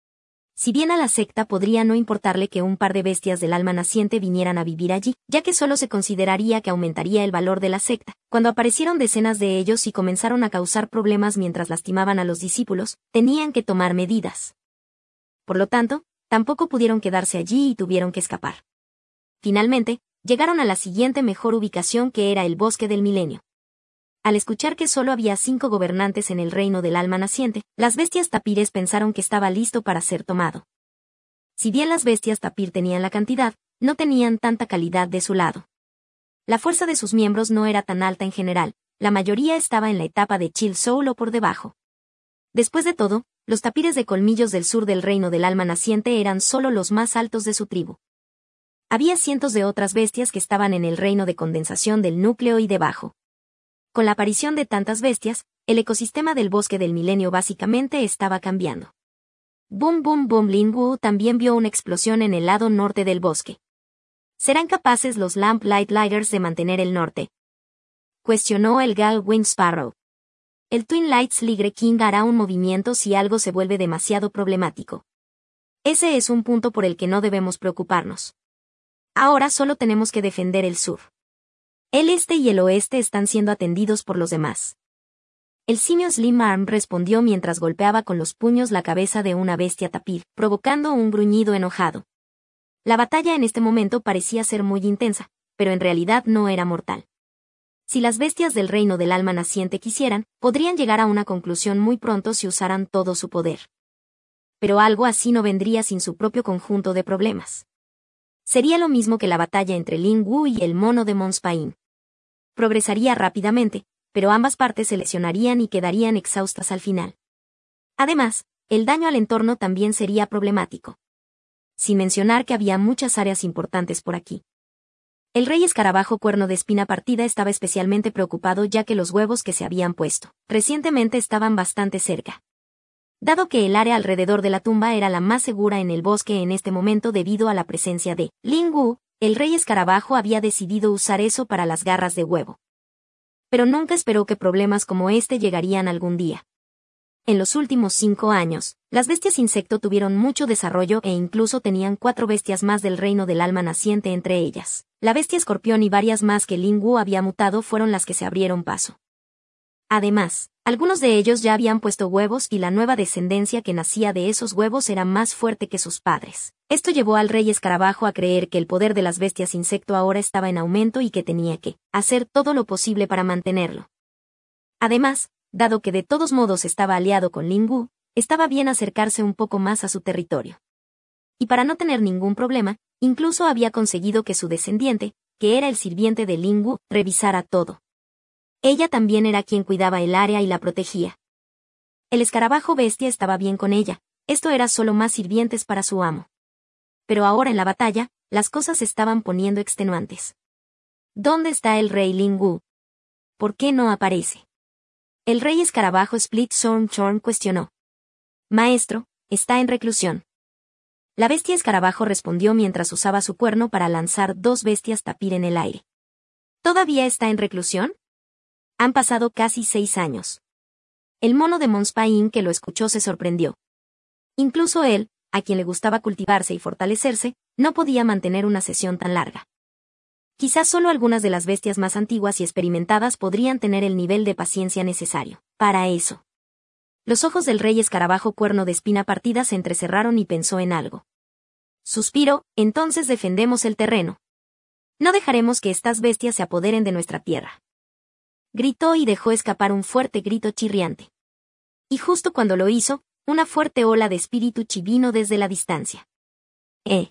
Si bien a la secta podría no importarle que un par de bestias del alma naciente vinieran a vivir allí, ya que solo se consideraría que aumentaría el valor de la secta, cuando aparecieron decenas de ellos y comenzaron a causar problemas mientras lastimaban a los discípulos, tenían que tomar medidas. Por lo tanto, tampoco pudieron quedarse allí y tuvieron que escapar. Finalmente, llegaron a la siguiente mejor ubicación que era el bosque del milenio. Al escuchar que solo había cinco gobernantes en el reino del alma naciente, las bestias tapires pensaron que estaba listo para ser tomado. Si bien las bestias tapir tenían la cantidad, no tenían tanta calidad de su lado. La fuerza de sus miembros no era tan alta en general, la mayoría estaba en la etapa de Chill Soul o por debajo. Después de todo, los tapires de colmillos del sur del reino del alma naciente eran solo los más altos de su tribu. Había cientos de otras bestias que estaban en el reino de condensación del núcleo y debajo. Con la aparición de tantas bestias, el ecosistema del bosque del milenio básicamente estaba cambiando. Boom boom boom. Ling Wu también vio una explosión en el lado norte del bosque. ¿Serán capaces los Lamp Light Lighters de mantener el norte?, cuestionó el Gal Wing Sparrow. El Twin Lights Ligre King hará un movimiento si algo se vuelve demasiado problemático. Ese es un punto por el que no debemos preocuparnos. Ahora solo tenemos que defender el sur. El este y el oeste están siendo atendidos por los demás. El simio Slim Arm respondió mientras golpeaba con los puños la cabeza de una bestia tapir, provocando un gruñido enojado. La batalla en este momento parecía ser muy intensa, pero en realidad no era mortal. Si las bestias del reino del alma naciente quisieran, podrían llegar a una conclusión muy pronto si usaran todo su poder. Pero algo así no vendría sin su propio conjunto de problemas. Sería lo mismo que la batalla entre Ling Wu y el mono de Mons Pain. Progresaría rápidamente, pero ambas partes se lesionarían y quedarían exhaustas al final. Además, el daño al entorno también sería problemático. Sin mencionar que había muchas áreas importantes por aquí. El rey escarabajo cuerno de espina partida estaba especialmente preocupado ya que los huevos que se habían puesto recientemente estaban bastante cerca. dado que el área alrededor de la tumba era la más segura en el bosque en este momento debido a la presencia de Ling Wu, el rey escarabajo había decidido usar eso para las garras de huevo. Pero nunca esperó que problemas como este llegarían algún día. En los últimos cinco años, las bestias insecto tuvieron mucho desarrollo e incluso tenían cuatro bestias más del reino del alma naciente entre ellas. La bestia escorpión y varias más que Ling Wu había mutado fueron las que se abrieron paso. Además, algunos de ellos ya habían puesto huevos y la nueva descendencia que nacía de esos huevos era más fuerte que sus padres. Esto llevó al rey escarabajo a creer que el poder de las bestias insecto ahora estaba en aumento y que tenía que hacer todo lo posible para mantenerlo. Además, dado que de todos modos estaba aliado con Ling Wu, estaba bien acercarse un poco más a su territorio. Y para no tener ningún problema, incluso había conseguido que su descendiente, que era el sirviente de Ling Wu, revisara todo. Ella también era quien cuidaba el área y la protegía. El escarabajo bestia estaba bien con ella, esto era solo más sirvientes para su amo. Pero ahora en la batalla, las cosas se estaban poniendo extenuantes. ¿Dónde está el rey Ling Wu? ¿Por qué no aparece? El rey escarabajo Split Thorn Thorn cuestionó. Maestro, está en reclusión. La bestia escarabajo respondió mientras usaba su cuerno para lanzar dos bestias tapir en el aire. ¿Todavía está en reclusión? Han pasado casi seis años. El mono de Mons Pain que lo escuchó se sorprendió. Incluso él, a quien le gustaba cultivarse y fortalecerse, no podía mantener una sesión tan larga. Quizás solo algunas de las bestias más antiguas y experimentadas podrían tener el nivel de paciencia necesario para eso. Los ojos del rey escarabajo cuerno de espina partida se entrecerraron y pensó en algo. Suspiró, entonces defendemos el terreno. No dejaremos que estas bestias se apoderen de nuestra tierra. Gritó y dejó escapar un fuerte grito chirriante. Y justo cuando lo hizo, una fuerte ola de espíritu chi vino desde la distancia. ¡Eh!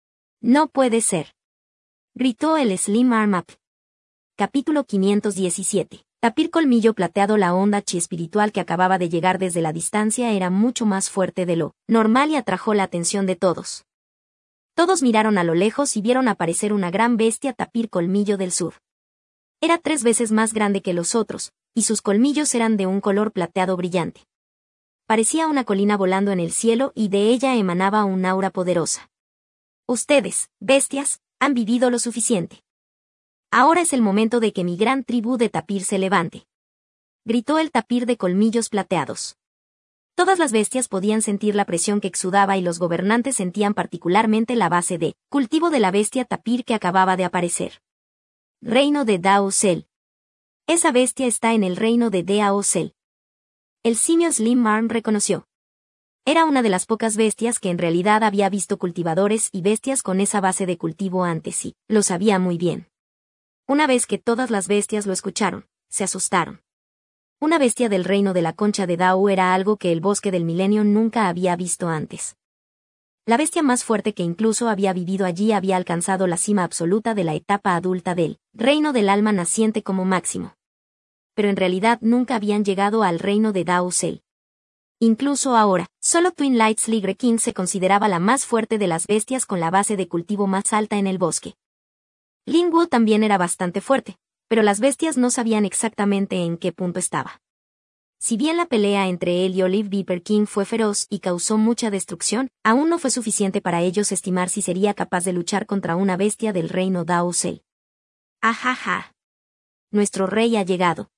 No puede ser. Gritó el Slim Arm Up. Capítulo quinientos diecisiete. Tapir colmillo plateado. La onda chi espiritual que acababa de llegar desde la distancia era mucho más fuerte de lo normal y atrajo la atención de todos. Todos miraron a lo lejos y vieron aparecer una gran bestia tapir colmillo del sur. Era tres veces más grande que los otros, y sus colmillos eran de un color plateado brillante. Parecía una colina volando en el cielo y de ella emanaba un aura poderosa. Ustedes, bestias, han vivido lo suficiente. Ahora es el momento de que mi gran tribu de tapir se levante. Gritó el tapir de colmillos plateados. Todas las bestias podían sentir la presión que exudaba y los gobernantes sentían particularmente la base de cultivo de la bestia tapir que acababa de aparecer. Reino de Dao Cell. Esa bestia está en el reino de Dao Cell. El simio Slim Arm reconoció. Era una de las pocas bestias que en realidad había visto cultivadores y bestias con esa base de cultivo antes y lo sabía muy bien. Una vez que todas las bestias lo escucharon, se asustaron. Una bestia del reino de la concha de Dao era algo que el bosque del milenio nunca había visto antes. La bestia más fuerte que incluso había vivido allí había alcanzado la cima absoluta de la etapa adulta del reino del alma naciente como máximo. Pero en realidad nunca habían llegado al reino de Dao Cell. Incluso ahora, solo Twin Lights Ligre King se consideraba la más fuerte de las bestias con la base de cultivo más alta en el bosque. Ling Wu también era bastante fuerte, pero las bestias no sabían exactamente en qué punto estaba. Si bien la pelea entre él y Olive Viper King fue feroz y causó mucha destrucción, aún no fue suficiente para ellos estimar si sería capaz de luchar contra una bestia del reino Dao Cell. ¡Ajaja! Nuestro rey ha llegado.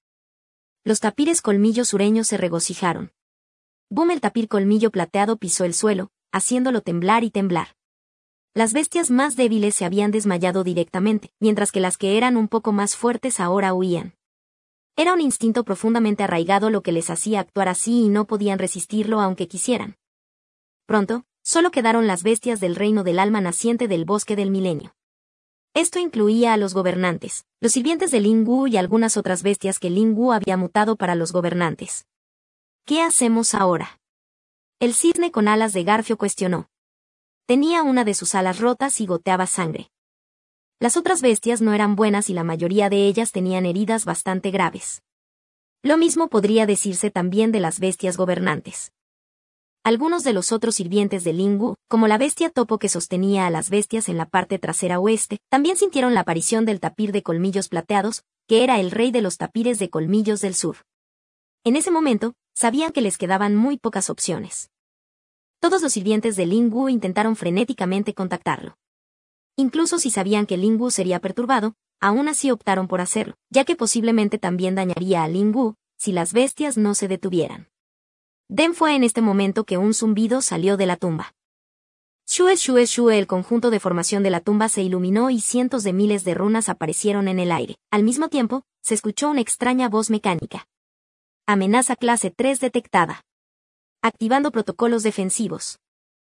Los tapires colmillo sureños se regocijaron. Boom, el tapir colmillo plateado pisó el suelo, haciéndolo temblar y temblar. Las bestias más débiles se habían desmayado directamente, mientras que las que eran un poco más fuertes ahora huían. Era un instinto profundamente arraigado lo que les hacía actuar así y no podían resistirlo aunque quisieran. Pronto, solo quedaron las bestias del reino del alma naciente del bosque del milenio. Esto incluía a los gobernantes, los sirvientes de Ling Wu y algunas otras bestias que Ling Wu había mutado para los gobernantes. ¿Qué hacemos ahora? El cisne con alas de garfio cuestionó. Tenía una de sus alas rotas y goteaba sangre. Las otras bestias no eran buenas y la mayoría de ellas tenían heridas bastante graves. Lo mismo podría decirse también de las bestias gobernantes. Algunos de los otros sirvientes de Ling Wu, como la bestia topo que sostenía a las bestias en la parte trasera oeste, también sintieron la aparición del tapir de colmillos plateados, que era el rey de los tapires de colmillos del sur. En ese momento, sabían que les quedaban muy pocas opciones. Todos los sirvientes de Ling Wu intentaron frenéticamente contactarlo. Incluso si sabían que Ling Wu sería perturbado, aún así optaron por hacerlo, ya que posiblemente también dañaría a Ling Wu si las bestias no se detuvieran. Den fue en este momento que un zumbido salió de la tumba. Shue shue shue, el conjunto de formación de la tumba se iluminó y cientos de miles de runas aparecieron en el aire. Al mismo tiempo, se escuchó una extraña voz mecánica. Amenaza clase tres detectada. Activando protocolos defensivos.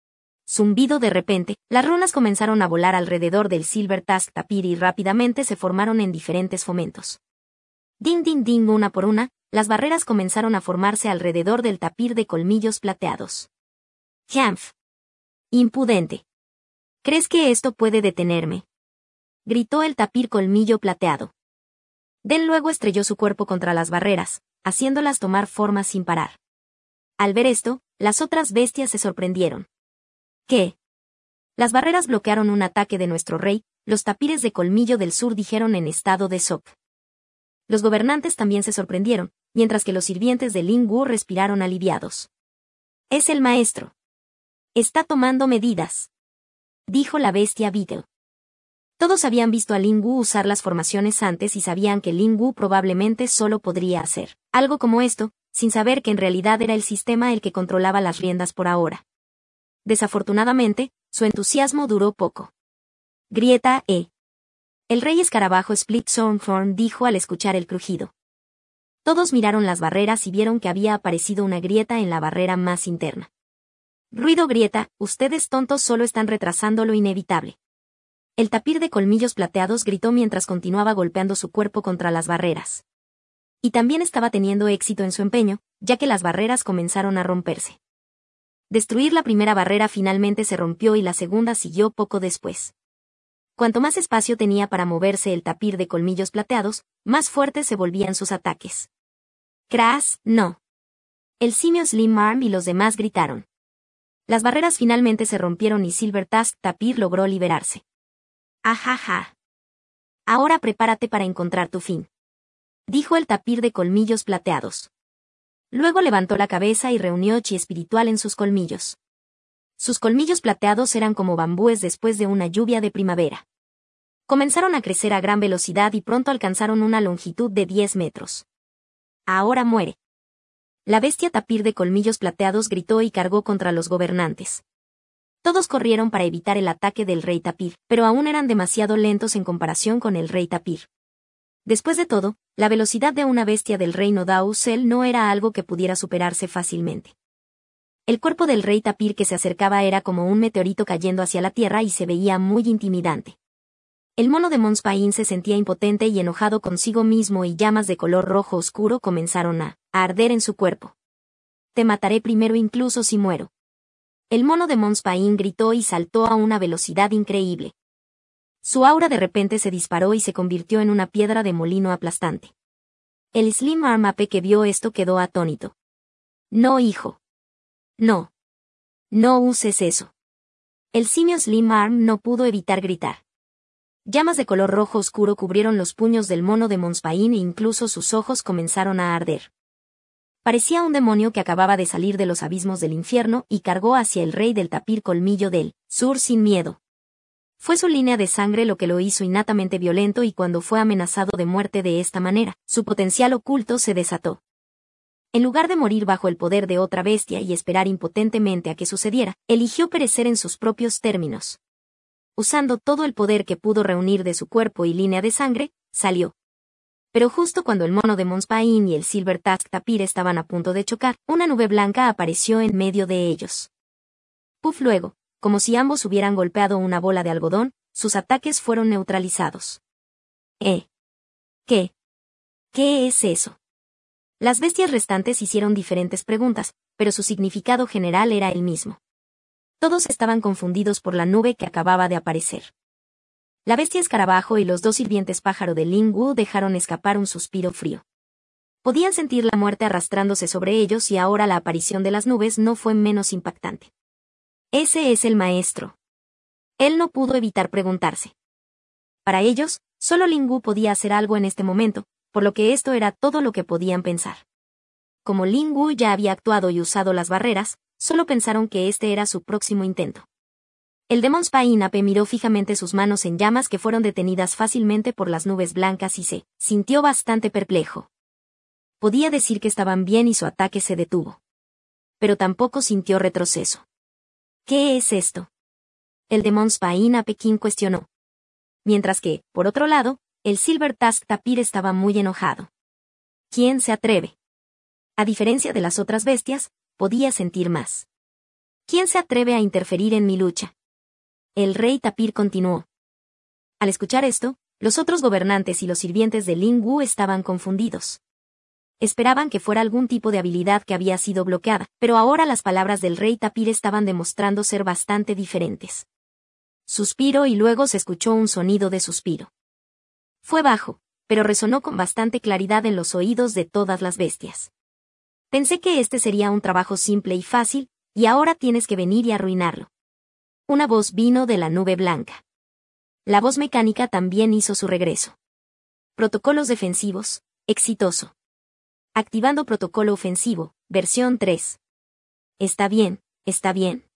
Zumbido de repente, las runas comenzaron a volar alrededor del Silver Tusk Tapir y rápidamente se formaron en diferentes fomentos. Ding ding ding, una por una, las barreras comenzaron a formarse alrededor del tapir de colmillos plateados. Jamf. Impudente. ¿Crees que esto puede detenerme? Gritó el tapir colmillo plateado. Den luego estrelló su cuerpo contra las barreras, haciéndolas tomar forma sin parar. Al ver esto, las otras bestias se sorprendieron. ¿Qué? Las barreras bloquearon un ataque de nuestro rey, los tapires de colmillo del sur dijeron en estado de shock. Los gobernantes también se sorprendieron, mientras que los sirvientes de Ling Wu respiraron aliviados. Es el maestro. Está tomando medidas. Dijo la bestia Beetle. Todos habían visto a Ling Wu usar las formaciones antes y sabían que Ling Wu probablemente solo podría hacer algo como esto, sin saber que en realidad era el sistema el que controlaba las riendas por ahora. Desafortunadamente, su entusiasmo duró poco. Grieta E. El rey escarabajo Split Thorn dijo al escuchar el crujido. Todos miraron las barreras y vieron que había aparecido una grieta en la barrera más interna. Ruido grieta, ustedes tontos solo están retrasando lo inevitable. El tapir de colmillos plateados gritó mientras continuaba golpeando su cuerpo contra las barreras. Y también estaba teniendo éxito en su empeño, ya que las barreras comenzaron a romperse. Destruir la primera barrera finalmente se rompió y la segunda siguió poco después. Cuanto más espacio tenía para moverse el tapir de colmillos plateados, más fuertes se volvían sus ataques. Crash, no. El simio Slim Arm y los demás gritaron. Las barreras finalmente se rompieron y Silver Tusk Tapir logró liberarse. Ajaja. Ahora prepárate para encontrar tu fin. Dijo el tapir de colmillos plateados. Luego levantó la cabeza y reunió chi espiritual en sus colmillos. Sus colmillos plateados eran como bambúes después de una lluvia de primavera. Comenzaron a crecer a gran velocidad y pronto alcanzaron una longitud de diez metros. Ahora muere. La bestia tapir de colmillos plateados gritó y cargó contra los gobernantes. Todos corrieron para evitar el ataque del rey tapir, pero aún eran demasiado lentos en comparación con el rey tapir. Después de todo, la velocidad de una bestia del reino Dao Cell no era algo que pudiera superarse fácilmente. El cuerpo del rey tapir que se acercaba era como un meteorito cayendo hacia la tierra y se veía muy intimidante. El mono de Mons Pain se sentía impotente y enojado consigo mismo y llamas de color rojo oscuro comenzaron a, a arder en su cuerpo. Te mataré primero incluso si muero. El mono de Mons Pain gritó y saltó a una velocidad increíble. Su aura de repente se disparó y se convirtió en una piedra de molino aplastante. El Slim Arm Ape que vio esto quedó atónito. No, hijo. No. No uses eso. El simio Slim Arm no pudo evitar gritar. Llamas de color rojo oscuro cubrieron los puños del mono de Mons Pain e incluso sus ojos comenzaron a arder. Parecía un demonio que acababa de salir de los abismos del infierno y cargó hacia el rey del tapir colmillo del sur sin miedo. Fue su línea de sangre lo que lo hizo innatamente violento y cuando fue amenazado de muerte de esta manera, su potencial oculto se desató. En lugar de morir bajo el poder de otra bestia y esperar impotentemente a que sucediera, eligió perecer en sus propios términos. Usando todo el poder que pudo reunir de su cuerpo y línea de sangre, salió. Pero justo cuando el mono de Mons Pain y el Silver Tusk Tapir estaban a punto de chocar, una nube blanca apareció en medio de ellos. Puff luego, como si ambos hubieran golpeado una bola de algodón, sus ataques fueron neutralizados. ¿Eh? ¿Qué? ¿Qué es eso? Las bestias restantes hicieron diferentes preguntas, pero su significado general era el mismo. Todos estaban confundidos por la nube que acababa de aparecer. La bestia escarabajo y los dos sirvientes pájaro de Ling Wu dejaron escapar un suspiro frío. Podían sentir la muerte arrastrándose sobre ellos y ahora la aparición de las nubes no fue menos impactante. Ese es el maestro. Él no pudo evitar preguntarse. Para ellos, solo Ling Wu podía hacer algo en este momento, por lo que esto era todo lo que podían pensar. como Lin Wu ya había actuado y usado las barreras, solo pensaron que este era su próximo intento. El Demon's Pain-Ape miró fijamente sus manos en llamas que fueron detenidas fácilmente por las nubes blancas y se sintió bastante perplejo. Podía decir que estaban bien y su ataque se detuvo. Pero tampoco sintió retroceso. ¿Qué es esto? El Demon's Pain-Ape King cuestionó. Mientras que, por otro lado, el Silver Tusk Tapir estaba muy enojado. ¿Quién se atreve? A diferencia de las otras bestias, podía sentir más. ¿Quién se atreve a interferir en mi lucha? El rey tapir continuó. Al escuchar esto, los otros gobernantes y los sirvientes de Lin Wu estaban confundidos. Esperaban que fuera algún tipo de habilidad que había sido bloqueada, pero ahora las palabras del rey tapir estaban demostrando ser bastante diferentes. Suspiró y luego se escuchó un sonido de suspiro. Fue bajo, pero resonó con bastante claridad en los oídos de todas las bestias. Pensé que este sería un trabajo simple y fácil, y ahora tienes que venir y arruinarlo. Una voz vino de la nube blanca. La voz mecánica también hizo su regreso. Protocolos defensivos, exitoso. Activando protocolo ofensivo, versión tres. Está bien, está bien.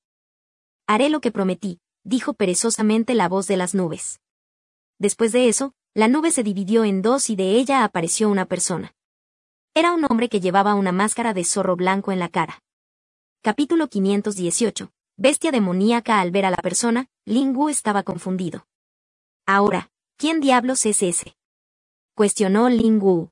Haré lo que prometí, dijo perezosamente la voz de las nubes. Después de eso, la nube se dividió en dos y de ella apareció una persona. Era un hombre que llevaba una máscara de zorro blanco en la cara. Capítulo quinientos dieciocho. Bestia demoníaca. Al ver a la persona, Lin Wu estaba confundido. Ahora, ¿quién diablos es ese? Cuestionó Lin Wu.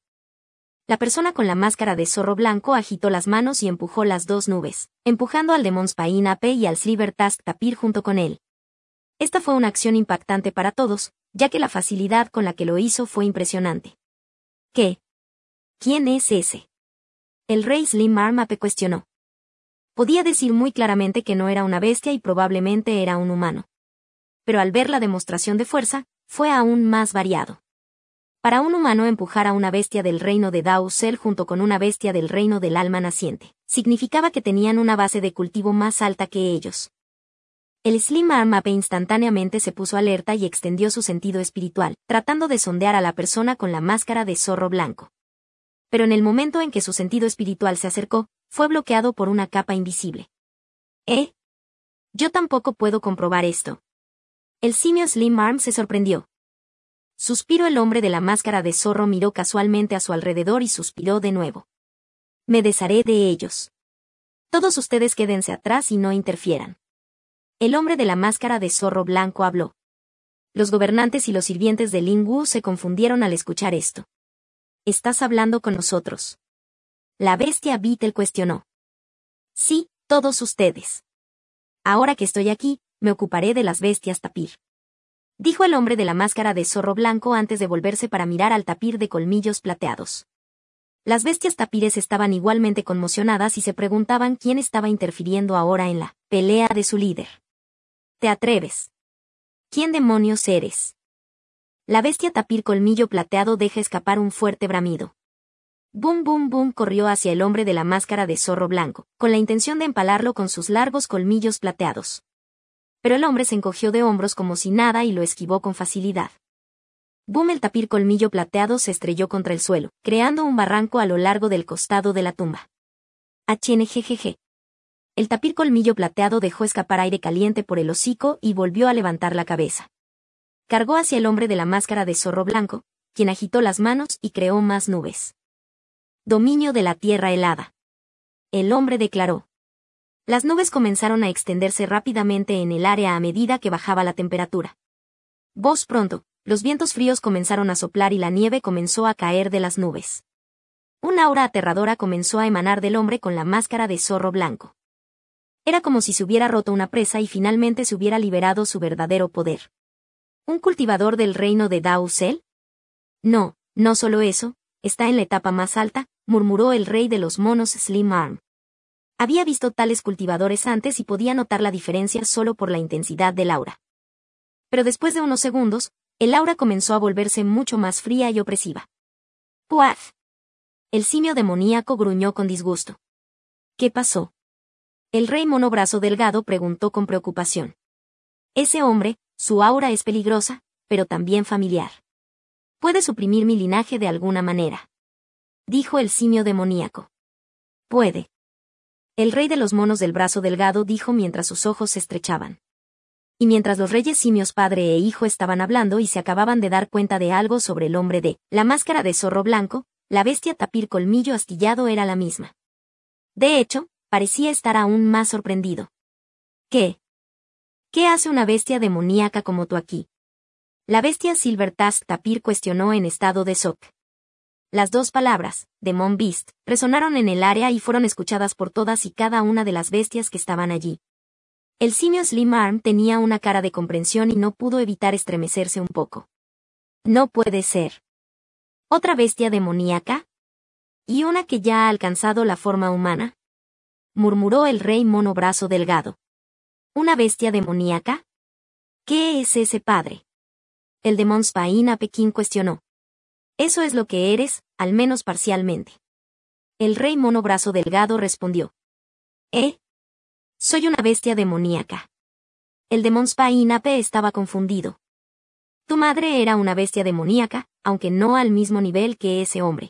La persona con la máscara de zorro blanco agitó las manos y empujó las dos nubes, empujando al Demon's Pain-Ape y al Silver Tusk Tapir junto con él. Esta fue una acción impactante para todos, ya que la facilidad con la que lo hizo fue impresionante. ¿Qué? ¿Quién es ese? El rey Slim Arm Ape cuestionó. Podía decir muy claramente que no era una bestia y probablemente era un humano. Pero al ver la demostración de fuerza, fue aún más variado. Para un humano empujar a una bestia del reino de Dao Cell junto con una bestia del reino del alma naciente, significaba que tenían una base de cultivo más alta que ellos. El Slim Arm Ape instantáneamente se puso alerta y extendió su sentido espiritual, tratando de sondear a la persona con la máscara de zorro blanco. Pero en el momento en que su sentido espiritual se acercó, fue bloqueado por una capa invisible. ¿Eh? Yo tampoco puedo comprobar esto. El simio Slim Arm se sorprendió. Suspiró. El hombre de la máscara de zorro miró casualmente a su alrededor y suspiró de nuevo. Me desharé de ellos. Todos ustedes quédense atrás y no interfieran. El hombre de la máscara de zorro blanco habló. Los gobernantes y los sirvientes de Lin Wu se confundieron al escuchar esto. ¿Estás hablando con nosotros? La bestia Beetle cuestionó. Sí, todos ustedes. Ahora que estoy aquí, me ocuparé de las bestias tapir. Dijo el hombre de la máscara de zorro blanco antes de volverse para mirar al tapir de colmillos plateados. Las bestias tapires estaban igualmente conmocionadas y se preguntaban quién estaba interfiriendo ahora en la pelea de su líder. ¿Te atreves? ¿Quién demonios eres? La bestia tapir colmillo plateado deja escapar un fuerte bramido. Boom boom boom corrió hacia el hombre de la máscara de zorro blanco, con la intención de empalarlo con sus largos colmillos plateados. Pero el hombre se encogió de hombros como si nada y lo esquivó con facilidad. Boom. El tapir colmillo plateado se estrelló contra el suelo, creando un barranco a lo largo del costado de la tumba. Hjngg. El tapir colmillo plateado dejó escapar aire caliente por el hocico y volvió a levantar la cabeza. Cargó hacia el hombre de la máscara de zorro blanco, quien agitó las manos y creó más nubes. Dominio de la tierra helada. El hombre declaró. Las nubes comenzaron a extenderse rápidamente en el área a medida que bajaba la temperatura. Voz pronto, los vientos fríos comenzaron a soplar y la nieve comenzó a caer de las nubes. Una aura aterradora comenzó a emanar del hombre con la máscara de zorro blanco. Era como si se hubiera roto una presa y finalmente se hubiera liberado su verdadero poder. ¿Un cultivador del reino de Dao Cell? No, no solo eso, está en la etapa más alta, murmuró el rey de los monos Slim Arm. Había visto tales cultivadores antes y podía notar la diferencia solo por la intensidad del aura. Pero después de unos segundos, el aura comenzó a volverse mucho más fría y opresiva. ¡Puaf! El simio demoníaco gruñó con disgusto. ¿Qué pasó? El rey mono brazo delgado preguntó con preocupación. Ese hombre, su aura es peligrosa, pero también familiar. Puede suprimir mi linaje de alguna manera. Dijo el simio demoníaco. Puede. El rey de los monos del brazo delgado dijo mientras sus ojos se estrechaban. Y mientras los reyes simios padre e hijo estaban hablando y se acababan de dar cuenta de algo sobre el hombre de la máscara de zorro blanco, la bestia tapir colmillo astillado era la misma. De hecho, parecía estar aún más sorprendido. ¿Qué? ¿Qué hace una bestia demoníaca como tú aquí? La bestia Silver Tusk Tapir cuestionó en estado de shock. Las dos palabras, Demon Beast, resonaron en el área y fueron escuchadas por todas y cada una de las bestias que estaban allí. El simio Slim Arm tenía una cara de comprensión y no pudo evitar estremecerse un poco. No puede ser. ¿Otra bestia demoníaca? ¿Y una que ya ha alcanzado la forma humana? Murmuró el rey mono brazo delgado. ¿Una bestia demoníaca? ¿Qué es ese padre? El Demon Spain a Pekín cuestionó. Eso es lo que eres, al menos parcialmente. El rey mono brazo delgado respondió. ¿Eh? Soy una bestia demoníaca. El Demon Spain Ape estaba confundido. Tu madre era una bestia demoníaca, aunque no al mismo nivel que ese hombre.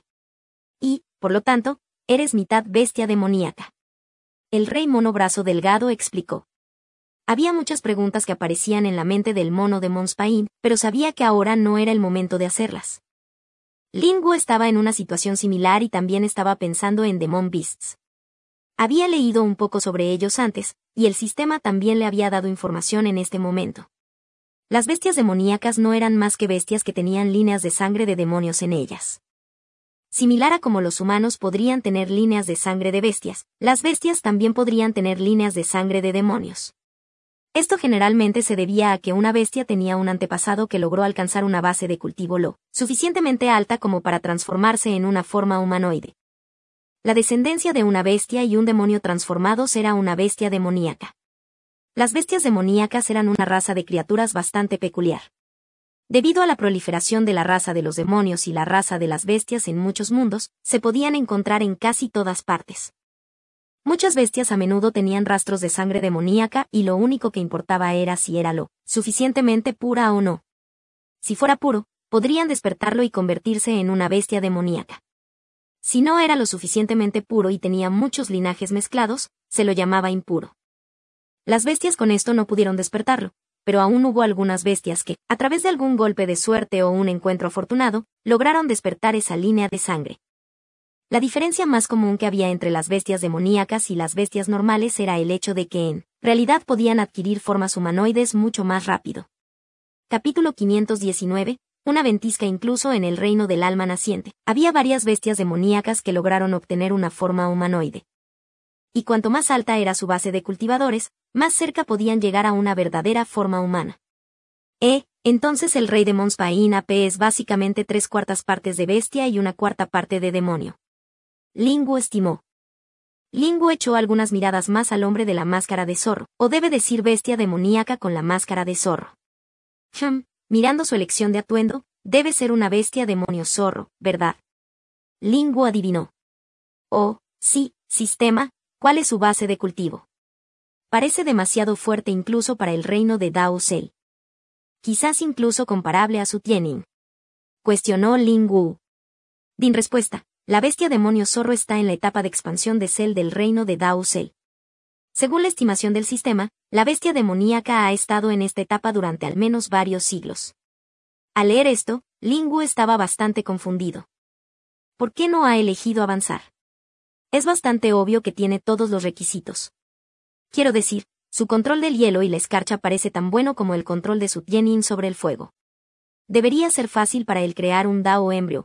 Y, por lo tanto, eres mitad bestia demoníaca. El rey mono brazo delgado explicó. Había muchas preguntas que aparecían en la mente del mono Demon Spain, pero sabía que ahora no era el momento de hacerlas. Lin-Wu estaba en una situación similar y también estaba pensando en Demon Beasts. Había leído un poco sobre ellos antes, y el sistema también le había dado información en este momento. Las bestias demoníacas no eran más que bestias que tenían líneas de sangre de demonios en ellas. Similar a como los humanos podrían tener líneas de sangre de bestias, las bestias también podrían tener líneas de sangre de demonios. Esto generalmente se debía a que una bestia tenía un antepasado que logró alcanzar una base de cultivo lo suficientemente alta como para transformarse en una forma humanoide. La descendencia de una bestia y un demonio transformados era una bestia demoníaca. Las bestias demoníacas eran una raza de criaturas bastante peculiar. Debido a la proliferación de la raza de los demonios y la raza de las bestias en muchos mundos, se podían encontrar en casi todas partes. Muchas bestias a menudo tenían rastros de sangre demoníaca y lo único que importaba era si era lo suficientemente pura o no. Si fuera puro, podrían despertarlo y convertirse en una bestia demoníaca. Si no era lo suficientemente puro y tenía muchos linajes mezclados, se lo llamaba impuro. Las bestias con esto no pudieron despertarlo, pero aún hubo algunas bestias que, a través de algún golpe de suerte o un encuentro afortunado, lograron despertar esa línea de sangre. La diferencia más común que había entre las bestias demoníacas y las bestias normales era el hecho de que en realidad podían adquirir formas humanoides mucho más rápido. Capítulo quinientos diecinueve. Una ventisca incluso en el reino del alma naciente. Había varias bestias demoníacas que lograron obtener una forma humanoide. Y cuanto más alta era su base de cultivadores, más cerca podían llegar a una verdadera forma humana. Eh, entonces el rey de Monspain A P es básicamente tres cuartas partes de bestia y una cuarta parte de demonio. Lin-Wu estimó. Lin-Wu echó algunas miradas más al hombre de la máscara de zorro, o debe decir bestia demoníaca con la máscara de zorro. Hmm, mirando su elección de atuendo, debe ser una bestia demonio zorro, ¿verdad? Lin-Wu adivinó. Oh, sí, sistema, ¿cuál es su base de cultivo? Parece demasiado fuerte incluso para el reino de Dao Cell. Quizás incluso comparable a su Tienin. Cuestionó Lin-Wu. Din respuesta. La bestia demonio zorro está en la etapa de expansión de Cell del reino de Dao Cell. Según la estimación del sistema, la bestia demoníaca ha estado en esta etapa durante al menos varios siglos. Al leer esto, Lin-Wu estaba bastante confundido. ¿Por qué no ha elegido avanzar? Es bastante obvio que tiene todos los requisitos. Quiero decir, su control del hielo y la escarcha parece tan bueno como el control de su Tienin sobre el fuego. Debería ser fácil para él crear un Dao embrio.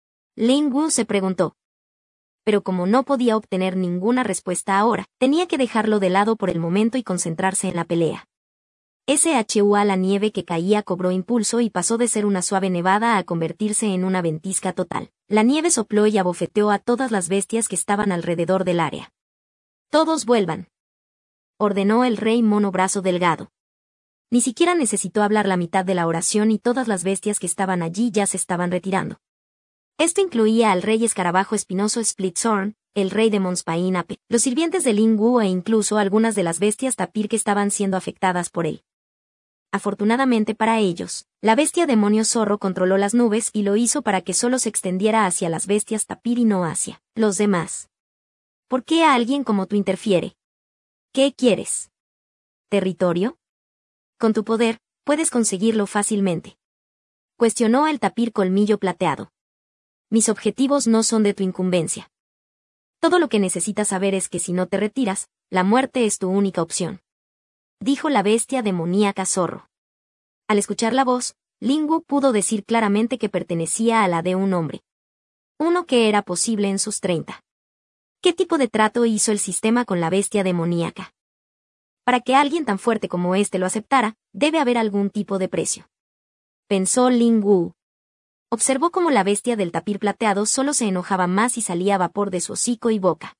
Lin-Wu se preguntó. Pero como no podía obtener ninguna respuesta ahora, tenía que dejarlo de lado por el momento y concentrarse en la pelea. Shua la nieve que caía cobró impulso y pasó de ser una suave nevada a convertirse en una ventisca total. La nieve sopló y abofeteó a todas las bestias que estaban alrededor del área. Todos vuelvan, ordenó el rey mono brazo delgado. Ni siquiera necesitó hablar la mitad de la oración y todas las bestias que estaban allí ya se estaban retirando. Esto incluía al rey escarabajo espinoso Splitzorn, el rey de Monspain A P, los sirvientes de Lin-Wu e incluso algunas de las bestias tapir que estaban siendo afectadas por él. Afortunadamente para ellos, la bestia demonio zorro controló las nubes y lo hizo para que solo se extendiera hacia las bestias tapir y no hacia los demás. ¿Por qué a alguien como tú interfiere? ¿Qué quieres? ¿Territorio? Con tu poder, puedes conseguirlo fácilmente. Cuestionó el tapir colmillo plateado. Mis objetivos no son de tu incumbencia. Todo lo que necesitas saber es que si no te retiras, la muerte es tu única opción. Dijo la bestia demoníaca zorro. Al escuchar la voz, Lingwu pudo decir claramente que pertenecía a la de un hombre. Uno que era posible en sus treinta. ¿Qué tipo de trato hizo el sistema con la bestia demoníaca? Para que alguien tan fuerte como este lo aceptara, debe haber algún tipo de precio. Pensó Lingwu. Observó cómo la bestia del tapir plateado solo se enojaba más y salía vapor de su hocico y boca.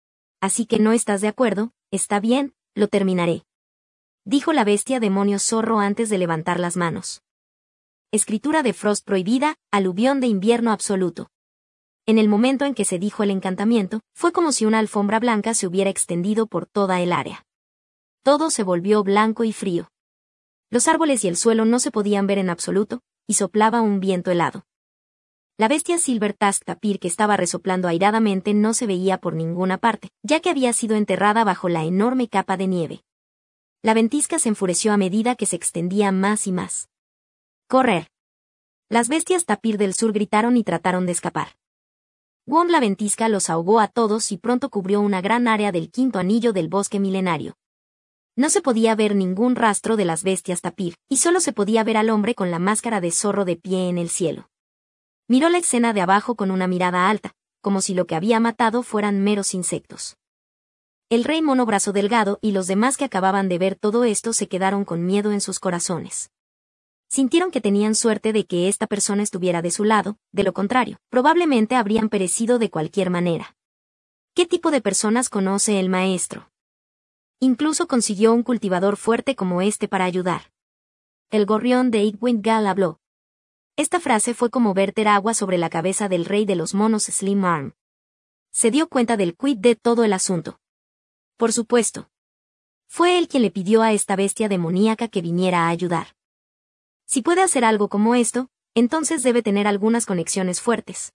Así que no estás de acuerdo, está bien, lo terminaré. Dijo la bestia demonio zorro antes de levantar las manos. Escritura de Frost prohibida, aluvión de invierno absoluto. En el momento en que se dijo el encantamiento, fue como si una alfombra blanca se hubiera extendido por toda el área. Todo se volvió blanco y frío. Los árboles y el suelo no se podían ver en absoluto, y soplaba un viento helado. La bestia Silver Tusk Tapir que estaba resoplando airadamente no se veía por ninguna parte, ya que había sido enterrada bajo la enorme capa de nieve. La ventisca se enfureció a medida que se extendía más y más. ¡Correr! Las bestias tapir del sur gritaron y trataron de escapar. Wong la ventisca los ahogó a todos y pronto cubrió una gran área del quinto anillo del bosque milenario. No se podía ver ningún rastro de las bestias tapir, y solo se podía ver al hombre con la máscara de zorro de pie en el cielo. Miró la escena de abajo con una mirada alta, como si lo que había matado fueran meros insectos. El rey mono brazo delgado y los demás que acababan de ver todo esto se quedaron con miedo en sus corazones. Sintieron que tenían suerte de que esta persona estuviera de su lado, de lo contrario, probablemente habrían perecido de cualquier manera. ¿Qué tipo de personas conoce el maestro? Incluso consiguió un cultivador fuerte como este para ayudar. El gorrión de Igwind Gal habló. Esta frase fue como verter agua sobre la cabeza del rey de los monos Slim Arm. Se dio cuenta del quid de todo el asunto. Por supuesto. Fue él quien le pidió a esta bestia demoníaca que viniera a ayudar. Si puede hacer algo como esto, entonces debe tener algunas conexiones fuertes.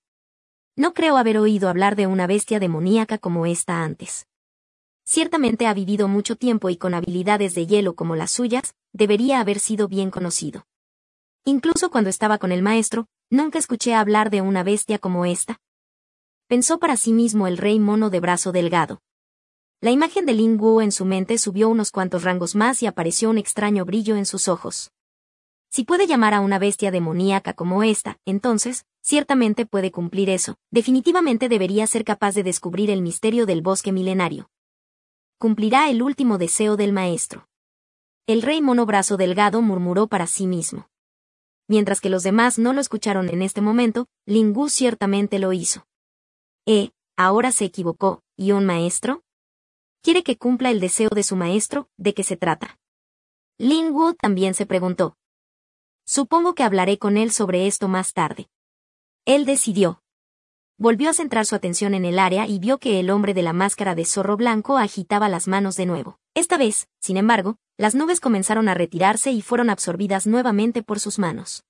No creo haber oído hablar de una bestia demoníaca como esta antes. Ciertamente ha vivido mucho tiempo y con habilidades de hielo como las suyas, debería haber sido bien conocido. Incluso cuando estaba con el maestro, nunca escuché hablar de una bestia como esta. Pensó para sí mismo el rey mono de brazo delgado. La imagen de Lingwu en su mente subió unos cuantos rangos más y apareció un extraño brillo en sus ojos. Si puede llamar a una bestia demoníaca como esta, entonces, ciertamente puede cumplir eso. Definitivamente debería ser capaz de descubrir el misterio del bosque milenario. Cumplirá el último deseo del maestro. El rey mono brazo delgado murmuró para sí mismo. Mientras que los demás no lo escucharon en este momento, Lingwu ciertamente lo hizo. Eh, ahora se equivocó, ¿y un maestro? ¿Quiere que cumpla el deseo de su maestro? ¿De qué se trata? Lingwu también se preguntó. Supongo que hablaré con él sobre esto más tarde. Él decidió. Volvió a centrar su atención en el área y vio que el hombre de la máscara de zorro blanco agitaba las manos de nuevo. Esta vez, sin embargo, las nubes comenzaron a retirarse y fueron absorbidas nuevamente por sus manos.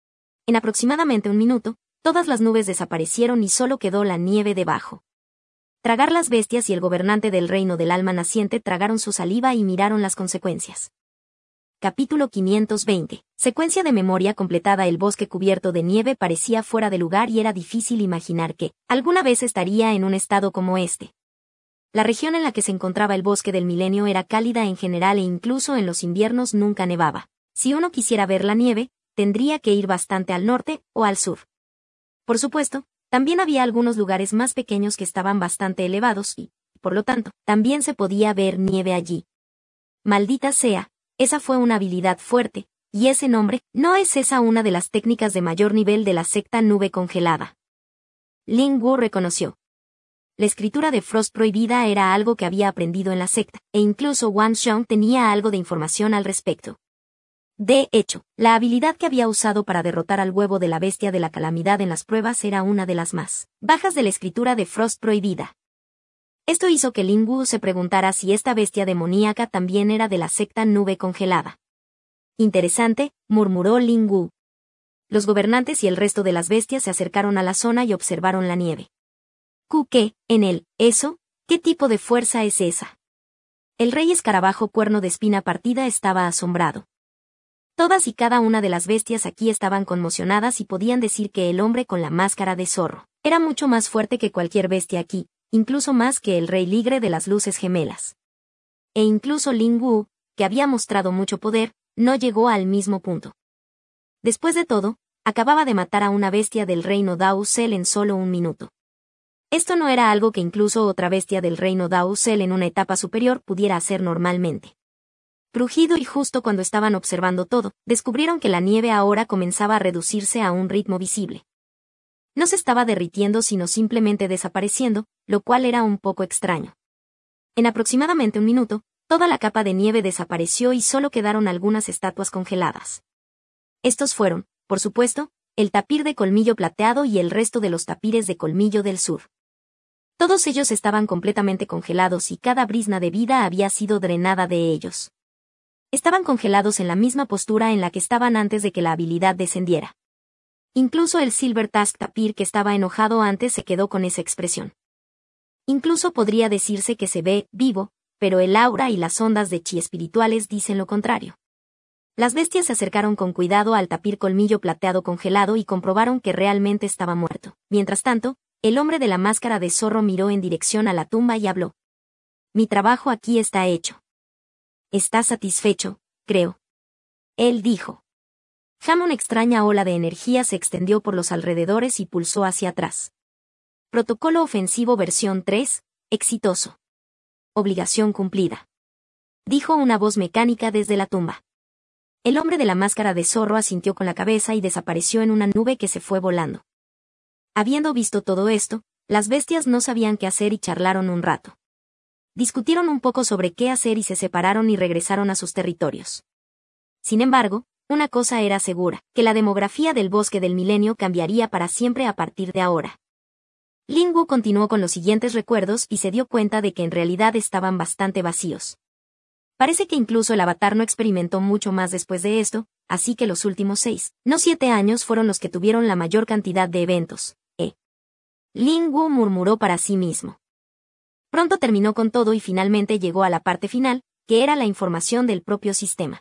En aproximadamente un minuto, todas las nubes desaparecieron y solo quedó la nieve debajo. Tragar las bestias y el gobernante del reino del alma naciente tragaron su saliva y miraron las consecuencias. Capítulo quinientos veinte. Secuencia de memoria completada. El bosque cubierto de nieve parecía fuera de lugar y era difícil imaginar que, alguna vez estaría en un estado como este. La región en la que se encontraba el bosque del milenio era cálida en general e incluso en los inviernos nunca nevaba. Si uno quisiera ver la nieve, tendría que ir bastante al norte o al sur. Por supuesto, también había algunos lugares más pequeños que estaban bastante elevados y, por lo tanto, también se podía ver nieve allí. Maldita sea. Esa fue una habilidad fuerte, y ese nombre, ¿no es esa una de las técnicas de mayor nivel de la secta nube congelada? Lingwu reconoció. La escritura de Frost prohibida era algo que había aprendido en la secta, e incluso Wang Xiong tenía algo de información al respecto. De hecho, la habilidad que había usado para derrotar al huevo de la bestia de la calamidad en las pruebas era una de las más bajas de la escritura de Frost prohibida. Esto hizo que Lingwu se preguntara si esta bestia demoníaca también era de la secta nube congelada. Interesante, murmuró Lingwu. Los gobernantes y el resto de las bestias se acercaron a la zona y observaron la nieve. ¿Qué? En él, eso, ¿Qué tipo de fuerza es esa? El rey escarabajo cuerno de espina partida estaba asombrado. Todas y cada una de las bestias aquí estaban conmocionadas y podían decir que el hombre con la máscara de zorro era mucho más fuerte que cualquier bestia aquí, incluso más que el rey ligre de las luces gemelas. E incluso Ling Wu, que había mostrado mucho poder, no llegó al mismo punto. Después de todo, acababa de matar a una bestia del reino Dao Cell en solo un minuto. Esto no era algo que incluso otra bestia del reino Dao Cell en una etapa superior pudiera hacer normalmente. Crujido y justo cuando estaban observando todo, descubrieron que la nieve ahora comenzaba a reducirse a un ritmo visible. No se estaba derritiendo sino simplemente desapareciendo, lo cual era un poco extraño. En aproximadamente un minuto, toda la capa de nieve desapareció y solo quedaron algunas estatuas congeladas. Estos fueron, por supuesto, el tapir de colmillo plateado y el resto de los tapires de colmillo del sur. Todos ellos estaban completamente congelados y cada brizna de vida había sido drenada de ellos. Estaban congelados en la misma postura en la que estaban antes de que la habilidad descendiera. Incluso el Silver Tusk Tapir que estaba enojado antes se quedó con esa expresión. Incluso podría decirse que se ve vivo, pero el aura y las ondas de chi espirituales dicen lo contrario. Las bestias se acercaron con cuidado al tapir colmillo plateado congelado y comprobaron que realmente estaba muerto. Mientras tanto, el hombre de la máscara de zorro miró en dirección a la tumba y habló. Mi trabajo aquí está hecho. ¿Estás satisfecho, creo? Él dijo. Jamás una extraña ola de energía se extendió por los alrededores y pulsó hacia atrás. Protocolo ofensivo versión tres, exitoso. Obligación cumplida. Dijo una voz mecánica desde la tumba. El hombre de la máscara de zorro asintió con la cabeza y desapareció en una nube que se fue volando. Habiendo visto todo esto, las bestias no sabían qué hacer y charlaron un rato. Discutieron un poco sobre qué hacer y se separaron y regresaron a sus territorios. Sin embargo, una cosa era segura, que la demografía del bosque del milenio cambiaría para siempre a partir de ahora. Ling Wu continuó con los siguientes recuerdos y se dio cuenta de que en realidad estaban bastante vacíos. Parece que incluso el avatar no experimentó mucho más después de esto, así que los últimos seis, no siete años fueron los que tuvieron la mayor cantidad de eventos, ¿eh? Ling Wu murmuró para sí mismo. Pronto terminó con todo y finalmente llegó a la parte final, que era la información del propio sistema.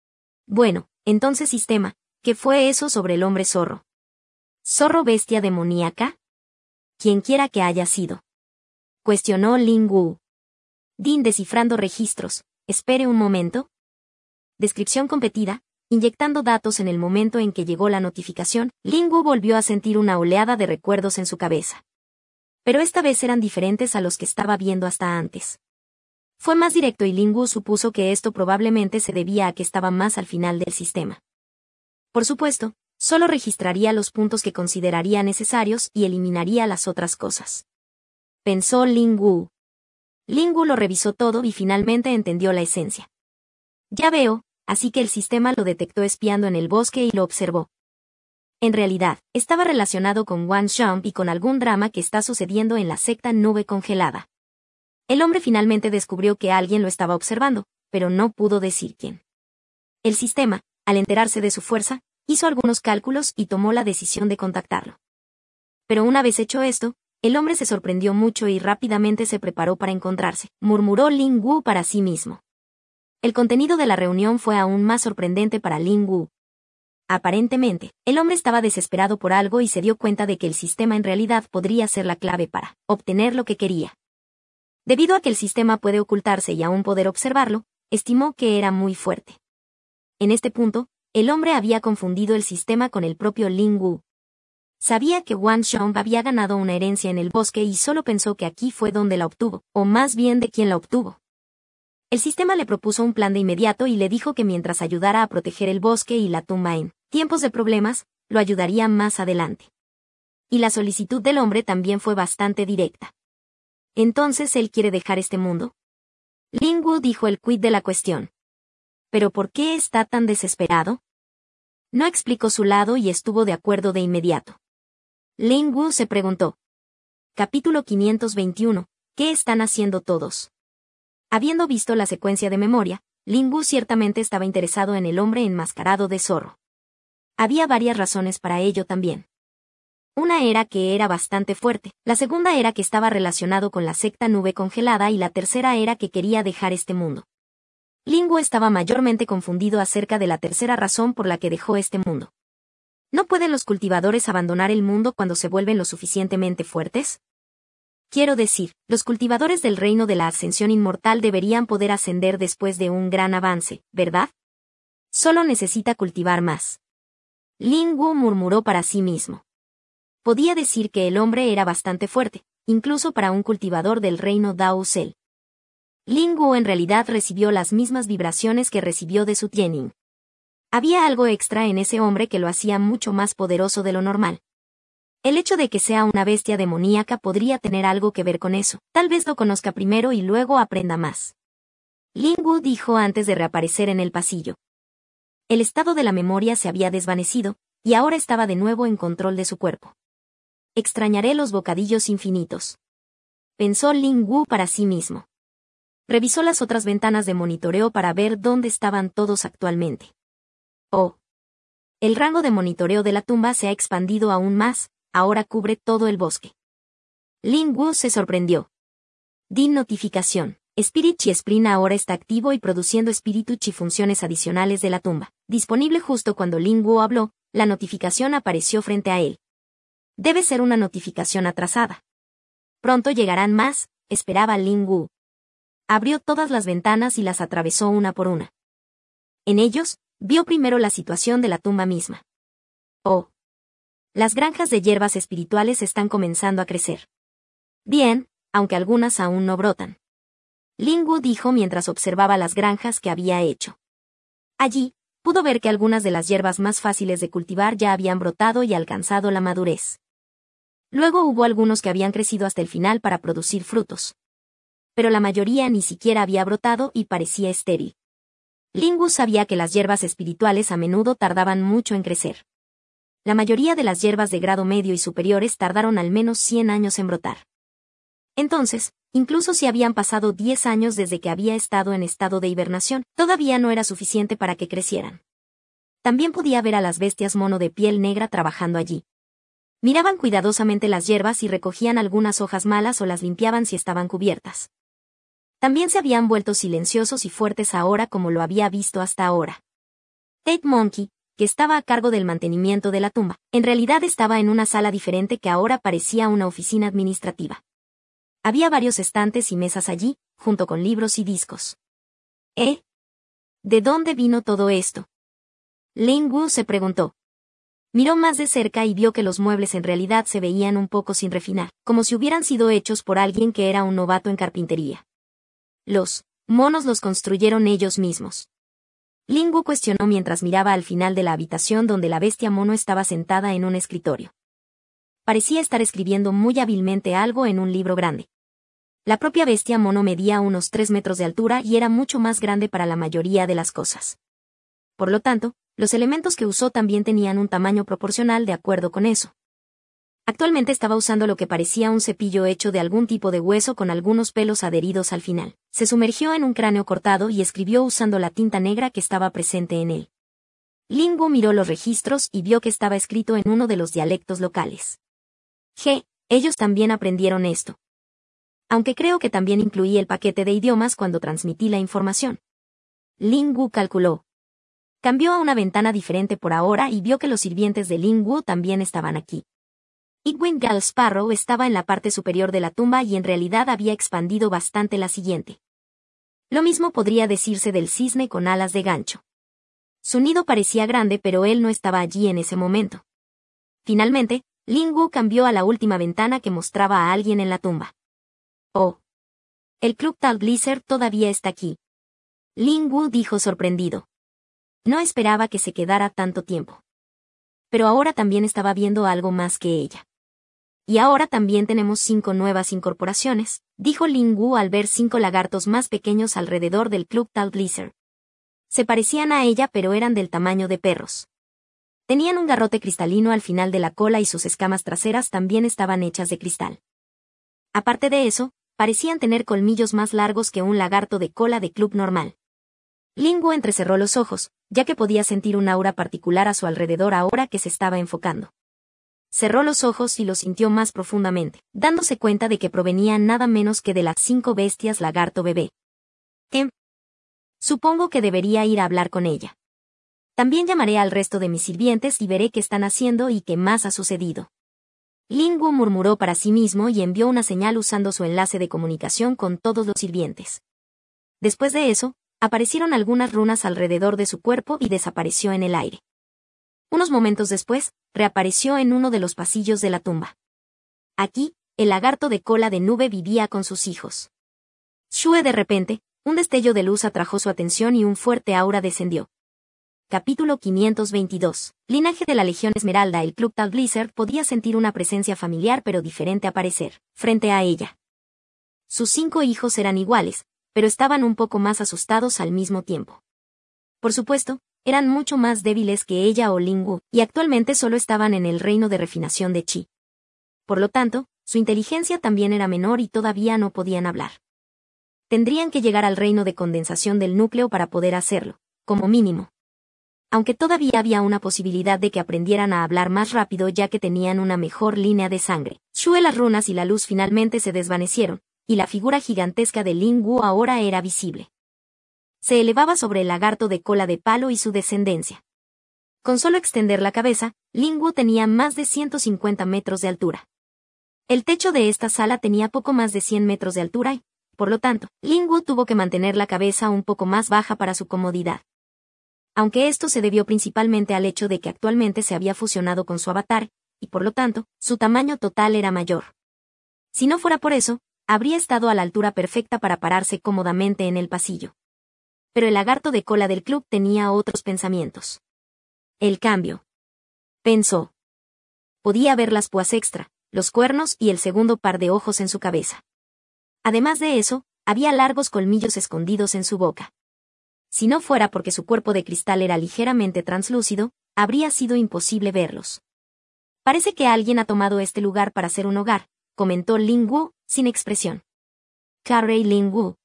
Bueno, entonces sistema, ¿qué fue eso sobre el hombre zorro? ¿Zorro bestia demoníaca? Quienquiera que haya sido. Cuestionó Ling Wu. Din descifrando registros, espere un momento. Descripción competida, inyectando datos en el momento en que llegó la notificación, Ling Wu volvió a sentir una oleada de recuerdos en su cabeza. Pero esta vez eran diferentes a los que estaba viendo hasta antes. Fue más directo y Ling Wu supuso que esto probablemente se debía a que estaba más al final del sistema. Por supuesto, solo registraría los puntos que consideraría necesarios y eliminaría las otras cosas. Pensó Ling Wu. Ling Wu lo revisó todo y finalmente entendió la esencia. Ya veo, así que el sistema lo detectó espiando en el bosque y lo observó. En realidad, estaba relacionado con Wan Shang y con algún drama que está sucediendo en la secta nube congelada. El hombre finalmente descubrió que alguien lo estaba observando, pero no pudo decir quién. El sistema, al enterarse de su fuerza, hizo algunos cálculos y tomó la decisión de contactarlo. Pero una vez hecho esto, el hombre se sorprendió mucho y rápidamente se preparó para encontrarse, murmuró Ling Wu para sí mismo. El contenido de la reunión fue aún más sorprendente para Ling Wu. Aparentemente, el hombre estaba desesperado por algo y se dio cuenta de que el sistema en realidad podría ser la clave para obtener lo que quería. Debido a que el sistema puede ocultarse y aún poder observarlo, estimó que era muy fuerte. En este punto, el hombre había confundido el sistema con el propio Ling Wu. Sabía que Wan Shang había ganado una herencia en el bosque y solo pensó que aquí fue donde la obtuvo, o más bien de quien la obtuvo. El sistema le propuso un plan de inmediato y le dijo que mientras ayudara a proteger el bosque y la tumba en tiempos de problemas, lo ayudaría más adelante. Y la solicitud del hombre también fue bastante directa. ¿Entonces él quiere dejar este mundo? Ling Wu dijo el quid de la cuestión. ¿Pero por qué está tan desesperado? No explicó su lado y estuvo de acuerdo de inmediato. Ling Wu se preguntó. Capítulo quinientos veintiuno. ¿Qué están haciendo todos? Habiendo visto la secuencia de memoria, Ling Wu ciertamente estaba interesado en el hombre enmascarado de zorro. Había varias razones para ello también. Una era que era bastante fuerte, la segunda era que estaba relacionado con la secta nube congelada y la tercera era que quería dejar este mundo. Lin Wu estaba mayormente confundido acerca de la tercera razón por la que dejó este mundo. ¿No pueden los cultivadores abandonar el mundo cuando se vuelven lo suficientemente fuertes? Quiero decir, los cultivadores del reino de la ascensión inmortal deberían poder ascender después de un gran avance, ¿verdad? Solo necesita cultivar más. Lin Wu murmuró para sí mismo. Podía decir que el hombre era bastante fuerte, incluso para un cultivador del reino Dao Cell. Lin Wu en realidad recibió las mismas vibraciones que recibió de su Tiening. Había algo extra en ese hombre que lo hacía mucho más poderoso de lo normal. El hecho de que sea una bestia demoníaca podría tener algo que ver con eso. Tal vez lo conozca primero y luego aprenda más. Lin Wu dijo antes de reaparecer en el pasillo. El estado de la memoria se había desvanecido, y ahora estaba de nuevo en control de su cuerpo. Extrañaré los bocadillos infinitos. Pensó Lin Wu para sí mismo. Revisó las otras ventanas de monitoreo para ver dónde estaban todos actualmente. Oh. El rango de monitoreo de la tumba se ha expandido aún más, ahora cubre todo el bosque. Lin Wu se sorprendió. Din notificación. Spirit Chi Spring ahora está activo y produciendo Espíritu Chi funciones adicionales de la tumba. Disponible justo cuando Lin Wu habló, la notificación apareció frente a él. Debe ser una notificación atrasada. Pronto llegarán más, esperaba Lin Wu. Abrió todas las ventanas y las atravesó una por una. En ellos, vio primero la situación de la tumba misma. Oh. Las granjas de hierbas espirituales están comenzando a crecer. Bien, aunque algunas aún no brotan. Lin Wu dijo mientras observaba las granjas que había hecho. Allí, pudo ver que algunas de las hierbas más fáciles de cultivar ya habían brotado y alcanzado la madurez. Luego hubo algunos que habían crecido hasta el final para producir frutos. Pero la mayoría ni siquiera había brotado y parecía estéril. Lin Wu sabía que las hierbas espirituales a menudo tardaban mucho en crecer. La mayoría de las hierbas de grado medio y superiores tardaron al menos cien años en brotar. Entonces, incluso si habían pasado diez años desde que había estado en estado de hibernación, todavía no era suficiente para que crecieran. También podía ver a las bestias mono de piel negra trabajando allí. Miraban cuidadosamente las hierbas y recogían algunas hojas malas o las limpiaban si estaban cubiertas. También se habían vuelto silenciosos y fuertes ahora como lo había visto hasta ahora. Tate Monkey, que estaba a cargo del mantenimiento de la tumba, en realidad estaba en una sala diferente que ahora parecía una oficina administrativa. Había varios estantes y mesas allí, junto con libros y discos. ¿Eh? ¿De dónde vino todo esto? Lin Wu se preguntó. Miró más de cerca y vio que los muebles en realidad se veían un poco sin refinar, como si hubieran sido hechos por alguien que era un novato en carpintería. Los monos los construyeron ellos mismos. Lin Wu cuestionó mientras miraba al final de la habitación donde la bestia mono estaba sentada en un escritorio. Parecía estar escribiendo muy hábilmente algo en un libro grande. La propia bestia mono medía unos tres metros de altura y era mucho más grande para la mayoría de las cosas. Por lo tanto, los elementos que usó también tenían un tamaño proporcional de acuerdo con eso. Actualmente estaba usando lo que parecía un cepillo hecho de algún tipo de hueso con algunos pelos adheridos al final. Se sumergió en un cráneo cortado y escribió usando la tinta negra que estaba presente en él. Lin Wu miró los registros y vio que estaba escrito en uno de los dialectos locales. G, ellos también aprendieron esto. Aunque creo que también incluí el paquete de idiomas cuando transmití la información. Lin Wu calculó. Cambió a una ventana diferente por ahora y vio que los sirvientes de Lin Wu también estaban aquí. Edwin Gal Sparrow estaba en la parte superior de la tumba y en realidad había expandido bastante la siguiente. Lo mismo podría decirse del cisne con alas de gancho. Su nido parecía grande pero él no estaba allí en ese momento. Finalmente, Lin Wu cambió a la última ventana que mostraba a alguien en la tumba. Oh. El Club Tal Blizzard todavía está aquí. Lin Wu dijo sorprendido. No esperaba que se quedara tanto tiempo. Pero ahora también estaba viendo algo más que ella. Y ahora también tenemos cinco nuevas incorporaciones, dijo Lin Wu al ver cinco lagartos más pequeños alrededor del Club Tal Blizzard. Se parecían a ella pero eran del tamaño de perros. Tenían un garrote cristalino al final de la cola y sus escamas traseras también estaban hechas de cristal. Aparte de eso, parecían tener colmillos más largos que un lagarto de cola de club normal. Lin Wu entrecerró los ojos, ya que podía sentir un aura particular a su alrededor ahora que se estaba enfocando. cerró los ojos y lo sintió más profundamente, dándose cuenta de que provenían nada menos que de las cinco bestias lagarto bebé. ¿Qué? Supongo que debería ir a hablar con ella. También llamaré al resto de mis sirvientes y veré qué están haciendo y qué más ha sucedido. Ling Wu murmuró para sí mismo y envió una señal usando su enlace de comunicación con todos los sirvientes. Después de eso, aparecieron algunas runas alrededor de su cuerpo y desapareció en el aire. Unos momentos después, reapareció en uno de los pasillos de la tumba. Aquí, el lagarto de cola de nube vivía con sus hijos. Shue de repente, un destello de luz atrajo su atención y un fuerte aura descendió. Capítulo quinientos veintidós. Linaje de la Legión Esmeralda. El Club Tal Blizzard podía sentir una presencia familiar pero diferente aparecer, frente a ella. Sus cinco hijos eran iguales, pero estaban un poco más asustados al mismo tiempo. Por supuesto, eran mucho más débiles que ella o Ling Wu, y actualmente solo estaban en el reino de refinación de Chi. Por lo tanto, su inteligencia también era menor y todavía no podían hablar. Tendrían que llegar al reino de condensación del núcleo para poder hacerlo, como mínimo. Aunque todavía había una posibilidad de que aprendieran a hablar más rápido ya que tenían una mejor línea de sangre. Shue, las runas y la luz finalmente se desvanecieron, y la figura gigantesca de Ling Wu ahora era visible. Se elevaba sobre el lagarto de cola de palo y su descendencia. Con solo extender la cabeza, Ling Wu tenía más de ciento cincuenta metros de altura. El techo de esta sala tenía poco más de cien metros de altura y, por lo tanto, Ling Wu tuvo que mantener la cabeza un poco más baja para su comodidad. Aunque esto se debió principalmente al hecho de que actualmente se había fusionado con su avatar, y por lo tanto, su tamaño total era mayor. Si no fuera por eso, habría estado a la altura perfecta para pararse cómodamente en el pasillo. Pero el lagarto de cola del club tenía otros pensamientos. El cambio. Pensó. Podía ver las púas extra, los cuernos y el segundo par de ojos en su cabeza. Además de eso, había largos colmillos escondidos en su boca. Si no fuera porque su cuerpo de cristal era ligeramente translúcido, habría sido imposible verlos. Parece que alguien ha tomado este lugar para hacer un hogar, comentó Ling Wu, sin expresión. Carrey Ling Wu.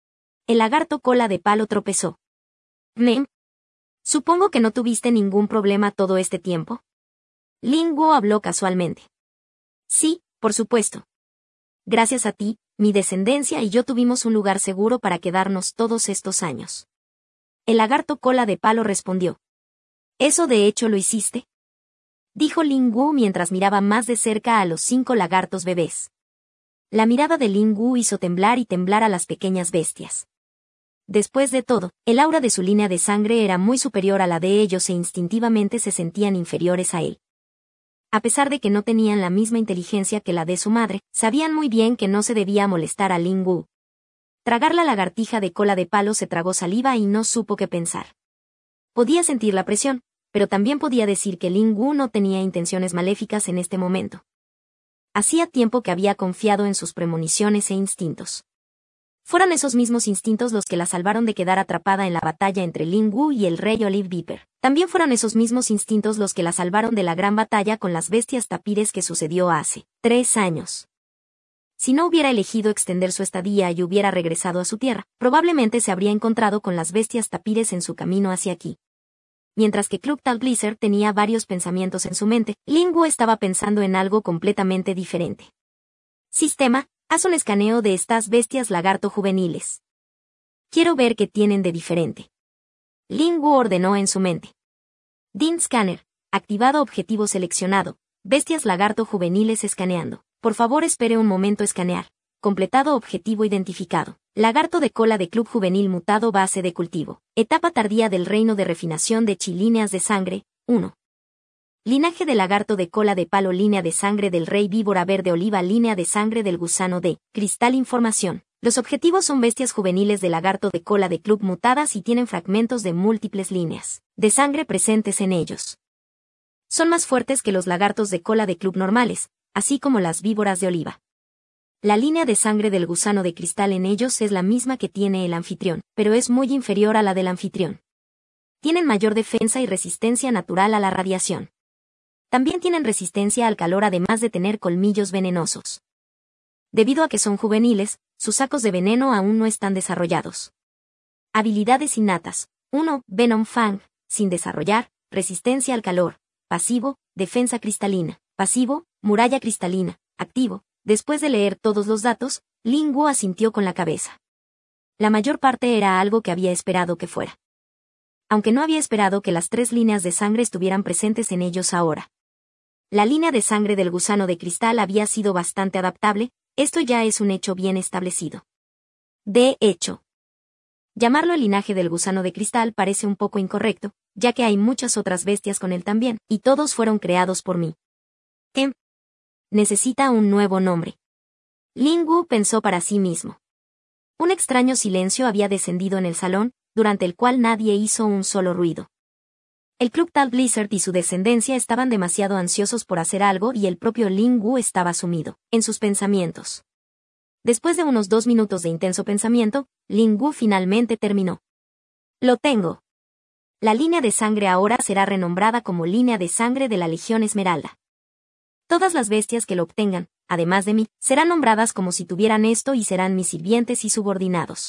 El lagarto cola de palo tropezó. ¿Mem? Supongo que no tuviste ningún problema todo este tiempo. Ling Wu habló casualmente. Sí, por supuesto. Gracias a ti, mi descendencia y yo tuvimos un lugar seguro para quedarnos todos estos años. El lagarto cola de palo respondió. ¿Eso de hecho lo hiciste? Dijo Ling Wu mientras miraba más de cerca a los cinco lagartos bebés. La mirada de Ling Wu hizo temblar y temblar a las pequeñas bestias. Después de todo, el aura de su línea de sangre era muy superior a la de ellos e instintivamente se sentían inferiores a él. A pesar de que no tenían la misma inteligencia que la de su madre, sabían muy bien que no se debía molestar a Ling Wu. Tragar la lagartija de cola de palo se tragó saliva y no supo qué pensar. Podía sentir la presión, pero también podía decir que Ling Wu no tenía intenciones maléficas en este momento. Hacía tiempo que había confiado en sus premoniciones e instintos. Fueron esos mismos instintos los que la salvaron de quedar atrapada en la batalla entre Ling Wu y el rey Olive Viper. También fueron esos mismos instintos los que la salvaron de la gran batalla con las bestias tapires que sucedió hace tres años. Si no hubiera elegido extender su estadía y hubiera regresado a su tierra, probablemente se habría encontrado con las bestias tapires en su camino hacia aquí. Mientras que Club Tal Blizzard tenía varios pensamientos en su mente, Ling Wu estaba pensando en algo completamente diferente. Sistema, haz un escaneo de estas bestias lagarto juveniles. Quiero ver qué tienen de diferente. Ling Wu ordenó en su mente. Din Scanner, activado objetivo seleccionado, bestias lagarto juveniles escaneando. Por favor espere un momento escanear. Completado objetivo identificado. Lagarto de cola de club juvenil mutado base de cultivo. Etapa tardía del reino de refinación de Chi líneas de sangre, uno. Linaje de lagarto de cola de palo línea de sangre del rey víbora verde oliva línea de sangre del gusano de cristal información. Los objetivos son bestias juveniles de lagarto de cola de club mutadas y tienen fragmentos de múltiples líneas de sangre presentes en ellos. Son más fuertes que los lagartos de cola de club normales, así como las víboras de oliva. La línea de sangre del gusano de cristal en ellos es la misma que tiene el anfitrión, pero es muy inferior a la del anfitrión. Tienen mayor defensa y resistencia natural a la radiación. También tienen resistencia al calor además de tener colmillos venenosos. Debido a que son juveniles, sus sacos de veneno aún no están desarrollados. Habilidades innatas. uno. Venom Fang, sin desarrollar, resistencia al calor, pasivo, defensa cristalina. pasivo, muralla cristalina, activo. Después de leer todos los datos, Lin Wu asintió con la cabeza. La mayor parte era algo que había esperado que fuera. Aunque no había esperado que las tres líneas de sangre estuvieran presentes en ellos ahora. La línea de sangre del gusano de cristal había sido bastante adaptable, esto ya es un hecho bien establecido. De hecho, llamarlo el linaje del gusano de cristal parece un poco incorrecto, ya que hay muchas otras bestias con él también, y todos fueron creados por mí. ¿Qué? Necesita un nuevo nombre. Lin Wu pensó para sí mismo. Un extraño silencio había descendido en el salón, durante el cual nadie hizo un solo ruido. El Club Tal Blizzard y su descendencia estaban demasiado ansiosos por hacer algo y el propio Lin Wu estaba sumido en sus pensamientos. Después de unos dos minutos de intenso pensamiento, Lin Wu finalmente terminó. Lo tengo. La línea de sangre ahora será renombrada como línea de sangre de la Legión Esmeralda. Todas las bestias que lo obtengan, además de mí, serán nombradas como si tuvieran esto y serán mis sirvientes y subordinados.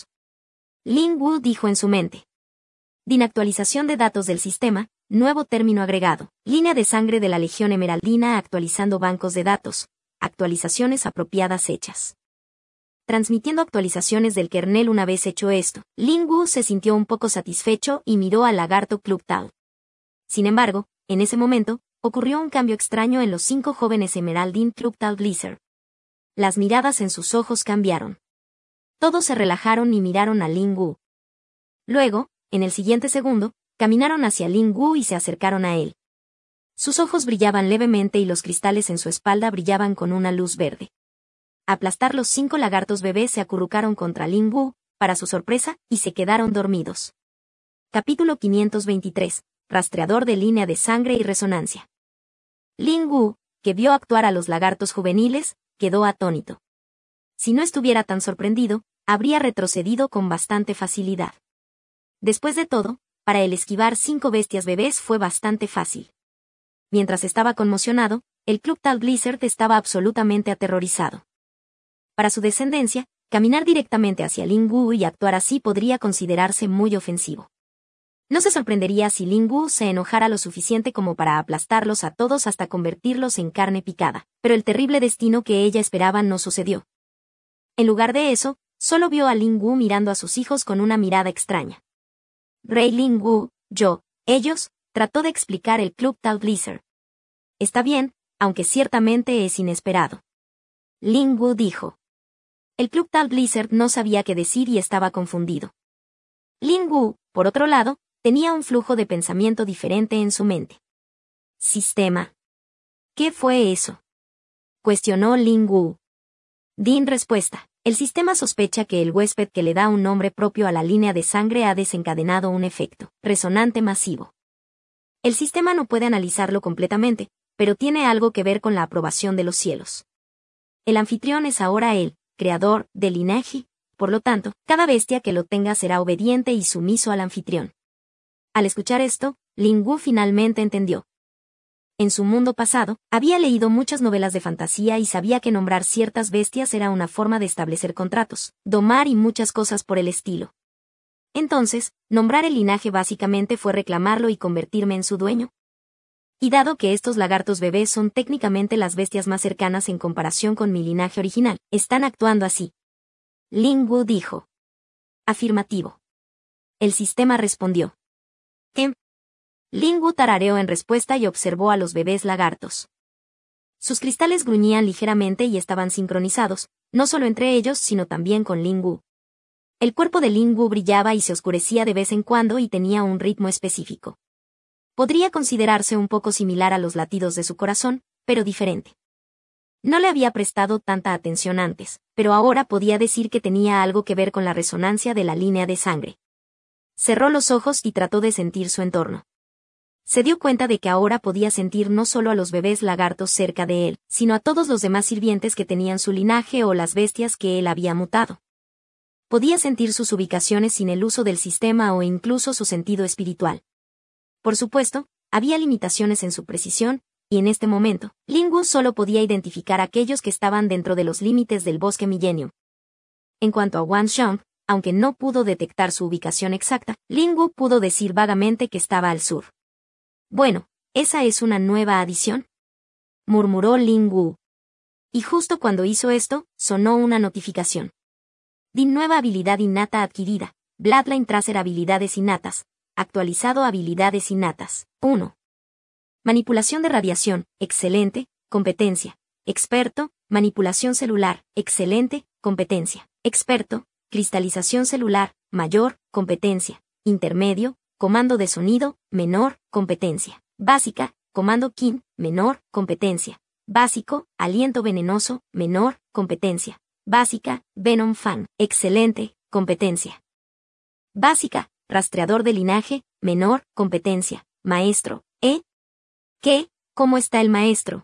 Lin Wu dijo en su mente. Din actualización de datos del sistema, nuevo término agregado, línea de sangre de la Legión Emeraldina actualizando bancos de datos, actualizaciones apropiadas hechas. Transmitiendo actualizaciones del kernel una vez hecho esto, Lin Wu se sintió un poco satisfecho y miró al lagarto Club Tal. Sin embargo, en ese momento, ocurrió un cambio extraño en los cinco jóvenes Emeraldine Club Tal Blizzard. Las miradas en sus ojos cambiaron. Todos se relajaron y miraron a Lin Wu. Luego, en el siguiente segundo, caminaron hacia Lin Wu y se acercaron a él. Sus ojos brillaban levemente y los cristales en su espalda brillaban con una luz verde. Aplastar los cinco lagartos bebés se acurrucaron contra Lin Wu, para su sorpresa, y se quedaron dormidos. Capítulo quinientos veintitrés. Rastreador de línea de sangre y resonancia. Lin Wu, que vio actuar a los lagartos juveniles, quedó atónito. Si no estuviera tan sorprendido, habría retrocedido con bastante facilidad. Después de todo, para él esquivar cinco bestias bebés fue bastante fácil. Mientras estaba conmocionado, el Club Tal Blizzard estaba absolutamente aterrorizado. Para su descendencia, caminar directamente hacia Lin Wu y actuar así podría considerarse muy ofensivo. No se sorprendería si Lin Wu se enojara lo suficiente como para aplastarlos a todos hasta convertirlos en carne picada, pero el terrible destino que ella esperaba no sucedió. En lugar de eso, solo vio a Lin Wu mirando a sus hijos con una mirada extraña. Rey Lin Wu, yo, ellos, trató de explicar el Club Tal Blizzard. Está bien, aunque ciertamente es inesperado. Lin Wu dijo. El Club Tal Blizzard no sabía qué decir y estaba confundido. Lin Wu, por otro lado, tenía un flujo de pensamiento diferente en su mente. ¿Sistema? ¿Qué fue eso? Cuestionó Lin Wu. Din respuesta. El sistema sospecha que el huésped que le da un nombre propio a la línea de sangre ha desencadenado un efecto resonante masivo. El sistema no puede analizarlo completamente, pero tiene algo que ver con la aprobación de los cielos. El anfitrión es ahora el creador del linaje, por lo tanto, cada bestia que lo tenga será obediente y sumiso al anfitrión. Al escuchar esto, Lin Wu finalmente entendió. En su mundo pasado, había leído muchas novelas de fantasía y sabía que nombrar ciertas bestias era una forma de establecer contratos, domar y muchas cosas por el estilo. Entonces, nombrar el linaje básicamente fue reclamarlo y convertirme en su dueño. Y dado que estos lagartos bebés son técnicamente las bestias más cercanas en comparación con mi linaje original, están actuando así. Lin Wu dijo. Afirmativo. El sistema respondió. ¿Qué? Lin Wu tarareó en respuesta y observó a los bebés lagartos. Sus cristales gruñían ligeramente y estaban sincronizados, no solo entre ellos sino también con Lin Wu. El cuerpo de Lin Wu brillaba y se oscurecía de vez en cuando y tenía un ritmo específico. Podría considerarse un poco similar a los latidos de su corazón, pero diferente. No le había prestado tanta atención antes, pero ahora podía decir que tenía algo que ver con la resonancia de la línea de sangre. Cerró los ojos y trató de sentir su entorno. Se dio cuenta de que ahora podía sentir no solo a los bebés lagartos cerca de él, sino a todos los demás sirvientes que tenían su linaje o las bestias que él había mutado. Podía sentir sus ubicaciones sin el uso del sistema o incluso su sentido espiritual. Por supuesto, había limitaciones en su precisión, y en este momento, Lin Wu solo podía identificar a aquellos que estaban dentro de los límites del bosque Millennium. En cuanto a Wan Xiong, aunque no pudo detectar su ubicación exacta, Lin Wu pudo decir vagamente que estaba al sur. Bueno, ¿esa es una nueva adición? murmuró Ling Wu. Y justo cuando hizo esto, sonó una notificación. D I N nueva habilidad innata adquirida. Bloodline Tracer habilidades innatas. Actualizado habilidades innatas. uno. Manipulación de radiación, excelente, competencia. Experto, manipulación celular, excelente, competencia. Experto, cristalización celular, mayor, competencia. Intermedio, comando de sonido, menor, competencia. Básica, comando Qin, menor, competencia. Básico, aliento venenoso, menor, competencia. Básica, Venom Fang, excelente, competencia. Básica, rastreador de linaje, menor, competencia. Maestro, ¿eh? ¿Qué? ¿Cómo está el maestro?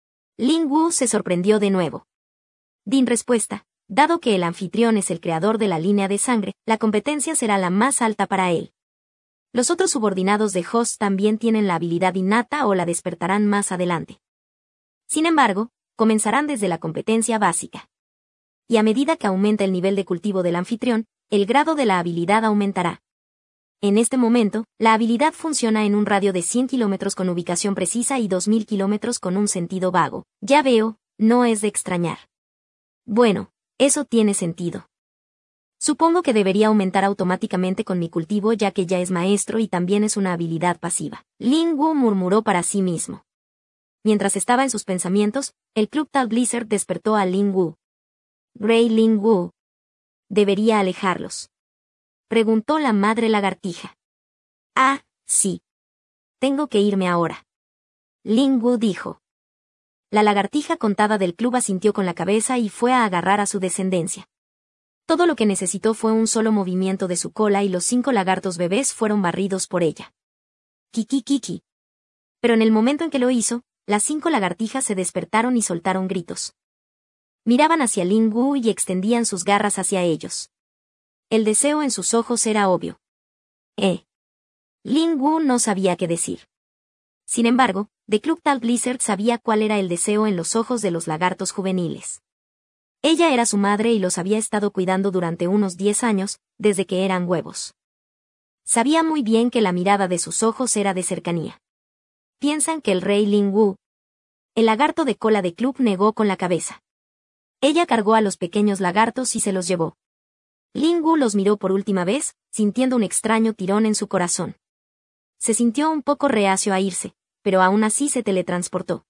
Ling Wu se sorprendió de nuevo. Din respuesta, dado que el anfitrión es el creador de la línea de sangre, la competencia será la más alta para él. Los otros subordinados de Host también tienen la habilidad innata o la despertarán más adelante. Sin embargo, comenzarán desde la competencia básica. Y a medida que aumenta el nivel de cultivo del anfitrión, el grado de la habilidad aumentará. En este momento, la habilidad funciona en un radio de cien kilómetros con ubicación precisa y dos mil kilómetros con un sentido vago. Ya veo, no es de extrañar. Bueno, eso tiene sentido. Supongo que debería aumentar automáticamente con mi cultivo ya que ya es maestro y también es una habilidad pasiva. Ling Wu murmuró para sí mismo. Mientras estaba en sus pensamientos, el Club Tal Blizzard despertó a Ling Wu. Grey Ling Wu. ¿Debería alejarlos?, preguntó la madre lagartija. Ah, sí. Tengo que irme ahora. Ling Wu dijo. La lagartija contada del club asintió con la cabeza y fue a agarrar a su descendencia. Todo lo que necesitó fue un solo movimiento de su cola y los cinco lagartos bebés fueron barridos por ella. Kiki kiki. Pero en el momento en que lo hizo, las cinco lagartijas se despertaron y soltaron gritos. Miraban hacia Ling Wu y extendían sus garras hacia ellos. El deseo en sus ojos era obvio. Eh. Ling Wu no sabía qué decir. Sin embargo, The Club Tal Blizzard sabía cuál era el deseo en los ojos de los lagartos juveniles. Ella era su madre y los había estado cuidando durante unos diez años, desde que eran huevos. Sabía muy bien que la mirada de sus ojos era de cercanía. Piensan que el rey Ling Wu. El lagarto de cola de club negó con la cabeza. Ella cargó a los pequeños lagartos y se los llevó. Ling Wu los miró por última vez, sintiendo un extraño tirón en su corazón. Se sintió un poco reacio a irse, pero aún así se teletransportó.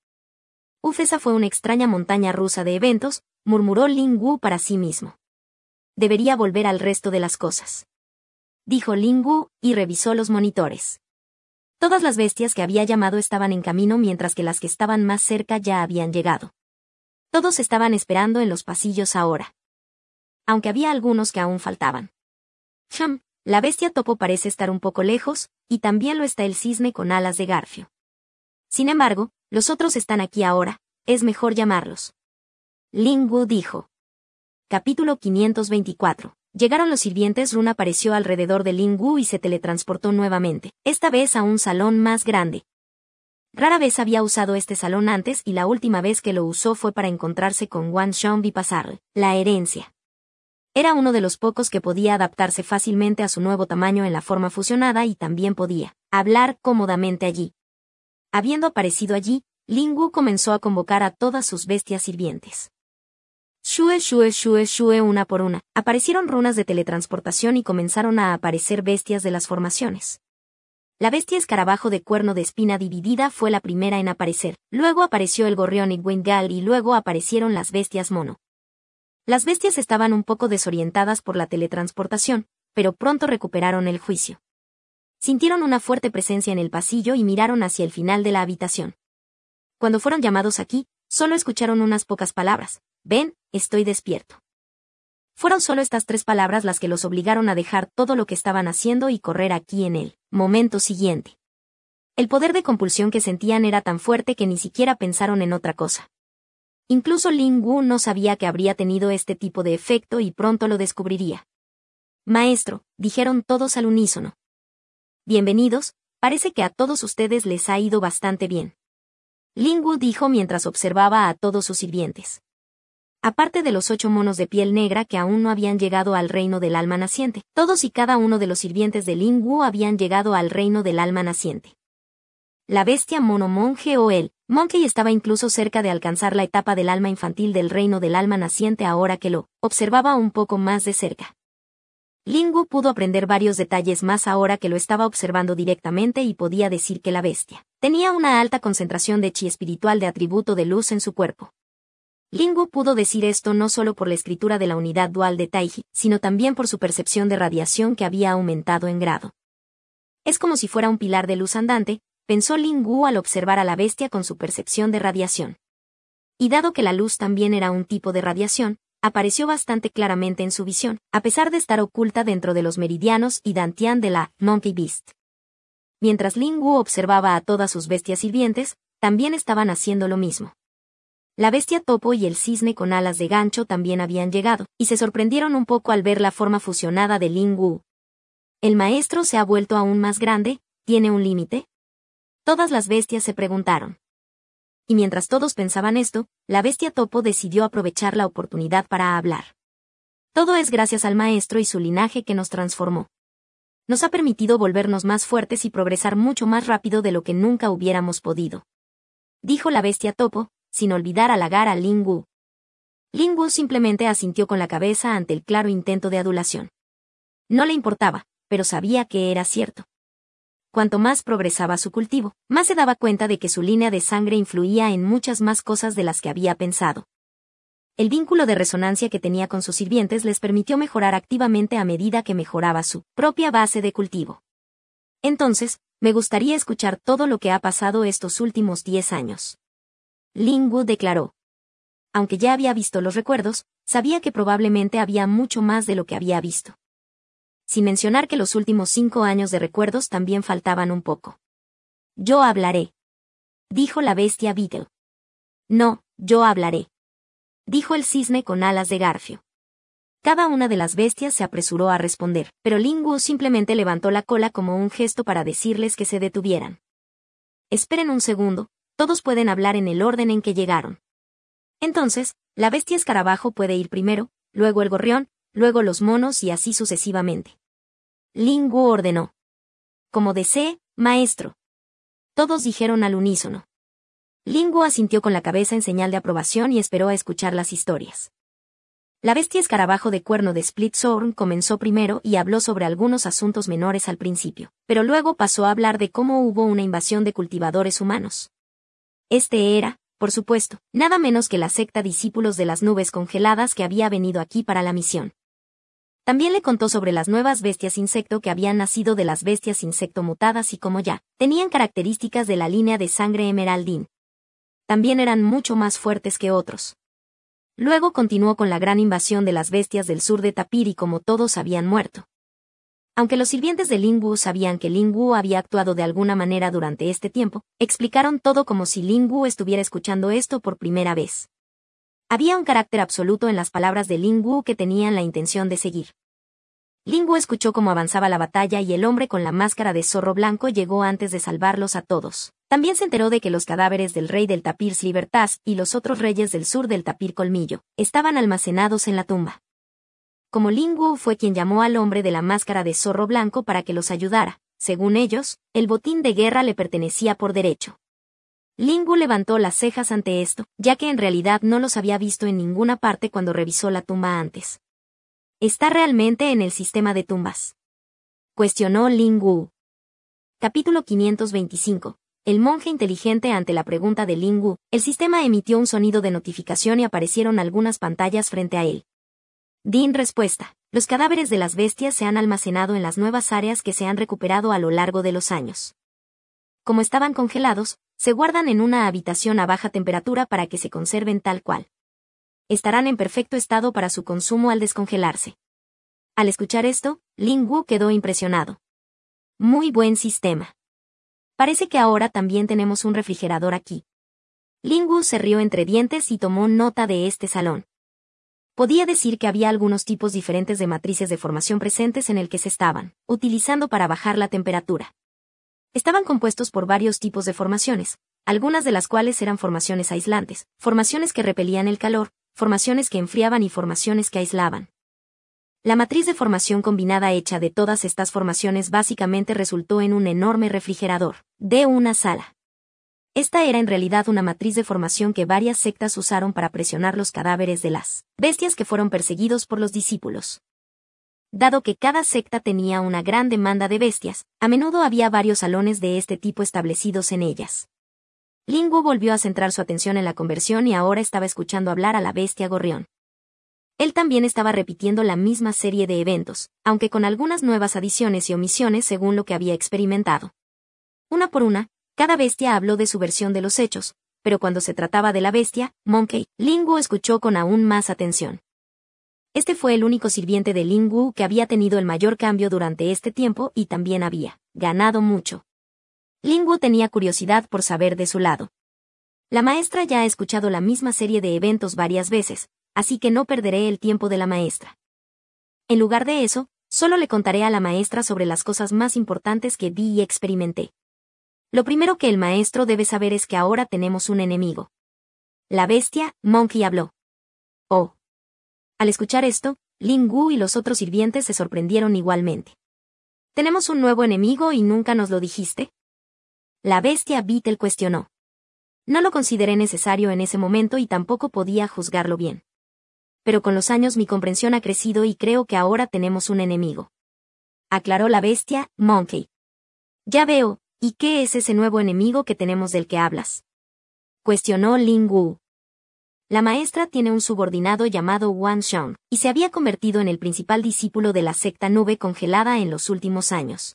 Uf, esa fue una extraña montaña rusa de eventos, murmuró Ling Wu para sí mismo. Debería volver al resto de las cosas. Dijo Ling Wu, y revisó los monitores. Todas las bestias que había llamado estaban en camino mientras que las que estaban más cerca ya habían llegado. Todos estaban esperando en los pasillos ahora. Aunque había algunos que aún faltaban. Hum, la bestia topo parece estar un poco lejos, y también lo está el cisne con alas de garfio. Sin embargo, los otros están aquí ahora, es mejor llamarlos. Ling Wu dijo. Capítulo quinientos veinticuatro. Llegaron los sirvientes. Runa apareció alrededor de Ling Wu y se teletransportó nuevamente, esta vez a un salón más grande. Rara vez había usado este salón antes y la última vez que lo usó fue para encontrarse con Wan Shang y pasarle la herencia. Era uno de los pocos que podía adaptarse fácilmente a su nuevo tamaño en la forma fusionada y también podía hablar cómodamente allí. Habiendo aparecido allí, Ling Wu comenzó a convocar a todas sus bestias sirvientes. Shue shue shue shue una por una, aparecieron runas de teletransportación y comenzaron a aparecer bestias de las formaciones. La bestia escarabajo de cuerno de espina dividida fue la primera en aparecer, luego apareció el gorrión Igwingal y luego aparecieron las bestias mono. Las bestias estaban un poco desorientadas por la teletransportación, pero pronto recuperaron el juicio. Sintieron una fuerte presencia en el pasillo y miraron hacia el final de la habitación. Cuando fueron llamados aquí, solo escucharon unas pocas palabras. Ven, estoy despierto. Fueron solo estas tres palabras las que los obligaron a dejar todo lo que estaban haciendo y correr aquí en el momento siguiente. El poder de compulsión que sentían era tan fuerte que ni siquiera pensaron en otra cosa. Incluso Ling Wu no sabía que habría tenido este tipo de efecto y pronto lo descubriría. Maestro, dijeron todos al unísono. Bienvenidos, parece que a todos ustedes les ha ido bastante bien. Ling Wu dijo mientras observaba a todos sus sirvientes. Aparte de los ocho monos de piel negra que aún no habían llegado al reino del alma naciente, todos y cada uno de los sirvientes de Ling Wu habían llegado al reino del alma naciente. la bestia mono monje o el monkey estaba incluso cerca de alcanzar la etapa del alma infantil del reino del alma naciente ahora que lo observaba un poco más de cerca. Lin Wu pudo aprender varios detalles más ahora que lo estaba observando directamente y podía decir que la bestia tenía una alta concentración de chi espiritual de atributo de luz en su cuerpo. Lin Wu pudo decir esto no solo por la escritura de la unidad dual de Taiji, sino también por su percepción de radiación que había aumentado en grado. Es como si fuera un pilar de luz andante, pensó Lin Wu al observar a la bestia con su percepción de radiación. Y dado que la luz también era un tipo de radiación, apareció bastante claramente en su visión, a pesar de estar oculta dentro de los meridianos y dantian de la Monkey Beast. Mientras Lin Wu observaba a todas sus bestias sirvientes, también estaban haciendo lo mismo. La bestia topo y el cisne con alas de gancho también habían llegado, y se sorprendieron un poco al ver la forma fusionada de Lin Wu. ¿El maestro se ha vuelto aún más grande? ¿Tiene un límite? Todas las bestias se preguntaron. Y mientras todos pensaban esto, la bestia topo decidió aprovechar la oportunidad para hablar. Todo es gracias al maestro y su linaje que nos transformó. Nos ha permitido volvernos más fuertes y progresar mucho más rápido de lo que nunca hubiéramos podido. Dijo la bestia topo, sin olvidar halagar a Lin Wu. Lin Wu simplemente asintió con la cabeza ante el claro intento de adulación. No le importaba, pero sabía que era cierto. Cuanto más progresaba su cultivo, más se daba cuenta de que su línea de sangre influía en muchas más cosas de las que había pensado. El vínculo de resonancia que tenía con sus sirvientes les permitió mejorar activamente a medida que mejoraba su propia base de cultivo. Entonces, me gustaría escuchar todo lo que ha pasado estos últimos diez años. Lin Wu declaró. Aunque ya había visto los recuerdos, sabía que probablemente había mucho más de lo que había visto. Sin mencionar que los últimos cinco años de recuerdos también faltaban un poco. Yo hablaré. Dijo la bestia Beetle. No, yo hablaré. Dijo el cisne con alas de garfio. Cada una de las bestias se apresuró a responder, pero Lin Wu simplemente levantó la cola como un gesto para decirles que se detuvieran. Esperen un segundo, todos pueden hablar en el orden en que llegaron. Entonces, la bestia escarabajo puede ir primero, luego el gorrión, luego los monos y así sucesivamente. Lin Wu ordenó. Como desee, maestro. Todos dijeron al unísono. Lin Wu asintió con la cabeza en señal de aprobación y esperó a escuchar las historias. La bestia escarabajo de cuerno de Splitthorn comenzó primero y habló sobre algunos asuntos menores al principio, pero luego pasó a hablar de cómo hubo una invasión de cultivadores humanos. Este era, por supuesto, nada menos que la secta discípulos de las nubes congeladas que había venido aquí para la misión. También le contó sobre las nuevas bestias insecto que habían nacido de las bestias insecto mutadas y como ya, tenían características de la línea de sangre emeraldín. También eran mucho más fuertes que otros. Luego continuó con la gran invasión de las bestias del sur de Tapir y como todos habían muerto. Aunque los sirvientes de Lin Wu sabían que Lin Wu había actuado de alguna manera durante este tiempo, explicaron todo como si Lin Wu estuviera escuchando esto por primera vez. Había un carácter absoluto en las palabras de Lin Wu que tenían la intención de seguir. Lin Wu escuchó cómo avanzaba la batalla y el hombre con la máscara de zorro blanco llegó antes de salvarlos a todos. También se enteró de que los cadáveres del rey del Tapir Slivertas y los otros reyes del sur del Tapir Colmillo estaban almacenados en la tumba. Como Lin Wu fue quien llamó al hombre de la máscara de zorro blanco para que los ayudara, según ellos, el botín de guerra le pertenecía por derecho. Lin Wu levantó las cejas ante esto, ya que en realidad no los había visto en ninguna parte cuando revisó la tumba antes. ¿Está realmente en el sistema de tumbas?, cuestionó Lin Wu. Capítulo quinientos veinticinco. El monje inteligente. Ante la pregunta de Lin Wu, el sistema emitió un sonido de notificación y aparecieron algunas pantallas frente a él. Din respuesta. Los cadáveres de las bestias se han almacenado en las nuevas áreas que se han recuperado a lo largo de los años. Como estaban congelados, se guardan en una habitación a baja temperatura para que se conserven tal cual. Estarán en perfecto estado para su consumo al descongelarse. Al escuchar esto, Lin Wu quedó impresionado. Muy buen sistema. Parece que ahora también tenemos un refrigerador aquí. Lin Wu se rió entre dientes y tomó nota de este salón. Podía decir que había algunos tipos diferentes de matrices de formación presentes en el que se estaban utilizando para bajar la temperatura. Estaban compuestos por varios tipos de formaciones, algunas de las cuales eran formaciones aislantes, formaciones que repelían el calor, formaciones que enfriaban y formaciones que aislaban. La matriz de formación combinada hecha de todas estas formaciones básicamente resultó en un enorme refrigerador de una sala. Esta era en realidad una matriz de formación que varias sectas usaron para presionar los cadáveres de las bestias que fueron perseguidos por los discípulos. Dado que cada secta tenía una gran demanda de bestias, a menudo había varios salones de este tipo establecidos en ellas. Lin Wu volvió a centrar su atención en la conversión y ahora estaba escuchando hablar a la bestia gorrión. Él también estaba repitiendo la misma serie de eventos, aunque con algunas nuevas adiciones y omisiones según lo que había experimentado. Una por una, cada bestia habló de su versión de los hechos, pero cuando se trataba de la bestia, Monkey, Lin Wu escuchó con aún más atención. Este fue el único sirviente de Lin Wu que había tenido el mayor cambio durante este tiempo y también había ganado mucho. Lin Wu tenía curiosidad por saber de su lado. La maestra ya ha escuchado la misma serie de eventos varias veces, así que no perderé el tiempo de la maestra. En lugar de eso, solo le contaré a la maestra sobre las cosas más importantes que vi y experimenté. Lo primero que el maestro debe saber es que ahora tenemos un enemigo. La bestia, Monkey habló. Oh. Al escuchar esto, Lin Wu y los otros sirvientes se sorprendieron igualmente. ¿Tenemos un nuevo enemigo y nunca nos lo dijiste? La bestia Beetle cuestionó. No lo consideré necesario en ese momento y tampoco podía juzgarlo bien. Pero con los años mi comprensión ha crecido y creo que ahora tenemos un enemigo. Aclaró la bestia, Monkey. Ya veo, ¿y qué es ese nuevo enemigo que tenemos del que hablas? Cuestionó Lin Wu. La maestra tiene un subordinado llamado Wan Xiong, y se había convertido en el principal discípulo de la secta nube congelada en los últimos años.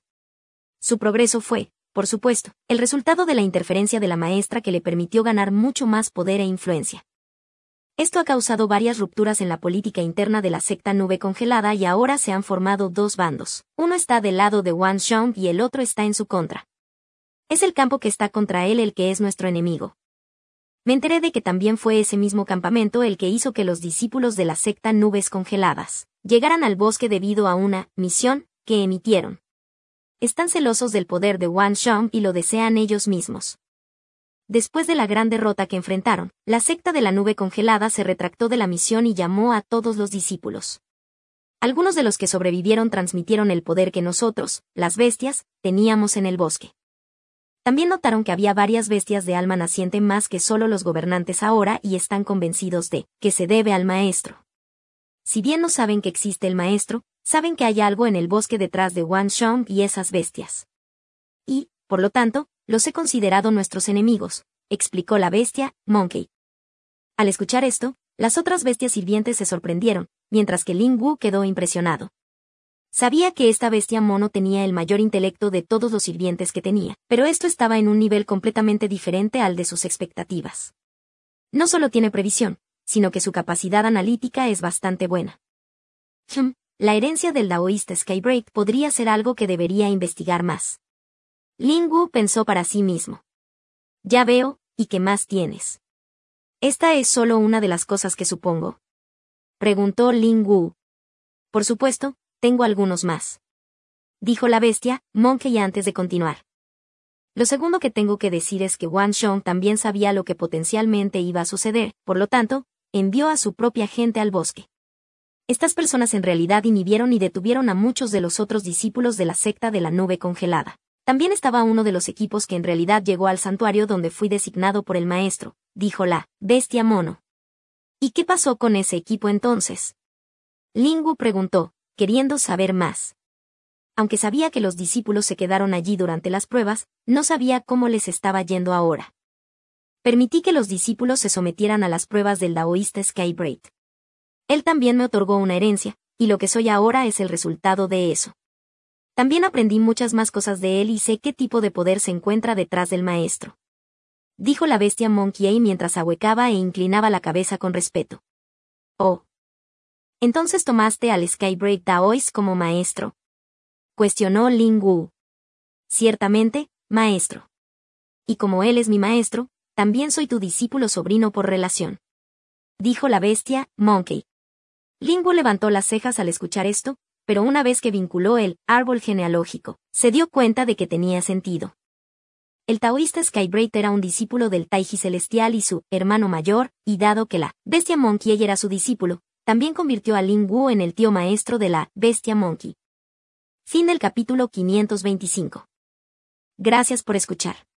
Su progreso fue, por supuesto, el resultado de la interferencia de la maestra que le permitió ganar mucho más poder e influencia. Esto ha causado varias rupturas en la política interna de la secta nube congelada y ahora se han formado dos bandos. Uno está del lado de Wan Xiong y el otro está en su contra. Es el campo que está contra él el que es nuestro enemigo. Me enteré de que también fue ese mismo campamento el que hizo que los discípulos de la secta nubes congeladas llegaran al bosque debido a una misión que emitieron. Están celosos del poder de Wan Xiong y lo desean ellos mismos. Después de la gran derrota que enfrentaron, la secta de la nube congelada se retractó de la misión y llamó a todos los discípulos. Algunos de los que sobrevivieron transmitieron el poder que nosotros, las bestias, teníamos en el bosque. También notaron que había varias bestias de alma naciente más que solo los gobernantes ahora y están convencidos de que se debe al maestro. Si bien no saben que existe el maestro, saben que hay algo en el bosque detrás de Wan Xiong y esas bestias. Y, por lo tanto, los he considerado nuestros enemigos, explicó la bestia, Monkey. Al escuchar esto, las otras bestias sirvientes se sorprendieron, mientras que Lin Wu quedó impresionado. Sabía que esta bestia mono tenía el mayor intelecto de todos los sirvientes que tenía, pero esto estaba en un nivel completamente diferente al de sus expectativas. No solo tiene previsión, sino que su capacidad analítica es bastante buena. Hmm, la herencia del daoísta Skybreak podría ser algo que debería investigar más. Lin Wu pensó para sí mismo. Ya veo, ¿y qué más tienes? ¿Esta es solo una de las cosas que supongo? Preguntó Lin Wu. Por supuesto, tengo algunos más. Dijo la bestia, Monkey antes de continuar. Lo segundo que tengo que decir es que Wan Xiong también sabía lo que potencialmente iba a suceder, por lo tanto, envió a su propia gente al bosque. Estas personas en realidad inhibieron y detuvieron a muchos de los otros discípulos de la secta de la nube congelada. También estaba uno de los equipos que en realidad llegó al santuario donde fui designado por el maestro, dijo la bestia mono. ¿Y qué pasó con ese equipo entonces? Lin Wu preguntó, queriendo saber más. Aunque sabía que los discípulos se quedaron allí durante las pruebas, no sabía cómo les estaba yendo ahora. Permití que los discípulos se sometieran a las pruebas del daoísta Skybreak. Él también me otorgó una herencia, y lo que soy ahora es el resultado de eso. También aprendí muchas más cosas de él y sé qué tipo de poder se encuentra detrás del maestro. Dijo la bestia Monkey mientras ahuecaba e inclinaba la cabeza con respeto. Oh. ¿Entonces tomaste al Skybreak Daoist como maestro? Cuestionó Lin Wu. Ciertamente, maestro. Y como él es mi maestro, también soy tu discípulo sobrino por relación. Dijo la bestia, Monkey. Lin Wu levantó las cejas al escuchar esto, pero una vez que vinculó el árbol genealógico, se dio cuenta de que tenía sentido. El taoísta Skybreak era un discípulo del Taiji Celestial y su hermano mayor, y dado que la bestia Monkey era su discípulo, también convirtió a Lin Wu en el tío maestro de la bestia Monkey. Fin del capítulo quinientos veinticinco. Gracias por escuchar.